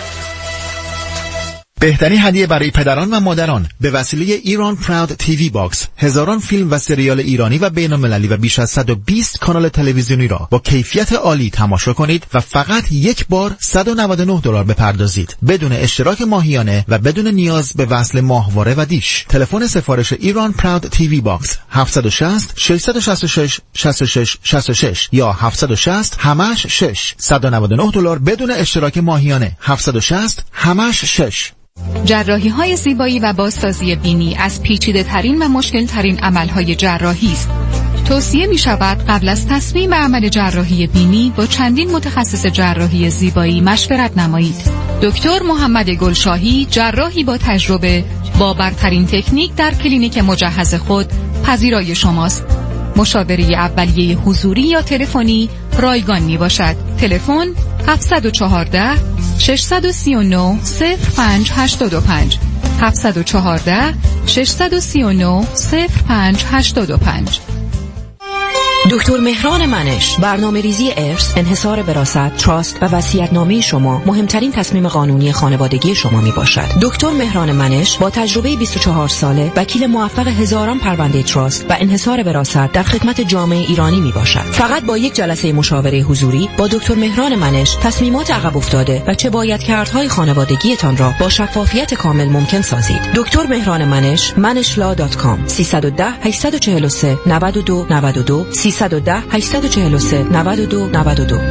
بهترین هدیه برای پدران و مادران به وسیله ایران پراود تیوی باکس، هزاران فیلم و سریال ایرانی و بین‌المللی و بیش از صد و بیست کانال تلویزیونی را با کیفیت عالی تماشا کنید و فقط یک بار صد و نود و نه دلار بپردازید بدون اشتراک ماهیانه و بدون نیاز به وصل ماهواره و دیش. تلفن سفارش ایران پراود تیوی باکس هفت شش صفر شش شش شش شش شش شش شش یا هفت شش صفر همش شش صد و نود و نه دلار بدون اشتراک ماهیانه هفت شش صفر همش شش. جراحی های زیبایی و بازسازی بینی از پیچیده ترین و مشکل ترین عمل های جراحی است. توصیه می شود قبل از تصمیم به عمل جراحی بینی با چندین متخصص جراحی زیبایی مشورت نمایید. دکتر محمد گلشاهی، جراحی با تجربه با برترین تکنیک در کلینیک مجهز خود پذیرای شماست. مشاوره اولیه حضوری یا تلفنی رایگان می باشد. تلفن هفت یک چهار شش سه نه صفر پنج هشت پنج هفت یک چهار شش سه نه صفر پنج هشت پنج. دکتر مهران منش، برنامه ریزی ارث، انحصار وراثت، تراست و وصیت‌نامه شما مهمترین تصمیم قانونی خانوادگی شما می باشد. دکتر مهران منش با تجربه بیست و چهار ساله، وکیل موفق هزاران پرونده تراست و انحصار وراثت در خدمت جامعه ایرانی می باشد. فقط با یک جلسه مشاوره حضوری با دکتر مهران منش تصمیمات عقب افتاده و چه باید کردهای خانوادگیتان را با شفافیت کامل ممکن سازید. دکتر مهران منش، منشلا دات کام سیصد و ده هشتصد و چهل و سه نود و دو نود و دو سیصد و ده هشتصد و چهل و سه نود و دو نود و دو.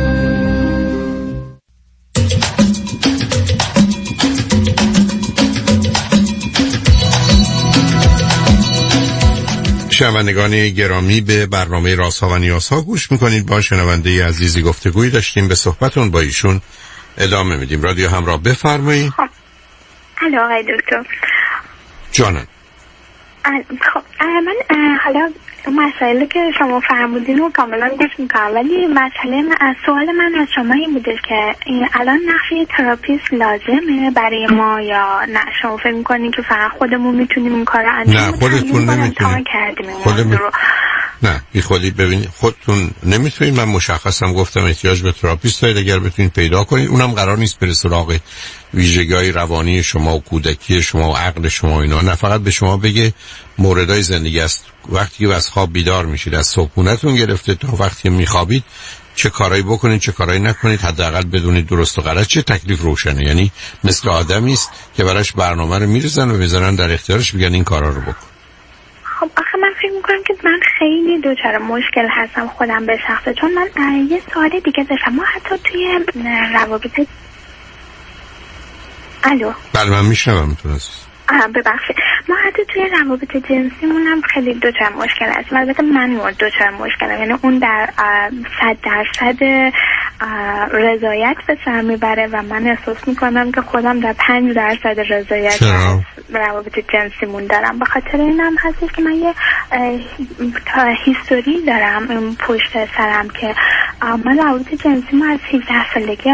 شنوندگان گرامی، به برنامه رازها و نیازها گوش میکنید. با شنونده عزیزی گفتگویی داشتیم، به صحبتون با ایشون ادامه میدیم. رادیو همراه، بفرمایید. الو آقای دکتر. جانم. خب من حالا مسائلی که شما فرمودین رو کاملا گوش میکنم، ولی مسئله من، سوال من از شما این بوده که الان نقش تراپیست لازمه برای ما یا نه؟ شما فکر میکنین که فقط خودمون میتونیم این کار رو انجام بدیم؟ نه، خودتون نمیتونید. خودمون نه بی خودی. ببینید خودتون نمیتونید. من مشخصم گفتم احتیاج به تراپیست دارید، اگر بتونید پیدا کنید. اونم قرار نیست بره سراغ ویژگی‌های روانی شما و کودکی شما و عقل شما اینا، نه، فقط به شما بگه موردای زندگی است. وقتی که از خواب بیدار میشید، از صبحونه‌تون گرفته تا وقتی میخوابید، چه کارایی بکنید چه کارایی نکنید، حداقل بدونید درست و غلط چه، تکلیف روشنه. یعنی مثل آدمی است که براش برنامه رو میریزن و میذارن در اختیارش، میگن این کارا رو بکن. خب آخه من فکر میکنم که من خیلی دوچار مشکل هستم خودم به شخصه، چون من یه سوال دیگه داشتم. ما حتی توی روابط الو بله من میشنوم تو عزیز. ببخشید، ما حتی توی روابط جنسیمون هم خیلی دوچار مشکل هست. البته من دوچار مشکلم، یعنی اون در صد درصد رضایت به سر میبره و من احساس میکنم که خودم در پنج درصد رضایت روابط جنسیمون دارم. به خاطر اینم هستش که من یه هیستوری دارم پشت سرم که من روابط جنسیمون از هفده سالگی.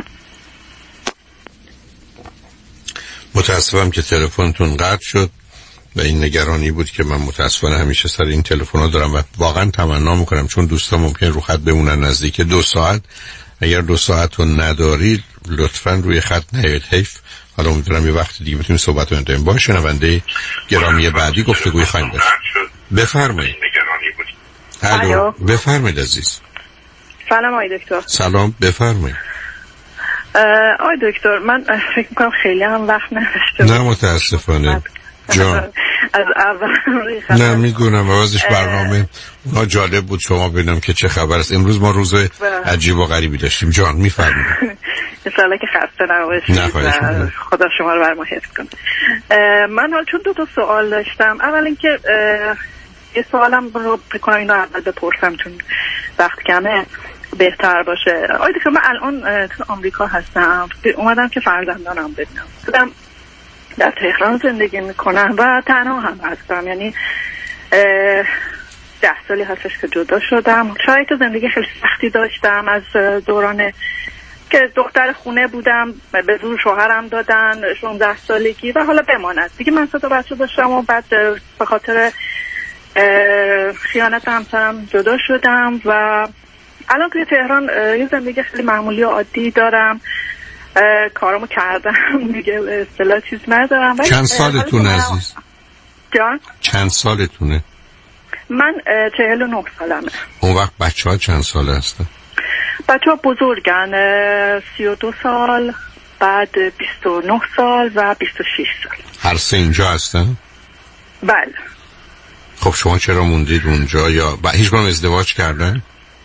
متاسفم که تلفنتون قطع شد و این نگرانی بود که من متاسفانه همیشه سر این تلفن‌ها دارم و واقعا تمنا میکنم، چون دوستا ممکن رو خط بمونن نزدیک دو ساعت. اگر دو ساعت رو ندارید لطفاً روی خط نیاید، حیف. حالا امیدوارم یه وقت دیگه بتونیم صحبت رو انجام با شنونده گرامی بعدی گفتگوی خواهیم داشت. بفرمایید. الو بفرمایید عزیز. سلام آقای دکتر. سلام، بفرمایید. آقای دکتر، من فکر میکنم خیلی هم وقت نداشته. نه متاسفانه جان. از اول نه میدونم واسش برنامه اونا جالب بود شما ببینم که چه خبر است. امروز ما روز عجیب و غریبی داشتیم. جان میفرمایید. ان شاءالله که خسته نباشید. خدا شما رو بر ما حفظ کنه. من حالا چون دو تا سوال داشتم. اول اینکه یه سوالم رو فکر کنم اینو اول بپرسم چون وقت کمه بهتر باشه. آقای دکتر، من الان تو آمریکا هستم، اومدم که فرزندانم ببینم. خودم در تهران زندگی میکنم و تنها هم هستم، یعنی ده سالی هستش که جدا شدم. شاید زندگی خیلی سختی داشتم از دوران که دختر خونه بودم، به زور شوهرم دادن شانزده سالگی و حالا بماند دیگه. من سه تا بچه داشتم و بعد به خاطر خیانت همسرم جدا شدم و الان توی تهران یه زندگی خیلی معمولی و عادی دارم. کارامو کردم دیگه، اصطلاح چیز ندارم. چند سالتونه عزیز؟ جان؟ چند سالتونه؟ من چهل و نه سالمه. اون وقت بچه ها چند ساله هستن؟ بچه ها بزرگن، سی و دو سال، بعد بیست و نه سال و بیست و شش سال. هر سه اینجا هستن؟ بله. خب شما چرا موندید اونجا؟ یا هیچ کدوم ازدواج کردن؟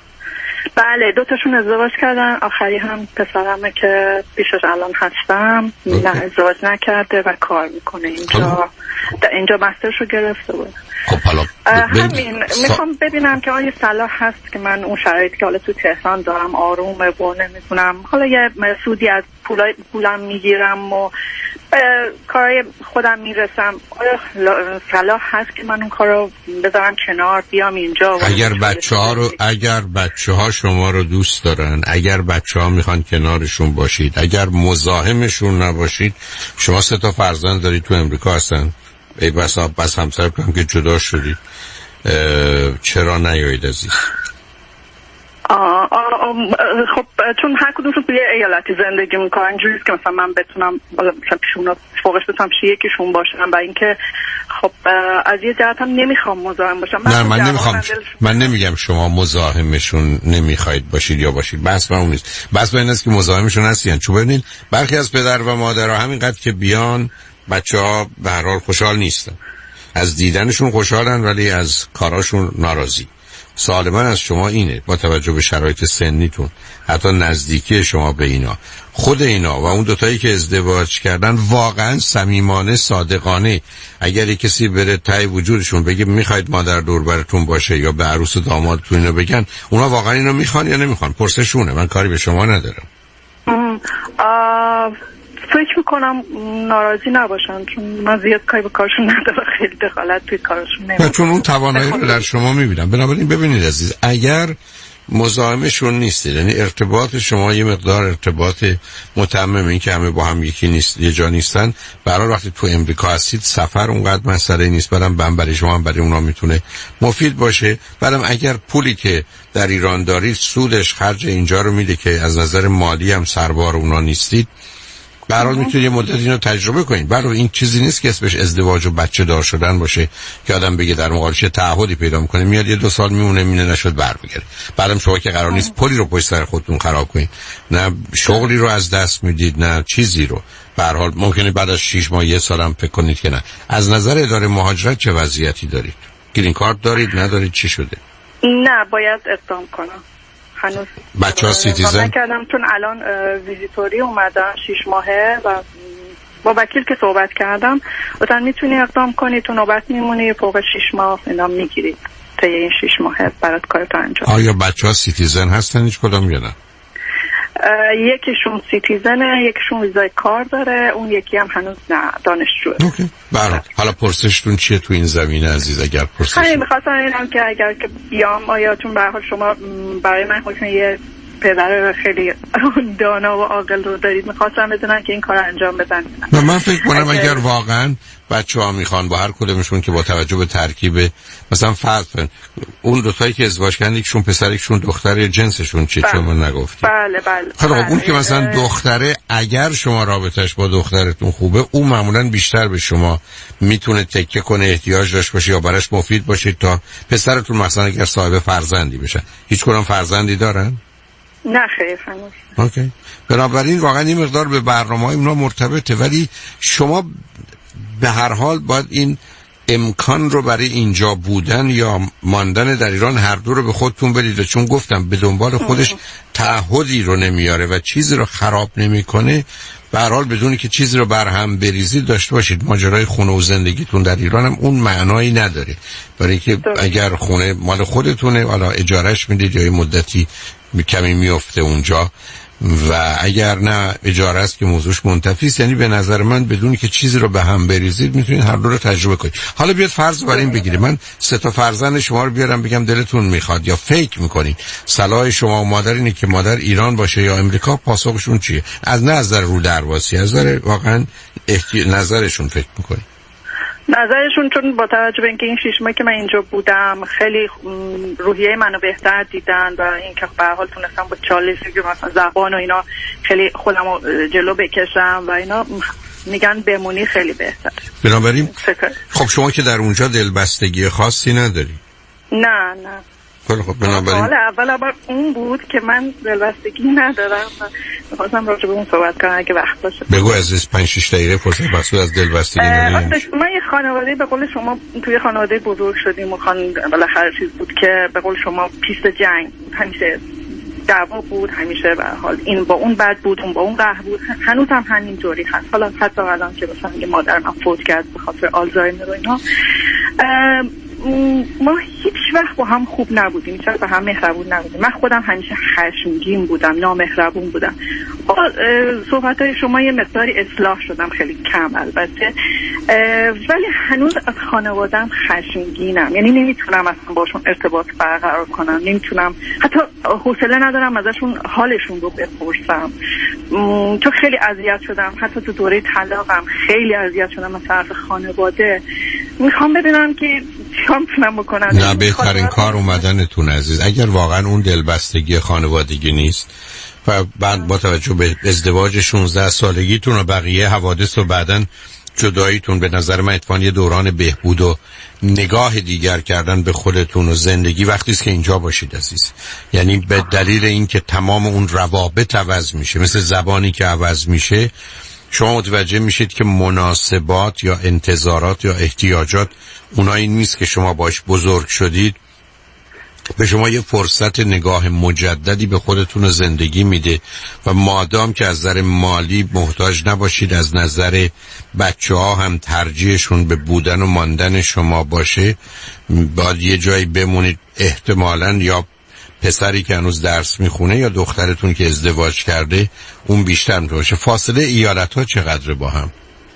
بله دو تاشون ازدواج کردن، آخری هم پسرمه که پیشش الان هستم نه ازدواج نکرده و کار میکنه اینجا. اینجا مسترشو گرفته بود. خب حالا همین میخوام ببینم که آیا صلاح هست که من اون شرایطی که حالا تو تهران دارم آرومه و نمیتونم حالا یه سودی از پولای پولم میگیرم و کارای خودم میرسم، آیا صلاح هست که من اون کارو بذارم کنار بیام اینجا؟ اگر بچه ها رو اگر بچه ها شما رو دوست دارن، اگر بچه ها میخوان کنارشون باشید، اگر مزاحمشون نباشید، شما سه تا فرزند دارید تو امریکا هستن، ای بس بس همسر کنم که جدا شدید، چرا نیایید عزیز؟ آه آه آه خب چون هر کدومشون توی ایالتی زندگی میکنن، اینجوریه که مثلا من بتونم مثلا پیشون فوقش بتونم یکیشون باشم و اینکه خب از یه جهت هم نمیخوام مزاحم باشم. نه من نمیخوام، من نمیگم شما مزاحمشون نمیخواید باشید یا باشید، بس اون نیست، بس این است که مزاحمشون هستین. چون ببینید برخی از پدر و مادرها همینقدر که بیان بچه‌ها به هر حال خوشحال نیستن، از دیدنشون خوشحالن ولی از کاراشون ناراضی. سوال من از شما اینه، با توجه به شرایط سنیتون، حتی نزدیکی شما به اینا، خود اینا و اون دوتایی که ازدواج کردن واقعا صمیمانه صادقانه اگر یک کسی بره ته وجودشون بگه میخواید مادر دور براتون باشه یا به عروس و دامادتون اینو بگن، اونا واقعا اینو میخوان یا نمیخوان؟ پرسشونه، من کاری به شما ندارم. فکر میکنم ناراضی نباشن چون من زیاد کاری به کارشون ندارم، خیلی دخالت توی کارشون نمیکنم، چون اون توانایی رو در شما میبینم. بنابراین ببینید عزیز، اگر مزاحمشون نیستید، یعنی ارتباط شما یه مقدار ارتباط متمم، این که همه با هم یکی نیست، یه جا نیستن، برای وقتی تو امریکا هستید سفر اونقدر مسئله نیست، بعدم بهم برای شما هم برای اونا میتونه مفید باشه. بعدم اگر پولی که در ایران دارید سودش خرج اینجا رو میده که از نظر مالی هم سربار اونا نیستید، برای میتونید یه مدت اینو تجربه کنید. برای این چیزی نیست که اسمش ازدواج و بچه دار شدن باشه که آدم بگه در مقابلش تعهدی پیدا میکنه، میاد یه دو سال میمونه، مینه نشد برمیگره. بعدم شما که قرار نیست پولی رو پشت سر خودتون خراب کنید، نه شغلی رو از دست میدید نه چیزی رو. به هر حال ممکنه بعد از شش ماه یه سال هم فکر کنید که نه. از نظر اداره مهاجرت چه وضعیتی دارید؟ گرین کارت دارید ندارید؟ چی شده؟ نه باید اقدام کنم. هنوز بچه ها سیتیزن نکردم چون الان ویزیتوری اومدن شش ماهه و با وکیل که صحبت کردم گفتن میتونی اقدام کنی، تو نوبت میمونی، فوق شش ماه اینا میگیرید تا این شش ماهه برات کارتو انجام. آیا بچه ها سیتیزن هستن هیچ کدام یا نه؟ یکیشون سیتیزنه، یکیشون ویزای کار داره، اون یکی هم هنوز نه دانشجوه. اوکی. برات حالا پرسشتون چیه تو این زمینه عزیز؟ اگر پرسش خیلی می‌خواستم اینم که اگر که بیام آیا چون به هر حال شما برای من خودتون یه پدر خیلی دانا و عاقل رو دارید، می‌خواستم بدونم که این کار انجام بدن. نه من فکر کنم اگر, اگر واقعا بچه‌ها میخوان با هر کدومشون که با توجه به ترکیب مثلا فرض کن اون دو تایی که ازدواج کردن یکشون پسر یکشون دختر، جنسشون چیه؟ چون من نگفتی. بله بله. خب اون که مثلا دختره، اگر شما رابطش با دخترتون خوبه، اون معمولا بیشتر به شما میتونه تکیه کنه، احتیاج داشته باشه یا براش مفید باشه تا پسرتون مثلا اگر صاحب فرزندی بشن. هیچ کدوم فرزندی دارن؟ نه خیر هنوز. اوکی. بنابراین واقعا این مقدار به برنامه‌های اونا مرتبطه، ولی شما به هر حال باید این امکان رو برای اینجا بودن یا ماندن در ایران هر دو رو به خودتون بدید، چون گفتم به دنبال خودش تعهدی رو نمیاره و چیزی رو خراب نمیکنه. به هر حال بدونی که چیزی رو برهم بریزید داشته باشید. ماجرای خونه و زندگیتون در ایران هم اون معنایی نداره، برای که اگر خونه مال خودتونه حالا اجارهش میدید یا یه مدتی کمی میفته اونجا، و اگر نه اجاره است که موضوعش منتفی است. یعنی به نظر من بدون که چیزی رو به هم بریزید میتونید هر دو رو تجربه کنید. حالا بیاد فرض بر این بگیرید من سه تا فرزند شما رو بیارم بگم دلتون میخواد یا فکر میکنید صلاح شما و مادر اینه که مادر ایران باشه یا امریکا، پاسخشون چیه؟ از نه از نظر رو درواسی، از نظر واقعا احتی... نظرشون فکر میکنید؟ نظرشون چون با توجه به اینکه این شش ماه که من اینجا بودم خیلی روحیه منو بهتر دیدن و اینکه به هر حال تونستم با چالشی که مثلا زبان و اینا خیلی خودم جلو بکشم و اینا میگن بمونی خیلی بهتر. بنابراین خب شما که در اونجا دلبستگی خاصی نداری؟ نه نه. خب بنابراین حالا اول اول اون بود که من دلبستگی ندارم و می‌خواستم راجع به اون صحبت کنم اگه وقت باشه. بگو از پنج شش دقیقه فرصت بحث از دلبستگی نداریم. من یه خانواده به قول شما توی خانواده بزرگ شدیم و خان بالاخره چیز بود که به قول شما پیست جنگ همیشه دعوا بود، همیشه به هر حال این با اون بد بود، اون با اون قهر بود. هنوز هم همینطوری هست. حالا حتی الان که مثلا یه مادر من فوت کرد به خاطر آلزایمر و اینا، ما هیچ وقت با هم خوب نبودیم، هیچ وقت با هم مهربون نبودیم. من خودم همیشه خشمگین بودم، نامهربون بودم. صحبت‌های شما یه مقداری اصلاح شدم، خیلی کم البته، ولی هنوز از خانواده‌ام خشمگینم. یعنی نمیتونم اصلا باشون ارتباط برقرار کنم، نمیتونم، حتی حوصله ندارم ازشون حالشون رو بپرسم، چون خیلی اذیت شدم. حتی تو دوره طلاقم خیلی اذیت شدم از طرف خانواده. میخوام بدونم که چیکار میتونم بکنم. نه بهترین کار اومدنتون عزیز. اگر واقعا اون دلبستگی خانوادگی نیست و بعد با توجه به ازدواج شانزده سالگیتون و بقیه حوادث و بعدن جداییتون، به نظر من اتفاقاً یه دوران بهبود و نگاه دیگر کردن به خودتون و زندگی وقتی است که اینجا باشید عزیز. یعنی به دلیل اینکه تمام اون روابط عوض میشه، مثل زبانی که عوض میشه، شما متوجه میشید که مناسبات یا انتظارات یا احتیاجات اونایی نیست که شما باش بزرگ شدید. به شما یه فرصت نگاه مجددی به خودتون زندگی میده و مادام که از نظر مالی محتاج نباشید، از نظر بچه ها هم ترجیحشون به بودن و ماندن شما باشه، باید یه جایی بمونید. احتمالاً یا پسری که هنوز درس میخونه یا دخترتون که ازدواج کرده اون بیشتر میتونه باشه. فاصله ایالت ها چقدره با هم؟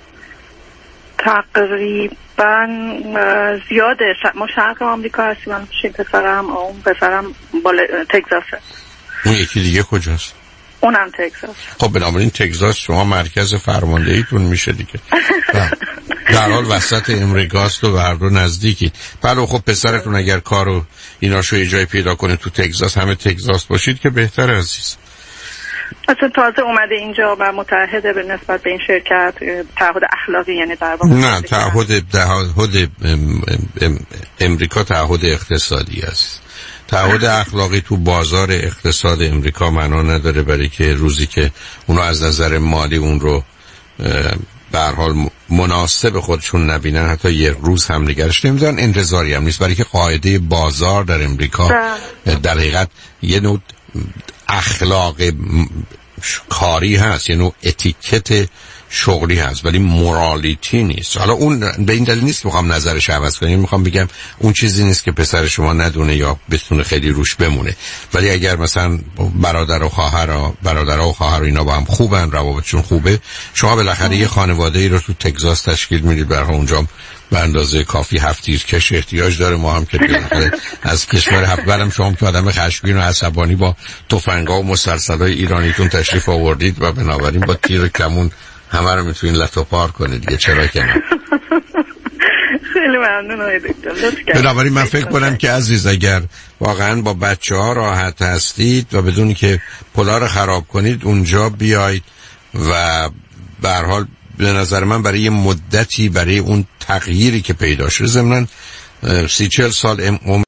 تقریبا زیاده. ما شرق آمریکا هستیم، من پیش پسرم، اون پسرم بال تگزاسه. اون یکی دیگه کجاست؟ اونم تگزاس. خب بنابراین تگزاس شما مرکز فرماندهیتون میشه دیگه. در حال وسط امریکاست و هر دو نزدیکی. بله خب پسرتون اگر کارو ایناشو یه جای پیدا کنه تو تگزاس، همه تگزاس باشید که بهتر عزیز. اصلا تازه اومده اینجا و متعهده به نسبت به این شرکت، تعهد اخلاقی، یعنی در واقع نه تعهد تعهد امریکا تعهد اقتصادی است. تعهد اخلاقی تو بازار اقتصاد امریکا معنا نداره، برای که روزی که اونا از نظر مالی اون رو به هر حال مناسب خودشون نبینن، حتی یک روز هم نگرش نمیدارن. انتظاری هم نیست، برای که قاعده بازار در امریکا در حقیقت یه نوع اخلاق کاری هست، یه نوع اتیکت شغلی هست، ولی مورالیتی نیست. حالا اون به این دلیل نیست میخوام نظرش عوض کنم، میخوام بگم اون چیزی نیست که پسر شما ندونه یا بتونه خیلی روش بمونه. ولی اگر مثلا برادر و خواهر برادر و خواهر و اینا با هم خوبن، روابطشون خوبه، شما بالاخره یه خانواده ای رو تو تگزاس تشکیل میدید، برای اونجا به اندازه کافی هفت تیرکش احتیاج داره. ما هم که از کشور هفت‌برم، شما که آدم خشمگین و عصبانی با تفنگ‌ها و مسلسل‌های ایرانیتون تشریف آوردید و بنابراین با تیر و کمون همه رو میتونین لطو پار کنید دیگه، چرا که نه. خیلی ممنون آقای دکتر. بنابراین من فکر کنم که عزیز اگر واقعا با بچه ها راحت هستید و بدون که پلا رو خراب کنید اونجا بیاید و به هر حال به نظر من برای یه مدتی برای اون تغییری که پیدا شده، ضمناً سی چهل سال